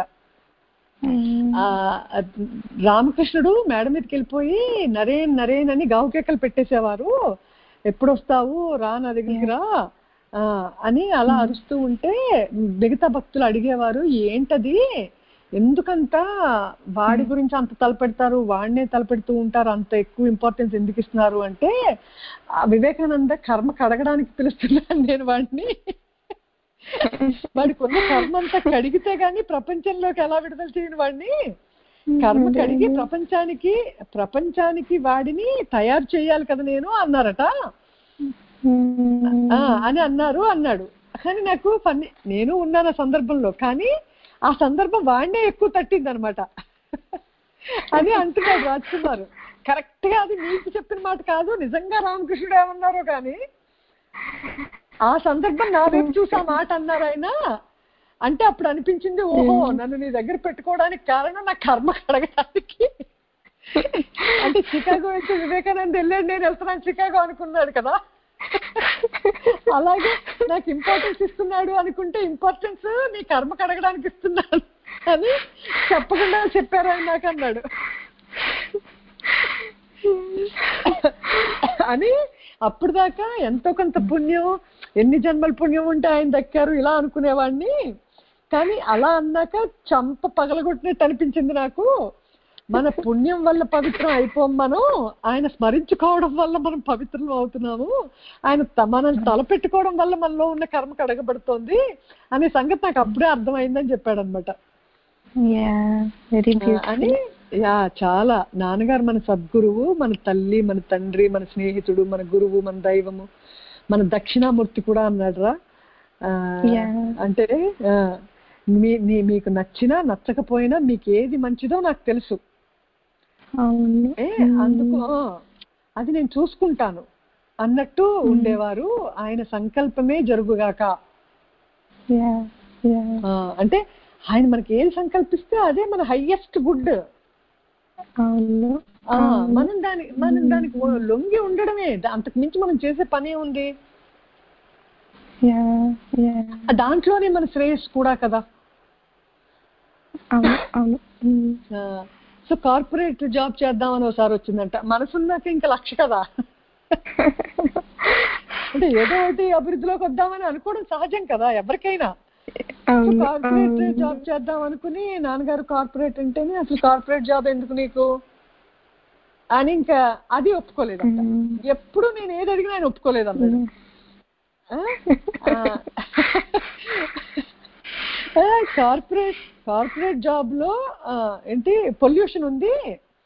రామకృష్ణుడు మేడ మీదకి వెళ్ళిపోయి నరేన్ నరేన్ అని గావుకేకలు పెట్టేసేవారు, ఎప్పుడు వస్తావు రా నా దగ్గరికి రా అని అలా అరుస్తూ ఉంటే మిగతా భక్తులు అడిగేవారు ఏంటది, ఎందుకంత వాడి గురించి అంత తలపెడతారు, వాడినే తలపెడుతూ ఉంటారు, అంత ఎక్కువ ఇంపార్టెన్స్ ఎందుకు ఇస్తున్నారు అంటే, వివేకానంద కర్మ కడగడానికి పిలుస్తున్నాను నేను వాడిని, వాడికి ఉన్న కర్మ అంతా కడిగితే గాని ప్రపంచంలోకి ఎలా విడుదల చేయని వాడిని, కర్మ కడిగి ప్రపంచానికి వాడిని తయారు చేయాలి కదా నేను అన్నారట అని అన్నాడు. కానీ నాకు నేను ఉన్నాను ఆ సందర్భంలో, కానీ ఆ సందర్భం వాడినే ఎక్కువ తట్టింది అనమాట అని అంటున్నాడు రాజ్ కుమార్. కరెక్ట్ గా అది మీకు చెప్పిన మాట కాదు, నిజంగా రామకృష్ణుడు ఏమన్నారో కానీ ఆ సందర్భం నా వైపు చూసి ఆ మాట అన్నారు ఆయన. అంటే అప్పుడు అనిపించింది, ఓహో నన్ను నీ దగ్గర పెట్టుకోవడానికి కారణం నా కర్మ కడగడానికి. అంటే చికాగో అయితే వివేకానంద వెళ్ళాడు, నేను వెళ్తున్నాను చికాగో అనుకున్నాడు కదా, అలాగే నాకు ఇంపార్టెన్స్ ఇస్తున్నాడు అనుకుంటే ఇంపార్టెన్స్ నీ కర్మ కడగడానికి ఇస్తున్నాను అని చెప్పకుండా చెప్పారు ఆయన నాకు అన్నాడు అని. అప్పుడు దాకా ఎంతో కొంత పుణ్యం, ఎన్ని జన్మల పుణ్యం ఉంటే ఆయన దక్కారు ఇలా అనుకునేవాడిని, కానీ అలా అన్నాక చంప పగలగొట్టినట్టు అనిపించింది నాకు. మన పుణ్యం వల్ల పవిత్రం అయిపోం, మనం ఆయన స్మరించుకోవడం వల్ల మనం పవిత్రం అవుతున్నాము, ఆయన మనం తలపెట్టుకోవడం వల్ల మనలో ఉన్న కర్మ కడగబడుతోంది అనే సంగతి నాకు అప్పుడే అర్థమైందని చెప్పాడు అనమాట. అని చాలా నాన్నగారు మన సద్గురువు, మన తల్లి, మన తండ్రి, మన స్నేహితుడు, మన గురువు, మన దైవము, మన దక్షిణామూర్తి కూడా అన్నాడు రా. అంటే మీకు నచ్చినా నచ్చకపోయినా మీకు ఏది మంచిదో నాకు తెలుసు, అందుకు అది నేను చూసుకుంటాను అన్నట్టు ఉండేవారు. ఆయన సంకల్పమే జరుగుగాక. అంటే ఆయన మనకి ఏది సంకల్పిస్తే అదే మన హైయెస్ట్ గుడ్. మనం దానికి లొంగి ఉండడమే, అంతకు మించి మనం చేసే పనే ఉంది. దాంట్లోనే మన శ్రేయస్సు కూడా కదా. సో కార్పొరేట్ జాబ్ చేద్దామని ఒకసారి వచ్చిందంట, మనసున్నాక ఇంకా లక్ష కదా, అంటే ఏదో ఒకటి అభివృద్ధిలోకి వద్దామని అనుకోవడం సహజం కదా ఎవరికైనా. కార్పొరేట్ జాబ్ చేద్దాం అనుకుని నాన్నగారు కార్పొరేట్ అంటేనే అసలు కార్పొరేట్ జాబ్ ఎందుకు నీకు అని ఇంకా అది ఒప్పుకోలేదంట. ఎప్పుడు నేను ఏది అడిగినా ఆయన ఒప్పుకోలేదు అన్నాడు. కార్పొరేట్ జాబ్ లో ఏంటి పొల్యూషన్ ఉంది,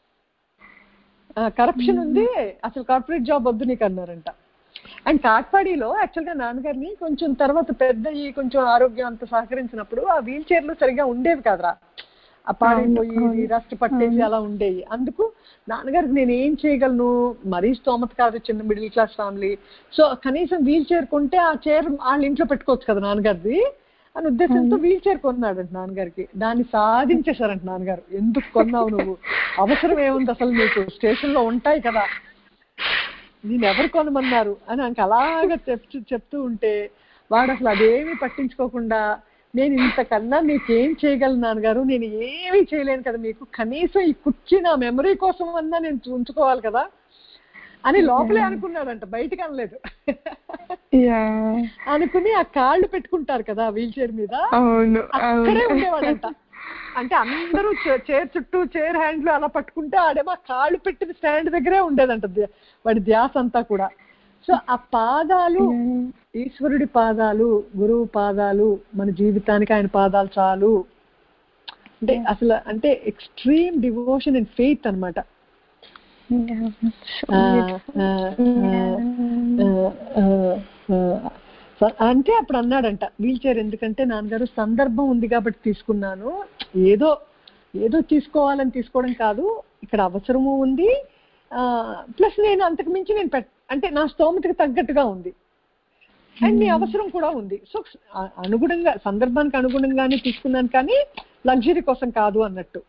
కరప్షన్ ఉంది, అసలు కార్పొరేట్ జాబ్ వద్దు నీకు అన్నారంట. అండ్ కాట్పాడిలో యాక్చువల్గా నాన్నగారిని కొంచెం తర్వాత పెద్ద కొంచెం ఆరోగ్యం అంత సహకరించినప్పుడు ఆ వీల్ చైర్లు సరిగా ఉండేవి కాదురా, ఆ పాడైపోయి రస్ట్ పట్టేసి అలా ఉండేవి. అందుకు నాన్నగారికి నేను ఏం చేయగలను, మరీ స్తోమత కాదు, చిన్న మిడిల్ క్లాస్ ఫ్యామిలీ, సో కనీసం వీల్ చైర్ కొంటే ఆ చైర్ వాళ్ళ ఇంట్లో పెట్టుకోవచ్చు కదా నాన్నగారిది అని ఉద్దేశంతో వీల్ చైర్ కొన్నాడంట నాన్నగారికి. దాన్ని సాధించేశారంట నాన్నగారు. ఎందుకు కొన్నావు నువ్వు, అవసరం ఏముంది అసలు నీకు, స్టేషన్ లో ఉంటాయి కదా, నేను ఎవరు కొనమన్నారు అని నాకు అలాగా చెప్తూ ఉంటే వాడు అసలు అదేమీ పట్టించుకోకుండా, నేను ఇంతకన్నా మీకేం చేయగలను నాన్నగారు, నేను ఏమీ చేయలేను కదా మీకు, కనీసం ఈ కుర్చీ నా మెమరీ కోసం అన్నా నేను ఉంచుకోవాలి కదా అని లోపలే అనుకున్నాడంట, బయటకు అనలేదు. అనుకుని ఆ కాళ్ళు పెట్టుకుంటారు కదా వీల్ చైర్ మీద, అక్కడే ఉండేవాడంట. అంటే అందరూ చైర్ చుట్టూ చైర్ హ్యాండ్లు అలా పట్టుకుంటే ఆడేమో కాళ్ళు పెట్టిన స్టాండ్ దగ్గరే ఉండేదంట వాడి ధ్యాస అంతా కూడా. సో ఆ పాదాలు, ఈశ్వరుడి పాదాలు, గురువు పాదాలు, మన జీవితానికి ఆయన పాదాలు చాలు అంటే అసలు అంటే ఎక్స్ట్రీమ్ డివోషన్ అండ్ ఫెయిత్ అనమాట. అంటే అప్పుడు అన్నాడంట, వీల్ చైర్ ఎందుకంటే నాన్నగారు సందర్భం ఉంది కాబట్టి తీసుకున్నాను, ఏదో ఏదో తీసుకోవాలని తీసుకోవడం కాదు, ఇక్కడ అవసరము ఉంది, ప్లస్ నేను అంతకు మించి నేను అంటే నా స్తోమతకి తగ్గట్టుగా ఉంది అండ్ నీ అవసరం కూడా ఉంది. సో అనుగుణంగా సందర్భానికి అనుగుణంగానే తీసుకున్నాను కానీ లగ్జరీ కోసం కాదు అన్నట్టు.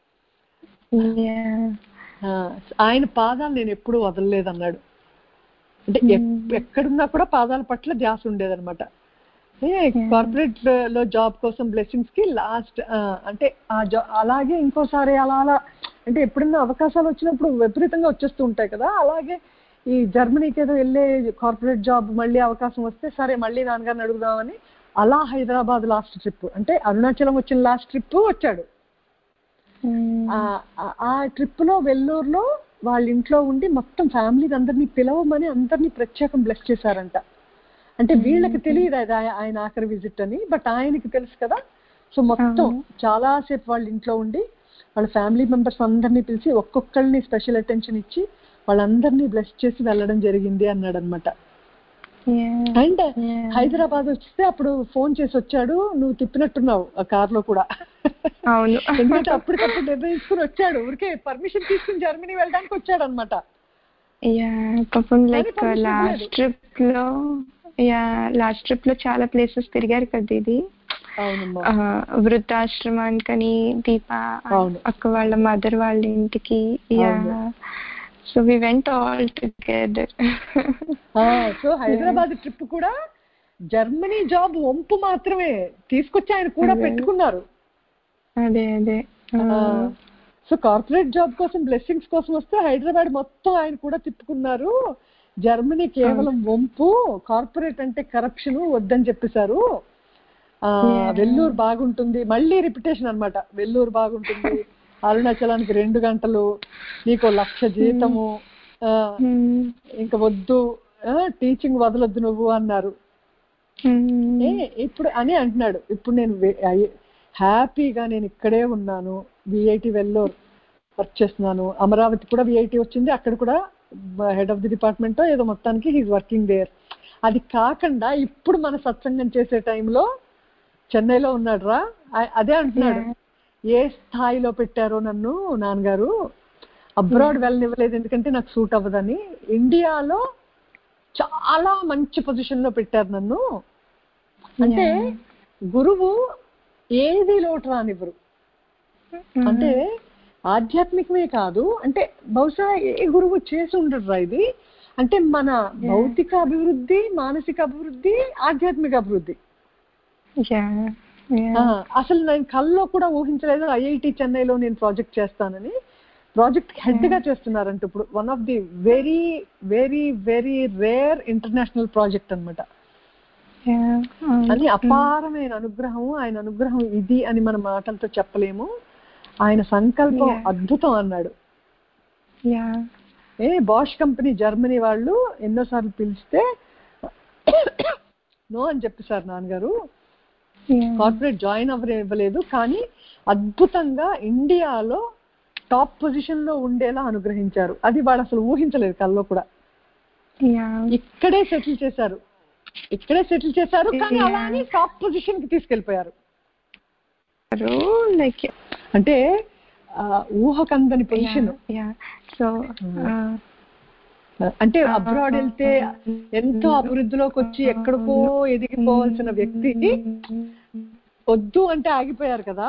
ఆయన పాదాలు నేను ఎప్పుడూ వదలలేదు అన్నాడు. అంటే ఎక్కడున్నా కూడా పాదాల పట్ల ధ్యాస ఉండేదన్నమాట. కార్పొరేట్ లో జాబ్ కోసం బ్లెస్సింగ్స్ కి లాస్ట్ అంటే ఆ అలాగే ఇంకోసారి అలా అలా అంటే ఎప్పుడన్నా అవకాశాలు వచ్చినప్పుడు విపరీతంగా వచ్చేస్తూ ఉంటాయి కదా, అలాగే ఈ జర్మనీకి ఏదో వెళ్ళే కార్పొరేట్ జాబ్ మళ్ళీ అవకాశం వస్తే సరే మళ్ళీ నాన్నగారిని అడుగుదామని అలా హైదరాబాద్ లాస్ట్ ట్రిప్ అంటే అరుణాచలం వచ్చిన లాస్ట్ ట్రిప్ వచ్చాడు. ఆ ట్రిప్ లో వెల్లూరులో వాళ్ళ ఇంట్లో ఉండి మొత్తం ఫ్యామిలీ అందరినీ పిలవమని అందరినీ ప్రత్యేకం బ్లెస్ చేశారంట. అంటే వీళ్ళకి తెలియదు అది ఆయన ఆఖరి విజిట్ అని, బట్ ఆయనకి తెలుసు కదా. సో మొత్తం చాలాసేపు వాళ్ళ ఇంట్లో ఉండి వాళ్ళ ఫ్యామిలీ మెంబర్స్ అందరినీ పిలిచి ఒక్కొక్కరిని స్పెషల్ అటెన్షన్ ఇచ్చి వాళ్ళందరినీ బ్లెస్ చేసి వెళ్ళడం జరిగింది అన్నాడు అనమాట. అండ్ హైదరాబాద్ వస్తే అప్పుడు ఫోన్ చేసి వచ్చాడు, నువ్వు తిప్పినట్టున్నావు ఆ కార్ లో కూడా. ఎందుకంటే అప్పటికప్పుడు నిర్ణయించుకుని వచ్చాడు, ఊరికే పర్మిషన్ తీసుకుని జర్మనీ వెళ్ళడానికి వచ్చాడు అనమాట. లాస్ట్ ట్రిప్ లో చాలా ప్లేసెస్ తిరిగారు కదా ఇది. వృద్ధాశ్రమానికని, దీప అక్క వాళ్ళ మదర్ వాళ్ళ ఇంటికి. So we went all together. So Hyderabad trip కూడా జర్మనీ జాబ్ వంపు మాత్రమే తీసుకొచ్చి ఆయన కూడా పెట్టుకున్నారు. అదే సో కార్పొరేట్ జాబ్ కోసం బ్లెస్సింగ్స్ కోసం వస్తే హైదరాబాద్ మొత్తం ఆయన కూడా తిప్పుకున్నారు. జర్మనీ కేవలం వంపు, కార్పొరేట్ అంటే కరప్షన్ వద్దని చెప్పేశారు. వెల్లూరు బాగుంటుంది, మళ్ళీ రిపిటేషన్ అనమాట, వెల్లూరు బాగుంటుంది, అరుణాచలానికి 2 గంటలు, నీకు 1,00,000 జీతము, ఇంకా వద్దు, టీచింగ్ వదలొద్దు నువ్వు అన్నారు. ఇప్పుడు అని అంటున్నాడు, ఇప్పుడు నేను హ్యాపీగా నేను ఇక్కడే ఉన్నాను, విఐటి వెల్లూరు వర్క్ చేస్తున్నాను, అమరావతి కూడా విఐటి వచ్చింది, అక్కడ కూడా హెడ్ ఆఫ్ ది డిపార్ట్మెంట్ ఏదో మొత్తానికి హీస్ వర్కింగ్ దేర్. అది కాకుండా ఇప్పుడు మన సత్సంగం చేసే టైంలో చెన్నైలో ఉన్నాడు రా. అదే అంటున్నాడు, ఏ స్థాయిలో పెట్టారో నన్ను నాన్నగారు, అబ్రాడ్ వెళ్ళనివ్వలేదు ఎందుకంటే నాకు సూట్ అవ్వదని, ఇండియాలో చాలా మంచి పొజిషన్ లో పెట్టారు నన్ను. అంటే గురువు ఏది లోటు రానివ్వరు. అంటే ఆధ్యాత్మికమే కాదు, అంటే బహుశా ఏ గురువు చేసి ఉండరు రా ఇది. అంటే మన భౌతిక అభివృద్ధి, మానసిక అభివృద్ధి, ఆధ్యాత్మిక అభివృద్ధి. అసలు నేను కల్లో కూడా ఊహించలేదు ఐఐటి చెన్నైలో నేను ప్రాజెక్ట్ చేస్తానని. ప్రాజెక్ట్ హెడ్ గా చేస్తున్నారంట ఇప్పుడు. One of the very very very rare international project అనమాట. అని అపారమైన అనుగ్రహం, ఆయన అనుగ్రహం ఇది అని మన మాటలతో చెప్పలేము. ఆయన సంకల్పం అద్భుతం అన్నాడు. బాష్ కంపెనీ జర్మనీ వాళ్ళు ఎన్నోసార్లు పిలిస్తే నో అని చెప్పేశారు నాన్నగారు. కార్పొరేట్ జాయిన్ ఇవ్వలేదు, కానీ అద్భుతంగా ఇండియాలో టాప్ పొజిషన్ లో ఉండేలా అనుగ్రహించారు. అది వాళ్ళు అసలు ఊహించలేదు కల్లో కూడా. ఇక్కడే సెటిల్ చేశారు కానీ అలానే టాప్ పొజిషన్ కి తీసుకెళ్లిపోయారు. అంటే ఊహకందని పొజిషన్. అంటే అబ్రాడ్ వెళ్తే ఎంతో అభివృద్ధిలోకి వచ్చి ఎక్కడికో ఎదిగిపోవాల్సిన వ్యక్తి వద్దు అంటే ఆగిపోయారు కదా.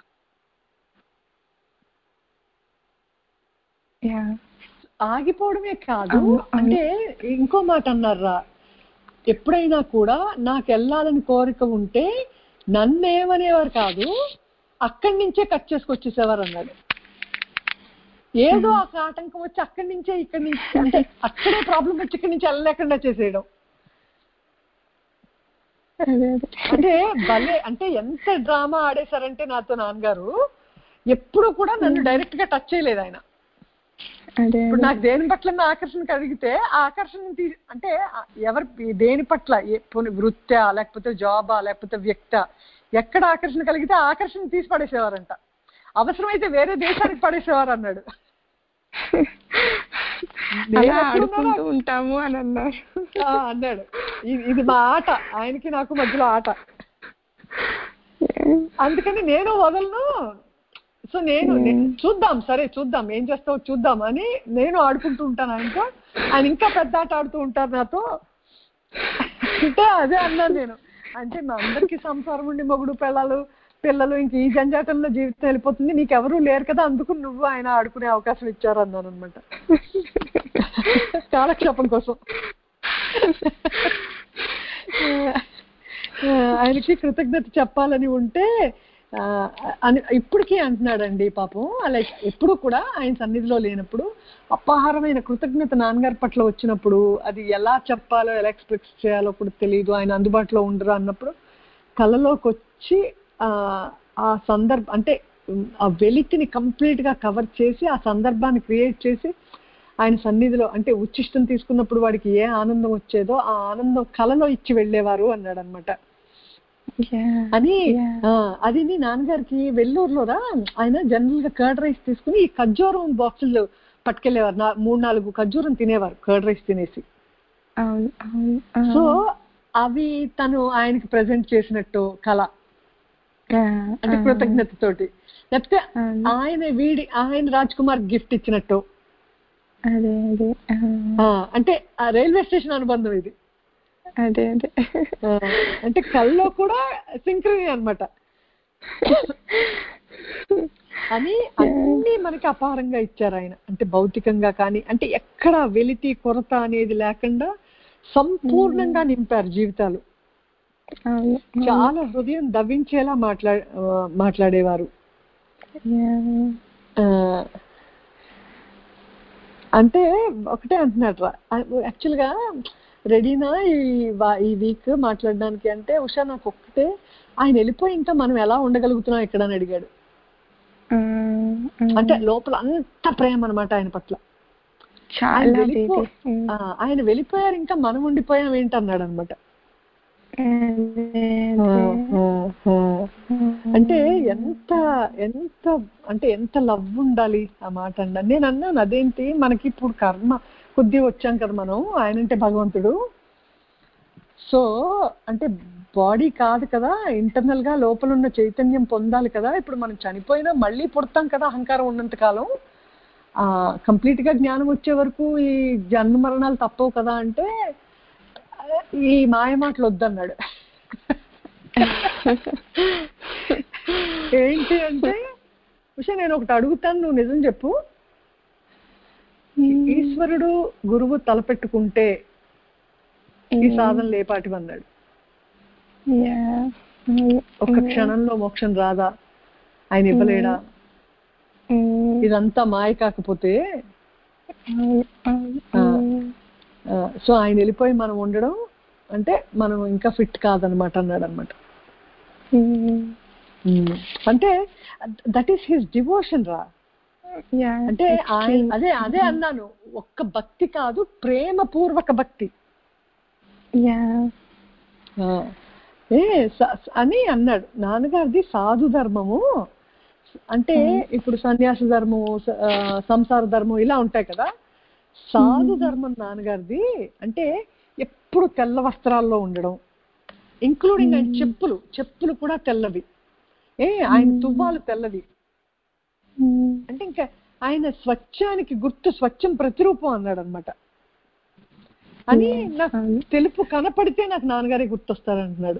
ఆగిపోవడమే కాదు, అంటే ఇంకో మాట అన్నారా, ఎప్పుడైనా కూడా నాకు వెళ్ళాలని కోరిక ఉంటే నన్నేమనేవారు కాదు, అక్కడి నుంచే కట్ చేసుకొచ్చేసేవారు అన్నాడు. ఏదో ఒక ఆటంకం వచ్చి అక్కడి నుంచే ఇక్కడి నుంచి, అంటే అక్కడే ప్రాబ్లం వచ్చి ఇక్కడి నుంచి వెళ్ళలేకుండా చేసేయడం. అంటే భలే, అంటే ఎంత డ్రామా ఆడేశారంటే నాతో నాన్నగారు, ఎప్పుడు కూడా నన్ను డైరెక్ట్ గా టచ్ చేయలేదు ఆయన. ఇప్పుడు నాకు దేని పట్ల ఆకర్షణ కలిగితే ఆ ఆకర్షణ అంటే ఎవరి దేని పట్ల వృత్తా లేకపోతే జాబా లేకపోతే వ్యక్త ఎక్కడ ఆకర్షణ కలిగితే ఆ ఆకర్షణ తీసి పడేసేవారంట. అవసరమైతే వేరే దేశానికి పడేసేవారు అన్నాడు. ఉంటాము అని అన్నాడు. ఇది మా ఆట, ఆయనకి నాకు మధ్యలో ఆట, అందుకని నేను వదలను. సో నేను చూద్దాం, సరే చూద్దాం ఏం చేస్తావు చూద్దాం అని నేను ఆడుకుంటూ ఉంటాను ఆయనతో. ఆయన ఇంకా పెద్ద ఆట ఆడుతూ ఉంటారు నాతో. అంటే అదే అన్నాను నేను, అంటే మా అందరికీ సంసారం ఉండి మొగుడు పిల్లలు ఇంక ఈ జంజాటంలో జీవితం వెళ్ళిపోతుంది, నీకెవరూ లేరు కదా, అందుకు నువ్వు ఆయన ఆడుకునే అవకాశం ఇచ్చారు అన్నాను అనమాట. కాలక్షేపం కోసం. ఆయనకి కృతజ్ఞత చెప్పాలని ఉంటే అని ఇప్పటికీ అంటున్నాడండి పాపం. లైక్ ఎప్పుడు కూడా ఆయన సన్నిధిలో లేనప్పుడు అపారమైన కృతజ్ఞత నాన్నగారి పట్ల వచ్చినప్పుడు అది ఎలా చెప్పాలో ఎలా ఎక్స్ప్రెస్ చేయాలో కూడా తెలియదు, ఆయన అందుబాటులో ఉండరు అన్నప్పుడు కళలోకి వచ్చి ఆ సందర్భం అంటే ఆ వెలితిని కంప్లీట్ గా కవర్ చేసి ఆ సందర్భాన్ని క్రియేట్ చేసి ఆయన సన్నిధిలో అంటే ఉచ్చిష్టం తీసుకున్నప్పుడు వాడికి ఏ ఆనందం వచ్చేదో ఆ ఆనందం కళలో ఇచ్చి వెళ్ళేవారు అన్నాడు అనమాట. అని అది నాన్నగారికి వెల్లూరులోరా ఆయన జనరల్ గా కర్డ్ రైస్ తీసుకుని ఈ ఖర్జూరం బాక్సులు పట్టుకెళ్లేవారు. 3-4 ఖర్జూరం తినేవారు కర్డ్ రైస్ తినేసి. సో అవి తను ఆయనకి ప్రెజెంట్ చేసినట్టు కళ అంటే కృతజ్ఞతతోటి, లేకపోతే ఆయన రాజ్ కుమార్ గిఫ్ట్ ఇచ్చినట్టు, అంటే ఆ రైల్వే స్టేషన్ అనుబంధం ఇది. అంటే కళ్ళలో కూడా సింక్రనీ అన్నమాట. అని అన్ని మనకి అపారంగా ఇచ్చారు ఆయన. అంటే భౌతికంగా కానీ అంటే ఎక్కడ వెలితి కొరత అనేది లేకుండా సంపూర్ణంగా నింపారు జీవితాలు. చాలా హృదయం దవ్వించేలా మాట్లాడేవారు. అంటే ఒకటే అంటున్నాడు యాక్చువల్ గా, రెడీనా ఈ వీక్ మాట్లాడడానికి అంటే ఉషా నాకు ఒక్కటే, ఆయన వెళ్ళిపోయి ఇంకా మనం ఎలా ఉండగలుగుతున్నాం ఇక్కడ అని అడిగాడు. అంటే లోపల అంత ప్రేమ అనమాట ఆయన పట్ల. ఆయన వెళ్ళిపోయారు ఇంకా మనం ఉండిపోయాం ఏంటన్నాడు అనమాట. అంటే ఎంత ఎంత అంటే ఎంత లవ్ ఉండాలి ఆ మాట అన్నాను. నేను అన్నాను అదేంటి మనకి ఇప్పుడు కర్మ కొద్ది వచ్చాం కదా మనం, ఆయనంటే భగవంతుడు, సో అంటే బాడీ కాదు కదా, ఇంటర్నల్ గా లోపల ఉన్న చైతన్యం పొందాలి కదా, ఇప్పుడు మనం చనిపోయినా మళ్ళీ పుడతాం కదా అహంకారం ఉన్నంత కాలం, కంప్లీట్ గా జ్ఞానం వచ్చే వరకు ఈ జన్మ మరణాలు తప్పవు కదా అంటే ఈ మాయ మాటలు వద్దన్నాడు. ఏంటి అంటే ఉషా నేను ఒకటి అడుగుతాను, నువ్వు నిజం చెప్పు, ఈశ్వరుడు గురువు తలపెట్టుకుంటే ఈ సాధనలు ఏపాటివి అన్నాడు. ఒక్క క్షణంలో మోక్షం రాదా, ఆయన ఇవ్వలేడా, ఇదంతా మాయ కాకపోతే, సో ఆయన వెళ్ళిపోయి మనం ఉండడం అంటే మనం ఇంకా ఫిట్ కాదనమాట అన్నాడు అనమాట. అంటే దట్ ఈస్ హిస్ డివోషన్ రా. అంటే ఆయన అదే అన్నాను, ఒక్క భక్తి కాదు ప్రేమ పూర్వక భక్తి అని అన్నాడు. నాన్నగారిది సాధు ధర్మము అంటే ఇప్పుడు సన్యాస ధర్మము సంసార ధర్మం ఇలా ఉంటాయి కదా, సాధు ధర్మం నాన్నగారిది అంటే ఎప్పుడు తెల్ల వస్త్రాల్లో ఉండడం, ఇంక్లూడింగ్ ఆయన చెప్పులు కూడా తెల్లవి, ఆయన తువ్వాలు తెల్లవి, అంటే ఇంకా ఆయన స్వచ్ఛానికి గుర్తు, స్వచ్ఛం ప్రతిరూపం అన్నాడు అనమాట. అని నాకు తెలుపు కనపడితే నాకు నాన్నగారే గుర్తొస్తారంటున్నాడు.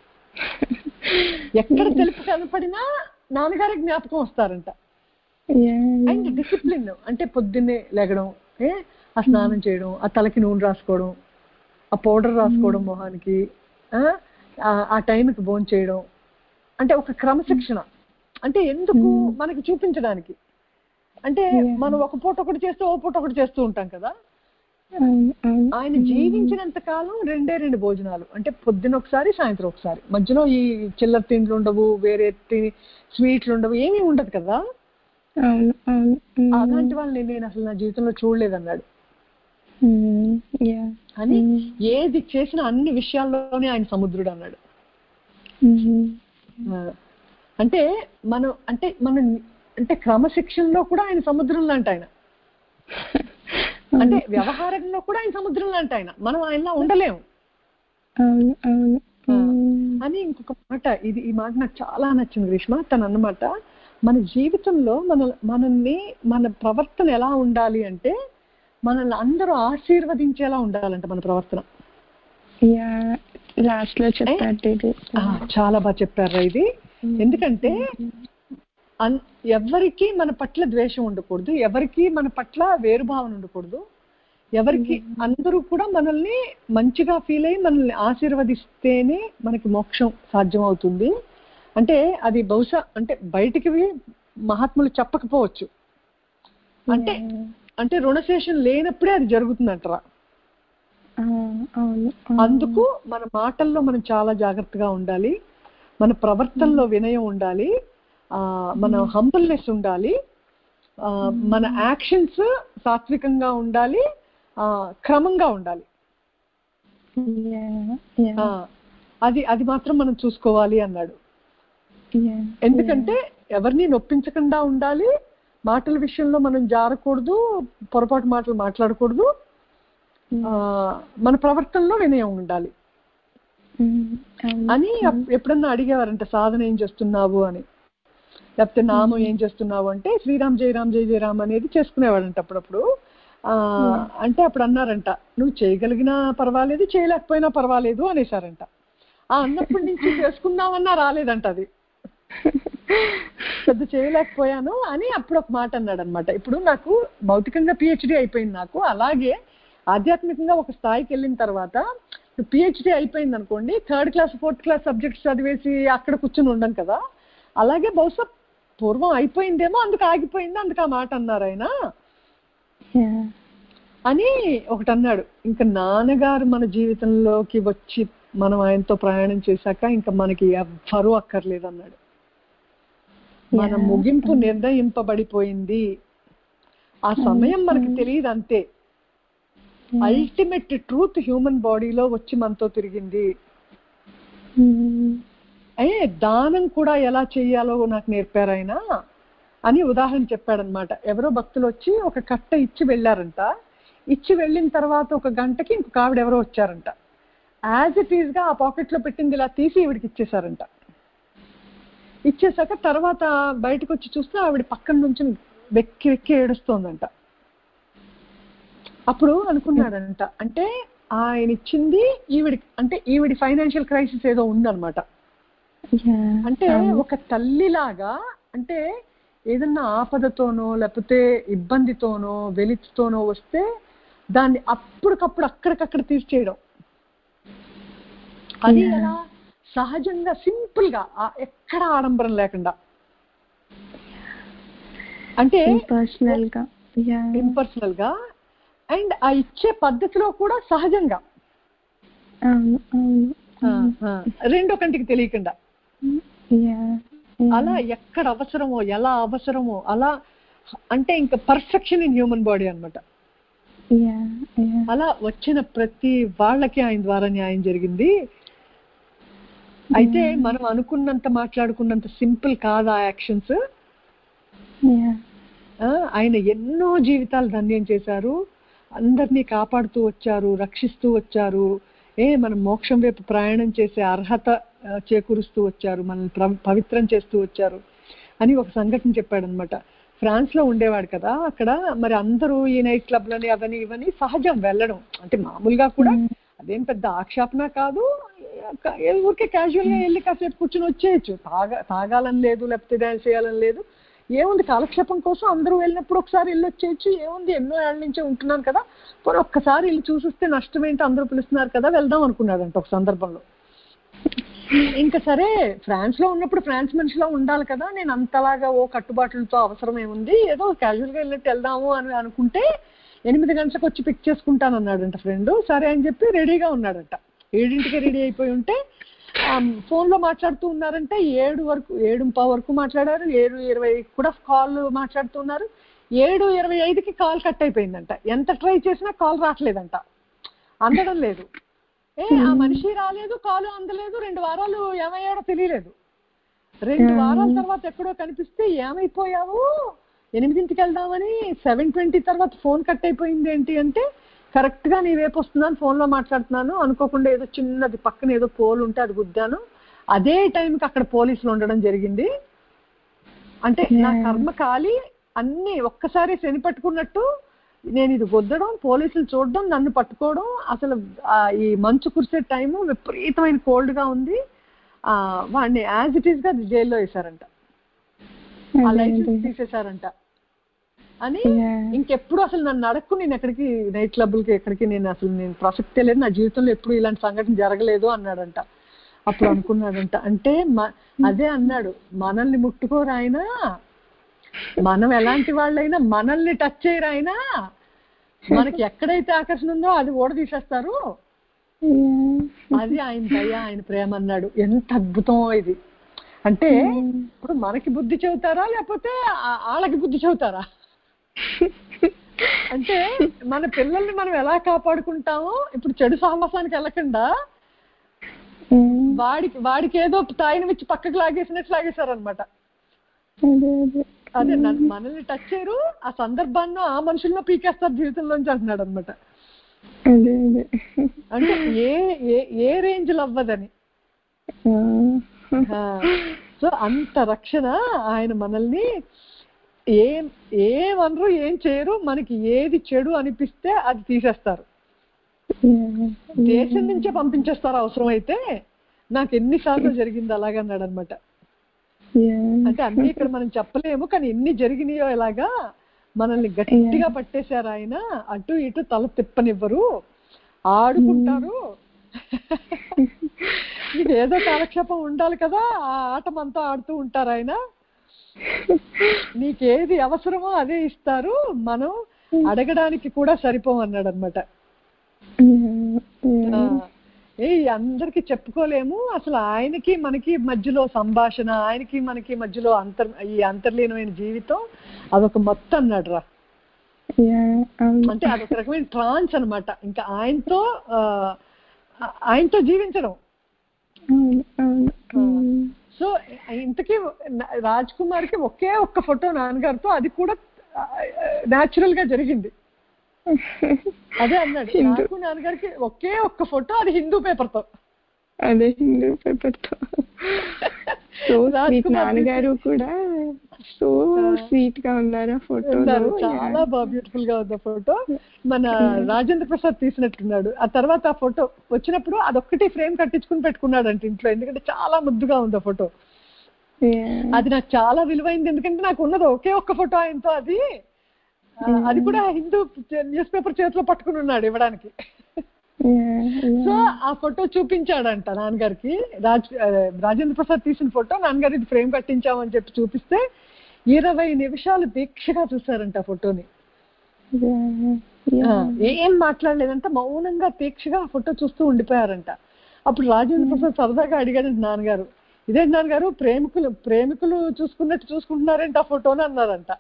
ఎక్కడ తెలుపు కనపడినా నాన్నగారే జ్ఞాపకం వస్తారంట. అండ్ డిసిప్లిన్ అంటే పొద్దున్నే లేగడం, ఆ స్నానం చేయడం, ఆ తలకి నూనె రాసుకోవడం, ఆ పౌడర్ రాసుకోవడం మొహానికి, ఆ టైంకి భోజనం చేయడం, అంటే ఒక క్రమశిక్షణ. అంటే ఎందుకు మనకి చూపించడానికి, అంటే మనం ఒక పూట ఒకటి చేస్తూ ఓ పూట ఒకటి చేస్తూ ఉంటాం కదా. ఆయన జీవించినంత కాలం 2 భోజనాలు, అంటే పొద్దున ఒకసారి సాయంత్రం ఒకసారి, మధ్యలో ఈ చిల్లర తిండ్లు ఉండవు, వేరే స్వీట్లు ఉండవు, ఏమీ ఉండదు కదా. అవును అవును అలాంటి వాళ్ళని నేను అసలు నా జీవితంలో చూడలేదన్నాడు. అని ఏది చేసిన అన్ని విషయాల్లోనే ఆయన సముద్రుడు అన్నాడు. అంటే మనం అంటే క్రమశిక్షణలో కూడా ఆయన సముద్రం లాంటి ఆయన, అంటే వ్యవహారంలో కూడా ఆయన సముద్రం లాంటి ఆయన, మనం ఆయనలా ఉండలేము అని. ఇంకొక మాట, ఈ మాట నాకు చాలా నచ్చింది గ్రీష్మ. తను అన్నమాట, మన జీవితంలో మనల్ని మన ప్రవర్తన ఎలా ఉండాలి అంటే మనల్ని అందరూ ఆశీర్వదించేలా ఉండాలంట మన ప్రవర్తన. లాస్ట్ లో చెప్పారు, చాలా బాగా చెప్పారా ఇది. ఎందుకంటే ఎవరికి మన పట్ల ద్వేషం ఉండకూడదు, ఎవరికి మన పట్ల వేరుభావన ఉండకూడదు, ఎవరికి అందరూ కూడా మనల్ని మంచిగా ఫీల్ అయ్యి మనల్ని ఆశీర్వదిస్తేనే మనకి మోక్షం సాధ్యం అవుతుంది. అంటే అది బహుశా అంటే బయటికి మహాత్ములు చెప్పకపోవచ్చు, అంటే రుణశేషం లేనప్పుడే అది జరుగుతుందంటారా. అందుకు మన మాటల్లో మనం చాలా జాగ్రత్తగా ఉండాలి, మన ప్రవర్తనలో వినయం ఉండాలి, మన హంబల్నెస్ ఉండాలి, మన యాక్షన్స్ సాత్వికంగా ఉండాలి, క్రమంగా ఉండాలి. అది మాత్రం మనం చూసుకోవాలి అన్నాడు. ఎందుకంటే ఎవరిని నొప్పించకుండా ఉండాలి, మాటల విషయంలో మనం జారకూడదు, పొరపాటు మాటలు మాట్లాడకూడదు, మన ప్రవర్తనలో వినయం ఉండాలి అని. ఎప్పుడన్నా అడిగేవారంట, సాధన ఏం చేస్తున్నావు అని, లేకపోతే నామం ఏం చేస్తున్నావు అంటే శ్రీరామ్ జై రామ్ జై జై రామ్ అనేది చేసుకునేవాడంట అప్పుడప్పుడు. అంటే అప్పుడు అన్నారంట, నువ్వు చేయగలిగినా పర్వాలేదు, చేయలేకపోయినా పర్వాలేదు అనేసారంట. అన్నప్పటి నుంచి చేసుకుందామన్నా రాలేదంట, అది పెద్ద చేయలేకపోయాను అని అప్పుడు ఒక మాట అన్నాడు అనమాట. ఇప్పుడు నాకు భౌతికంగా పిహెచ్డి అయిపోయింది, నాకు అలాగే ఆధ్యాత్మికంగా ఒక స్థాయికి వెళ్ళిన తర్వాత పిహెచ్డి అయిపోయింది అనుకోండి, 3rd class 4th class subjects చదివేసి అక్కడ కూర్చొని ఉండం కదా. అలాగే బహుశా పూర్వం అయిపోయిందేమో, అందుకు ఆగిపోయింది, అందుకు ఆ మాట అన్నారు ఆయన అని ఒకటి అన్నాడు. ఇంకా నాన్నగారు మన జీవితంలోకి వచ్చి మనం ఆయనతో ప్రయాణం చేశాక ఇంకా మనకి ఎవ్వరూ అక్కర్లేదు అన్నాడు. మన ముగింపు నిర్ణయింపబడిపోయింది, ఆ సమయం మనకి తెలియదు అంతే. అల్టిమేట్ ట్రూత్ హ్యూమన్ బాడీలో వచ్చి మనతో తిరిగింది. దానం కూడా ఎలా చెయ్యాలో నాకు నేర్పారు ఆయన అని ఉదాహరణ చెప్పాడనమాట. ఎవరో భక్తులు వచ్చి ఒక కట్ట ఇచ్చి వెళ్ళారంట, ఇచ్చి వెళ్ళిన తర్వాత 1 గంటకి ఇంకొక ఆవిడ ఎవరో వచ్చారంట. యాజ్ ఇట్ ఈజ్ గా ఆ పాకెట్ లో పెట్టింది ఇలా తీసి ఈవిడికి ఇచ్చేసారంట. ఇచ్చేసాక తర్వాత బయటకు వచ్చి చూస్తే ఆవిడ పక్కన నుంచి వెక్కి వెక్కి ఏడుస్తోందంట. అప్పుడు అనుకున్నాడంట, అంటే ఆయన ఇచ్చింది ఈవిడికి, అంటే ఈవిడి ఫైనాన్షియల్ క్రైసిస్ ఏదో ఉందన్నమాట. అంటే ఒక తల్లిలాగా, అంటే ఏదన్నా ఆపదతోనో లేకపోతే ఇబ్బందితోనో వెలితితోనో వస్తే దాన్ని అప్పటికప్పుడు అక్కడికక్కడ తీర్చేయడం, అది ఎలా సహజంగా సింపుల్ గా ఎక్కడ ఆడంబరం లేకుండా, అంటే ఇంపర్సనల్ గా అండ్ ఆ ఇచ్చే పద్ధతిలో కూడా సహజంగా, రెండో కంటికి తెలియకుండా, అలా ఎక్కడ అవసరమో ఎలా అవసరమో అలా, అంటే ఇంకా పర్ఫెక్షన్ ఇన్ హ్యూమన్ బాడీ అన్నమాట. అలా వచ్చిన ప్రతి వాళ్ళకి ఆయన ద్వారా న్యాయం జరిగింది. అయితే మనం అనుకున్నంత మాట్లాడుకున్నంత సింపుల్ కాదు ఆ యాక్షన్స్. ఆయన ఎన్నో జీవితాలు ధన్యం చేశారు, అందరినీ కాపాడుతూ వచ్చారు, రక్షిస్తూ వచ్చారు, మనం మోక్షం వైపు ప్రయాణం చేసే అర్హత చేకూరుస్తూ వచ్చారు, మనల్ని పవిత్రం చేస్తూ వచ్చారు అని ఒక సంఘటన చెప్పాడనమాట. ఫ్రాన్స్ లో ఉండేవాడు కదా, అక్కడ మరి అందరూ ఈ నైట్ క్లబ్లని అవని ఇవని సహజం వెళ్ళడం, అంటే మామూలుగా కూడా అదేం పెద్ద ఆక్షేపణ కాదు, ఊరికే క్యాజువల్ గా వెళ్ళి కాసేపు కూర్చొని వచ్చేయచ్చు, తాగాలని లేదు, లేకపోతే డాన్స్ చేయాలని లేదు, ఏముంది కాలక్షేపం కోసం అందరూ వెళ్ళినప్పుడు ఒకసారి వెళ్ళి వచ్చేయచ్చు, ఏముంది ఎన్నో ఏళ్ళ నుంచే ఉంటున్నాను కదా, పోనీ ఒక్కసారి వెళ్ళి చూసిస్తే నష్టం ఏంటి, అందరూ పిలుస్తున్నారు కదా వెళ్దాం అనుకున్నాడంట ఒక సందర్భంలో. ఇంకా సరే ఫ్రాన్స్ లో ఉన్నప్పుడు ఫ్రాన్స్ మనిషిలో ఉండాలి కదా, నేను అంతలాగా కట్టుబాట్లతో అవసరం ఏముంది, ఏదో క్యాజువల్ గా వెళ్ళినట్టు వెళ్దాము అని అనుకుంటే 8 గంటలకు వచ్చి పిక్ చేసుకుంటాను అన్నాడంట ఫ్రెండ్. సరే అని చెప్పి రెడీగా ఉన్నాడంట, 7ంటికే రెడీ అయిపోయి ఉంటే ఫోన్లో మాట్లాడుతూ ఉన్నారంటే 7:15 వరకు మాట్లాడారు. 7:20 కూడా కాల్ మాట్లాడుతున్నారు. 7:25కి కాల్ కట్ అయిపోయిందంట. ఎంత ట్రై చేసినా కాల్ రావట్లేదంట, అందడం లేదు. ఆ మనిషి రాలేదు, కాలు అందలేదు. 2 వారాలు ఏమయ్యాడో తెలియలేదు. 2 వారాల తర్వాత ఎక్కడో కనిపిస్తే ఏమైపోయావు, 8కి వెళ్దామని 7:20 తర్వాత ఫోన్ కట్ అయిపోయింది ఏంటి అంటే, కరెక్ట్ గా నీ వైపు వస్తున్నాను, ఫోన్లో మాట్లాడుతున్నాను, అనుకోకుండా ఏదో చిన్నది పక్కన ఏదో పోల్ ఉంటే అది గుద్దాను. అదే టైంకి అక్కడ పోలీసులు ఉండడం జరిగింది. అంటే నా కర్మ కాలి అన్ని ఒక్కసారి శని పట్టుకున్నట్టు నేను ఇది గుద్దడం, పోలీసులు చూడడం, నన్ను పట్టుకోవడం. అసలు ఈ మంచు కురిసే టైము, విపరీతమైన కోల్డ్ గా ఉంది. వాడిని యాజ్ ఇట్ ఈస్ గా జైల్లో వేశారంట, ఆ లైసెన్స్ తీసేశారంట అని. ఇంకెప్పుడు అసలు నన్ను అడక్కు, నేను ఎక్కడికి నైట్ క్లబ్లకి ఎక్కడికి నేను ప్రసక్తే లేదు, నా జీవితంలో ఎప్పుడు ఇలాంటి సంఘటన జరగలేదు అన్నాడంట. అప్పుడు అనుకున్నాడంట, అంటే అదే అన్నాడు, మనల్ని ముట్టుకోరు ఆయన, మనం ఎలాంటి వాళ్ళైనా మనల్ని టచ్ చేయరు ఆయన, మనకి ఎక్కడైతే ఆకర్షణ ఉందో అది ఓడ తీసేస్తారు, అది ఆయన దయ, ఆయన ప్రేమ అన్నాడు. ఎంత అద్భుతం ఇది. అంటే ఇప్పుడు మనకి బుద్ధి చెబుతారా లేకపోతే వాళ్ళకి బుద్ధి చెబుతారా? అంటే మన పిల్లల్ని మనం ఎలా కాపాడుకుంటామో, ఇప్పుడు చెడు సాహసానికి వెళ్ళకుండా వాడికి ఏదో తాయినమిచ్చి పక్కకు లాగేశారనమాట. అదే మనల్ని టచ్ చేయరు, ఆ సందర్భాన్ని ఆ మనుషుల్లో పీకేస్తారు జీవితంలోంచి అంటున్నాడు అనమాట. అంటే ఏ రేంజ్ లో అవ్వదని. సో అంత రక్షణ ఆయన మనల్ని ఏమనరు, ఏం చేయరు. మనకి ఏది చెడు అనిపిస్తే అది తీసేస్తారు, దేశం నుంచే పంపించేస్తారు అవసరమైతే. నాకు ఎన్నిసార్లు జరిగింది అలాగన్నాడు అనమాట. అంటే అన్ని ఇక్కడ మనం చెప్పలేము, కానీ ఎన్ని జరిగినాయో ఇలాగా. మనల్ని గట్టిగా పట్టేశారు ఆయన, అటు ఇటు తల తిప్పనివ్వరు, ఆడుకుంటారు. మీకు ఏదో కాలక్షేపం ఉండాలి కదా, ఆ ఆట మనతో ఆడుతూ ఉంటారు ఆయన. నీకేది అవసరమో అదే ఇస్తారు, మనం అడగడానికి కూడా సరిపోమన్నాడు అనమాట. అందరికి చెప్పుకోలేము అసలు. ఆయనకి మనకి మధ్యలో సంభాషణ, ఆయనకి మనకి మధ్యలో ఈ అంతర్లీనమైన జీవితం, అదొక మొత్తం అన్నాడు రా. అంటే అదొక రకమైన ట్రాన్స్ అనమాట. ఇంకా ఆయనతో జీవించడం. సో ఇంతకీ రాజ్ కుమార్ కి ఒకే ఒక్క ఫోటో నాన్నగారితో, అది కూడా న్యాచురల్ గా జరిగింది. అదే అన్నాడు, నాకు నాన్నగారికి ఒకే ఒక్క ఫోటో, అది హిందూ పేపర్ తో. అదే హిందూ పేపర్ తో. సో స్వీట్, నాన్నగారు కూడా సో స్వీట్ గా ఉన్నారు ఆ ఫోటో. చాలా బాగా బ్యూటిఫుల్ గా ఉంది ఫోటో. మన రాజేంద్ర ప్రసాద్ తీసినట్టున్నాడు. ఆ తర్వాత ఆ ఫోటో వచ్చినప్పుడు అదొక్కటి ఫ్రేమ్ కట్టించుకుని పెట్టుకున్నాడు అంటే ఇంట్లో, ఎందుకంటే చాలా ముద్దుగా ఉంది ఆ ఫోటో. అది నాకు చాలా విలువైంది, ఎందుకంటే నాకు ఉన్నది ఒకే ఒక్క ఫోటో ఆయనతో. అది కూడా హిందూ న్యూస్ పేపర్ చేతిలో పట్టుకుని ఉన్నాడు ఇవ్వడానికి. సో ఆ ఫోటో చూపించాడంట నాన్నగారికి. రాజేంద్ర ప్రసాద్ తీసిన ఫోటో నాన్నగారు ఇది ఫ్రేమ్ కట్టించామని చెప్పి చూపిస్తే 20 నిమిషాలు దీక్షగా చూసారంట ఆ ఫోటోని. ఏం మాట్లాడలేదంట, మౌనంగా దీక్షగా ఆ ఫోటో చూస్తూ ఉండిపోయారంట. అప్పుడు రాజేంద్ర ప్రసాద్ సరదాగా అడిగాడంట నాన్నగారు, ఇదేంటి నాన్నగారు ప్రేమికులు చూసుకున్నట్టు చూసుకుంటున్నారేంటి ఆ ఫోటోని అన్నారంట.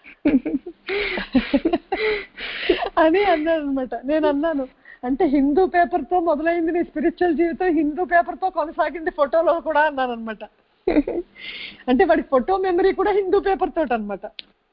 అని అన్నాడు అనమాట. నేను అన్నాను, అంటే హిందూ పేపర్ తో మొదలైంది నీ స్పిరిచువల్ జీవితం, హిందూ పేపర్ తో కొనసాగింది ఫోటోలో కూడా అన్నాను అనమాట. అంటే వాడి ఫోటో మెమరీ కూడా హిందూ పేపర్ తోటి అనమాట.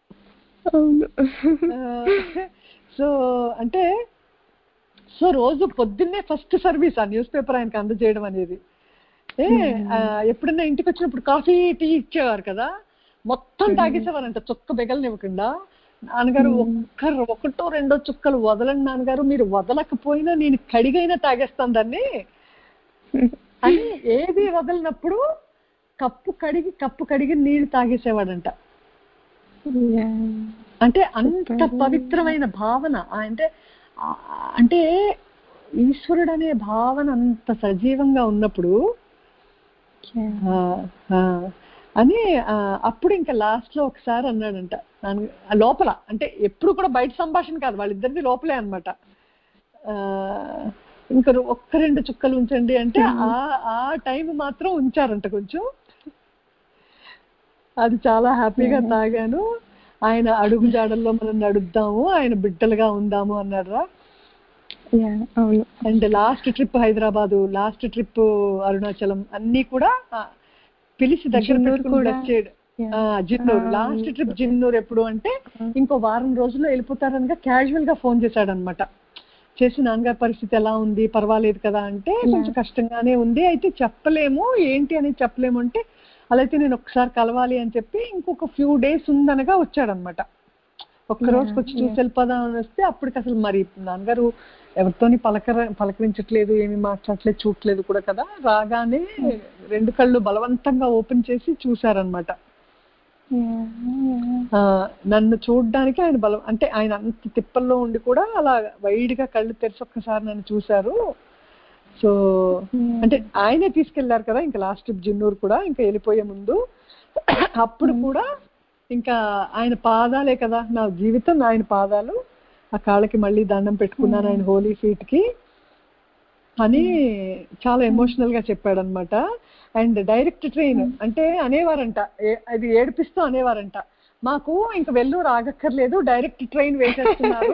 సో అంటే రోజు పొద్దున్నే ఫస్ట్ సర్వీస్ ఆ న్యూస్ పేపర్ ఆయనకు అందజేయడం అనేది. ఎప్పుడన్నా ఇంటికి వచ్చినప్పుడు కాఫీ టీ ఇచ్చేవారు కదా, మొత్తం తాగేసేవారంట చుక్క బెగలనివ్వకుండా. నాన్నగారు ఒకటో రెండో చుక్కలు వదలండి నాన్నగారు, మీరు వదలకపోయినా నేను కడిగైనా తాగేస్తాను దాన్ని అని. ఏది వదలనప్పుడు కప్పు కడిగి నీళ్లు తాగేసేవాడంట. అంటే అంత పవిత్రమైన భావన. అంటే ఈశ్వరుడు అనే భావన అంత సజీవంగా ఉన్నప్పుడు అని. అప్పుడు ఇంకా లాస్ట్ లో ఒకసారి అన్నాడంట లోపల, అంటే ఎప్పుడు కూడా బయట సంభాషణ కాదు, వాళ్ళిద్దరిది లోపలే అనమాట. ఇంకా ఒక్క 2 చుక్కలు ఉంచండి అంటే ఆ టైం మాత్రం ఉంచారంట కొంచెం. అది చాలా హ్యాపీగా తాగాను. ఆయన అడుగు జాడల్లో మనం నడుద్దాము, ఆయన బిడ్డలుగా ఉందాము అన్నారా. And last trip Hyderabad, last trip Arunachalam అన్ని కూడా పిలిచి దగ్గర పెట్టుకుని వచ్చాడు. జిన్నూరు లాస్ట్ ట్రిప్ జిన్నూరు ఎప్పుడు అంటే ఇంకో వారం రోజుల్లో వెళ్ళిపోతారనగా క్యాజువల్ గా ఫోన్ చేశాడు అనమాట. చేసి నాన్నగారి పరిస్థితి ఎలా ఉంది, పర్వాలేదు కదా అంటే కొంచెం కష్టంగానే ఉంది, అయితే చెప్పలేము ఏంటి అనేది చెప్పలేము అంటే అలా అయితే నేను ఒకసారి కలవాలి అని చెప్పి ఇంకొక ఫ్యూ డేస్ ఉందనగా వచ్చాడనమాట. ఒక్క రోజుకి వచ్చి చూసి వెళ్ళిపోదాం అని వస్తే అప్పటికి అసలు మరి నాన్నగారు ఎవరితోని పలకరించట్లేదు, ఏమి మాట్లాడట్లేదు, చూడట్లేదు కూడా కదా. రాగానే 2 కళ్ళు బలవంతంగా ఓపెన్ చేసి చూశారనమాట. నన్ను చూడడానికి ఆయన అంటే ఆయన అంత తిప్పల్లో ఉండి కూడా అలా వైడ్ గా కళ్ళు తెరిచి ఒక్కసారి నన్ను చూశారు. సో అంటే ఆయనే తీసుకెళ్లారు కదా ఇంకా లాస్ట్ ట్రిప్ జిన్నూరు కూడా, ఇంకా వెళ్ళిపోయే ముందు అప్పుడు కూడా ఇంకా ఆయన పాదాలే కదా నా జీవితం, ఆయన పాదాలు, ఆ కాళ్ళకి మళ్ళీ దండం పెట్టుకున్నాను ఆయన హోలీ ఫీట్ కి అని చాలా ఎమోషనల్ గా చెప్పాడు అనమాట. అండ్ డైరెక్ట్ ట్రైన్ అంటే అనేవారంట, అది ఏడిపిస్తూ అనేవారంట, మాకు ఇంక వెల్లూరు ఆగక్కర్లేదు, డైరెక్ట్ ట్రైన్ వేసేస్తున్నారు,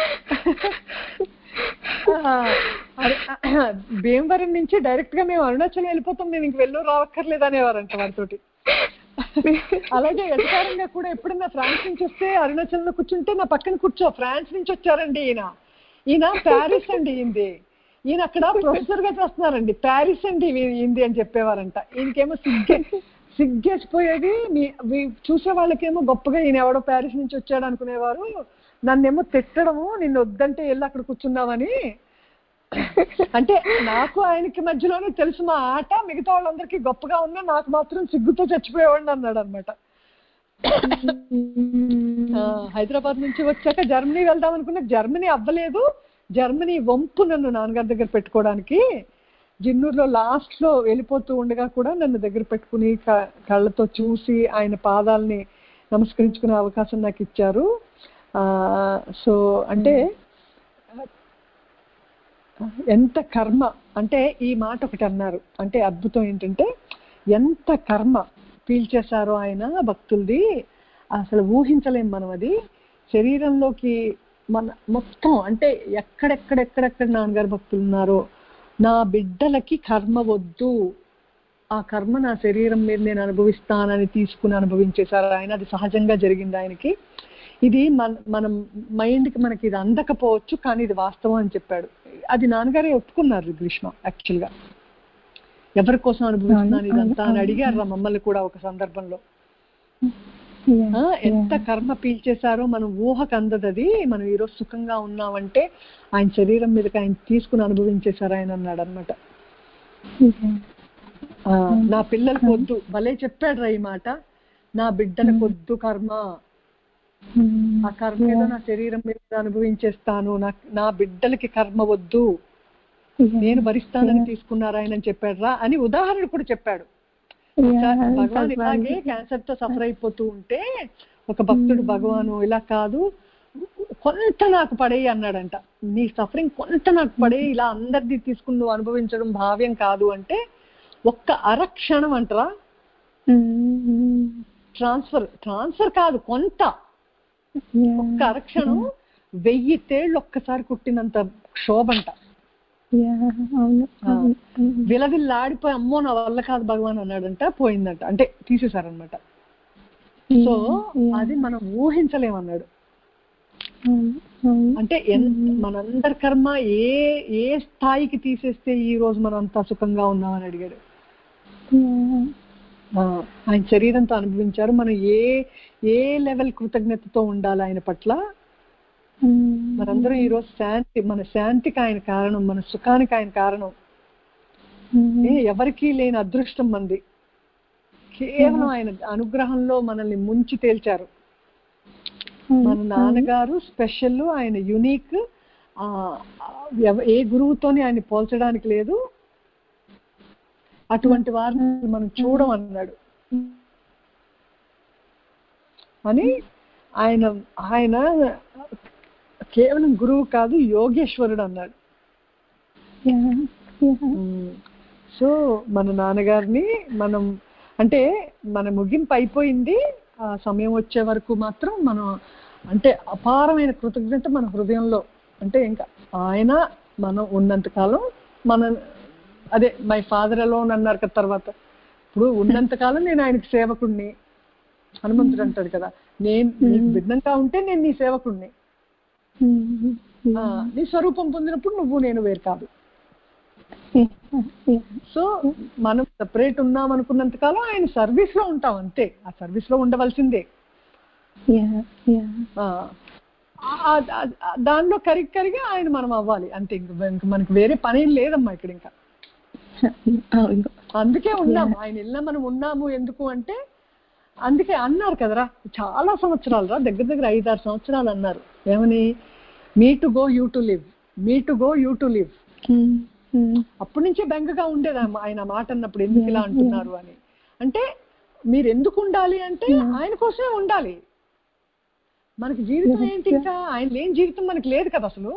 భీమవరం నుంచి డైరెక్ట్ గా మేము అరుణాచలం వెళ్ళిపోతాం, మేము ఇంక వెల్లూరు రావక్కర్లేదు అనేవారంట వారితోటి. అలాగే ఎటకారంగా కూడా ఎప్పుడన్నా ఫ్రాన్స్ నుంచి వస్తే అరుణాచలంలో కూర్చుంటే నా పక్కన కూర్చో, ఫ్రాన్స్ నుంచి వచ్చారండి ఈయన ప్యారిస్ అండి ఈయన అక్కడ ప్రొఫెసర్ గా చేస్తున్నారండి, ప్యారిస్ అండి ఈయనది అని చెప్పేవారంట. ఈయనకేమో సిగ్గేసిపోయేది, చూసే వాళ్ళకేమో గొప్పగా ఈయన ఎవడో ప్యారిస్ నుంచి వచ్చాడు అనుకునేవారు, నన్నేమో తిట్టడము, నిన్ను వద్దంటే వెళ్ళి అక్కడ కూర్చున్నామని. అంటే నాకు ఆయనకి మధ్యలోనే తెలుసు మా ఆట, మిగతా వాళ్ళందరికీ గొప్పగా ఉన్నా నాకు మాత్రం సిగ్గుతో చచ్చిపోయేవాడిని అన్నాడు అనమాట. హైదరాబాద్ నుంచి వచ్చాక జర్మనీ వెళ్దాం అనుకున్నా, జర్మనీ అవ్వలేదు, జర్మనీ వంపు నన్ను నాన్నగారి దగ్గర పెట్టుకోవడానికి. జిన్నూరులో లాస్ట్ లో వెళ్ళిపోతూ ఉండగా కూడా నన్ను దగ్గర పెట్టుకుని కళ్ళతో చూసి ఆయన పాదాలని నమస్కరించుకునే అవకాశం నాకు ఇచ్చారు. సో అంటే ఎంత కర్మ అంటే, ఈ మాట ఒకటి అన్నారు అంటే అద్భుతం ఏంటంటే, ఎంత కర్మ పీల్చేశారో ఆయన భక్తులది అసలు ఊహించలేం మనం. అది శరీరంలోకి మన మొత్తం అంటే ఎక్కడెక్కడెక్కడెక్కడ నాన్నగారు భక్తులు ఉన్నారో, నా బిడ్డలకి కర్మ వద్దు, ఆ కర్మ నా శరీరం మీద నేను అనుభవిస్తానని తీసుకుని అనుభవించేశారు ఆయన. అది సహజంగా జరిగింది ఆయనకి. ఇది మనం మైండ్కి మనకి ఇది అందకపోవచ్చు, కానీ ఇది వాస్తవం అని చెప్పాడు. అది నాన్నగారే ఒప్పుకున్నారు గ్రీష్మ. యాక్చువల్గా ఎవరి కోసం అనుభవిస్తున్నాను ఇదంతా అని అడిగారు మమ్మల్ని కూడా ఒక సందర్భంలో. ఎంత కర్మ పీల్చేశారో మనం ఊహకు అందదది. మనం ఈరోజు సుఖంగా ఉన్నామంటే ఆయన శరీరం మీదకి ఆయన తీసుకుని అనుభవించేశారు ఆయన అన్నాడు అనమాట. నా పిల్లలకు వద్దు, భలే చెప్పాడు రా ఈ మాట, నా బిడ్డలకు వద్దు కర్మ, ఆ కర్మ ఏదో నా శరీరం మీద అనుభవించేస్తాను, నా బిడ్డలకి కర్మ వద్దు, నేను భరిస్తానని తీసుకున్నారు ఆయన అని చెప్పాడు రా అని ఉదాహరణ కూడా చెప్పాడు. భగవాన్ ఇలాగే క్యాన్సర్ తో సఫర్ అయిపోతూ ఉంటే ఒక భక్తుడు భగవాను ఇలా కాదు, కొంత నాకు పడేయి అన్నాడంట, నీ సఫరింగ్ కొంత నాకు పడేయి, ఇలా అందరిది తీసుకుని నువ్వు అనుభవించడం భావ్యం కాదు అంటే ఒక్క అరక్షణం అంటరా ట్రాన్స్ఫర్ కాదు, కొంత ఒక్క అరక్షణం 1000 తేళ్లు ఒక్కసారి కుట్టినంత క్షోభంట. విలవిల్లాడిపోయి అమ్మో నా వల్ల కాదు భగవాన్ అన్నాడంట, పోయిందంట, అంటే తీసేశారనమాట. సో అది మనం ఊహించలేమన్నాడు. అంటే మనందరి కర్మ ఏ స్థాయికి తీసేస్తే ఈ రోజు మనం అంతా సుఖంగా ఉన్నామని అడిగాడు. ఆయన శరీరంతో అనుభవించారు. మనం ఏ లెవెల్ కృతజ్ఞతతో ఉండాలి ఆయన పట్ల. మనందరం ఈరోజు మన శాంతికి ఆయన కారణం, మన సుఖానికి ఆయన కారణం. ఎవరికీ లేని అదృష్టం మంది, కేవలం ఆయన అనుగ్రహంలో మనల్ని ముంచి తేల్చారు. మన నాన్నగారు స్పెషల్, ఆయన యునిక్, ఏ గురువుతోని ఆయన పోల్చడానికి లేదు, అటువంటి వారిని మనం చూడమన్నాడు అని. ఆయన కేవలం గురువు కాదు, యోగేశ్వరుడు అన్నాడు. సో మన నాన్నగారిని మనం అంటే మన ముగింపు అయిపోయింది, ఆ సమయం వచ్చే వరకు మాత్రం మనం అంటే అపారమైన కృతజ్ఞత మన హృదయంలో. అంటే ఇంకా ఆయన మనం ఉన్నంతకాలం మన అదే మై ఫాదర్ అలోన్ అన్నారు కదా, తర్వాత ఇప్పుడు ఉన్నంతకాలం నేను ఆయనకి సేవకుణ్ణి. హనుమంతుడు అంటాడు కదా, నేను నీకు భిన్నంగా ఉంటే నేను నీ సేవకుణ్ణి, నీ స్వరూపం పొందినప్పుడు నువ్వు నేను వేరు కాదు. సో మనం సెపరేట్ ఉన్నాం అనుకున్నంత కాలం ఆయన సర్వీస్ లో ఉంటాం, అంతే. ఆ సర్వీస్ లో ఉండవలసిందే. దానిలో కరిగి ఆయన మనం అవ్వాలి, అంతే. ఇంక మనకి వేరే పని లేదమ్మా ఇక్కడ ఇంకా. అందుకే ఉన్నాము, ఆయన ఇళ్ళ మనం ఉన్నాము. ఎందుకు అంటే అందుకే అన్నారు కదరా, చాలా సంవత్సరాలు రా, దగ్గర దగ్గర 5-6 సంవత్సరాలు అన్నారు. ఏమని? Me to go you to live, me to go you to live. అప్పటి నుంచే బెంగగా ఉండేది ఆయన మాట అన్నప్పుడు, ఎందుకు ఇలా అంటున్నారు అని. అంటే మీరు ఎందుకు ఉండాలి అంటే ఆయన కోసమే ఉండాలి. మనకి జీవితం ఏంటి, ఇంకా ఆయన లేని జీవితం మనకి లేదు కదా అసలు.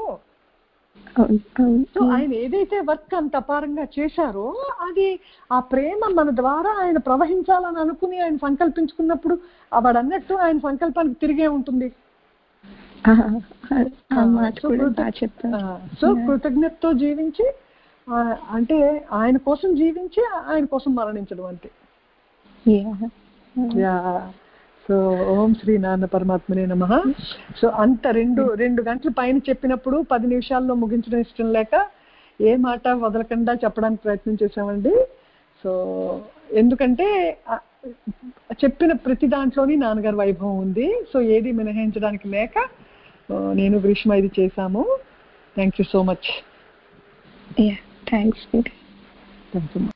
సో ఆయన ఏదైతే వర్క్ అంత అపారంగా చేశారో అది ఆ ప్రేమ మన ద్వారా ఆయన ప్రవహించాలని అనుకుని ఆయన సంకల్పించుకున్నప్పుడు వాడు అన్నట్టు ఆయన సంకల్పానికి తిరిగే ఉంటుంది. సో కృతజ్ఞతతో జీవించి, అంటే ఆయన కోసం జీవించి ఆయన కోసం మరణించడం, అంతే. సో ఓం శ్రీ నాన్న పరమాత్మనే నమః. సో అంత 2 గంటల పైన చెప్పినప్పుడు 10 నిమిషాల్లో ముగించడం ఇష్టం లేక ఏ మాట వదలకుండా చెప్పడానికి ప్రయత్నం చేశామండి. సో ఎందుకంటే చెప్పిన ప్రతి దాంట్లోని నాన్నగారి వైభవం ఉంది. సో ఏది మినహాయించడానికి లేక నేను గ్రీష్మ ఇది చేశాము. Thank you so much. Thanks.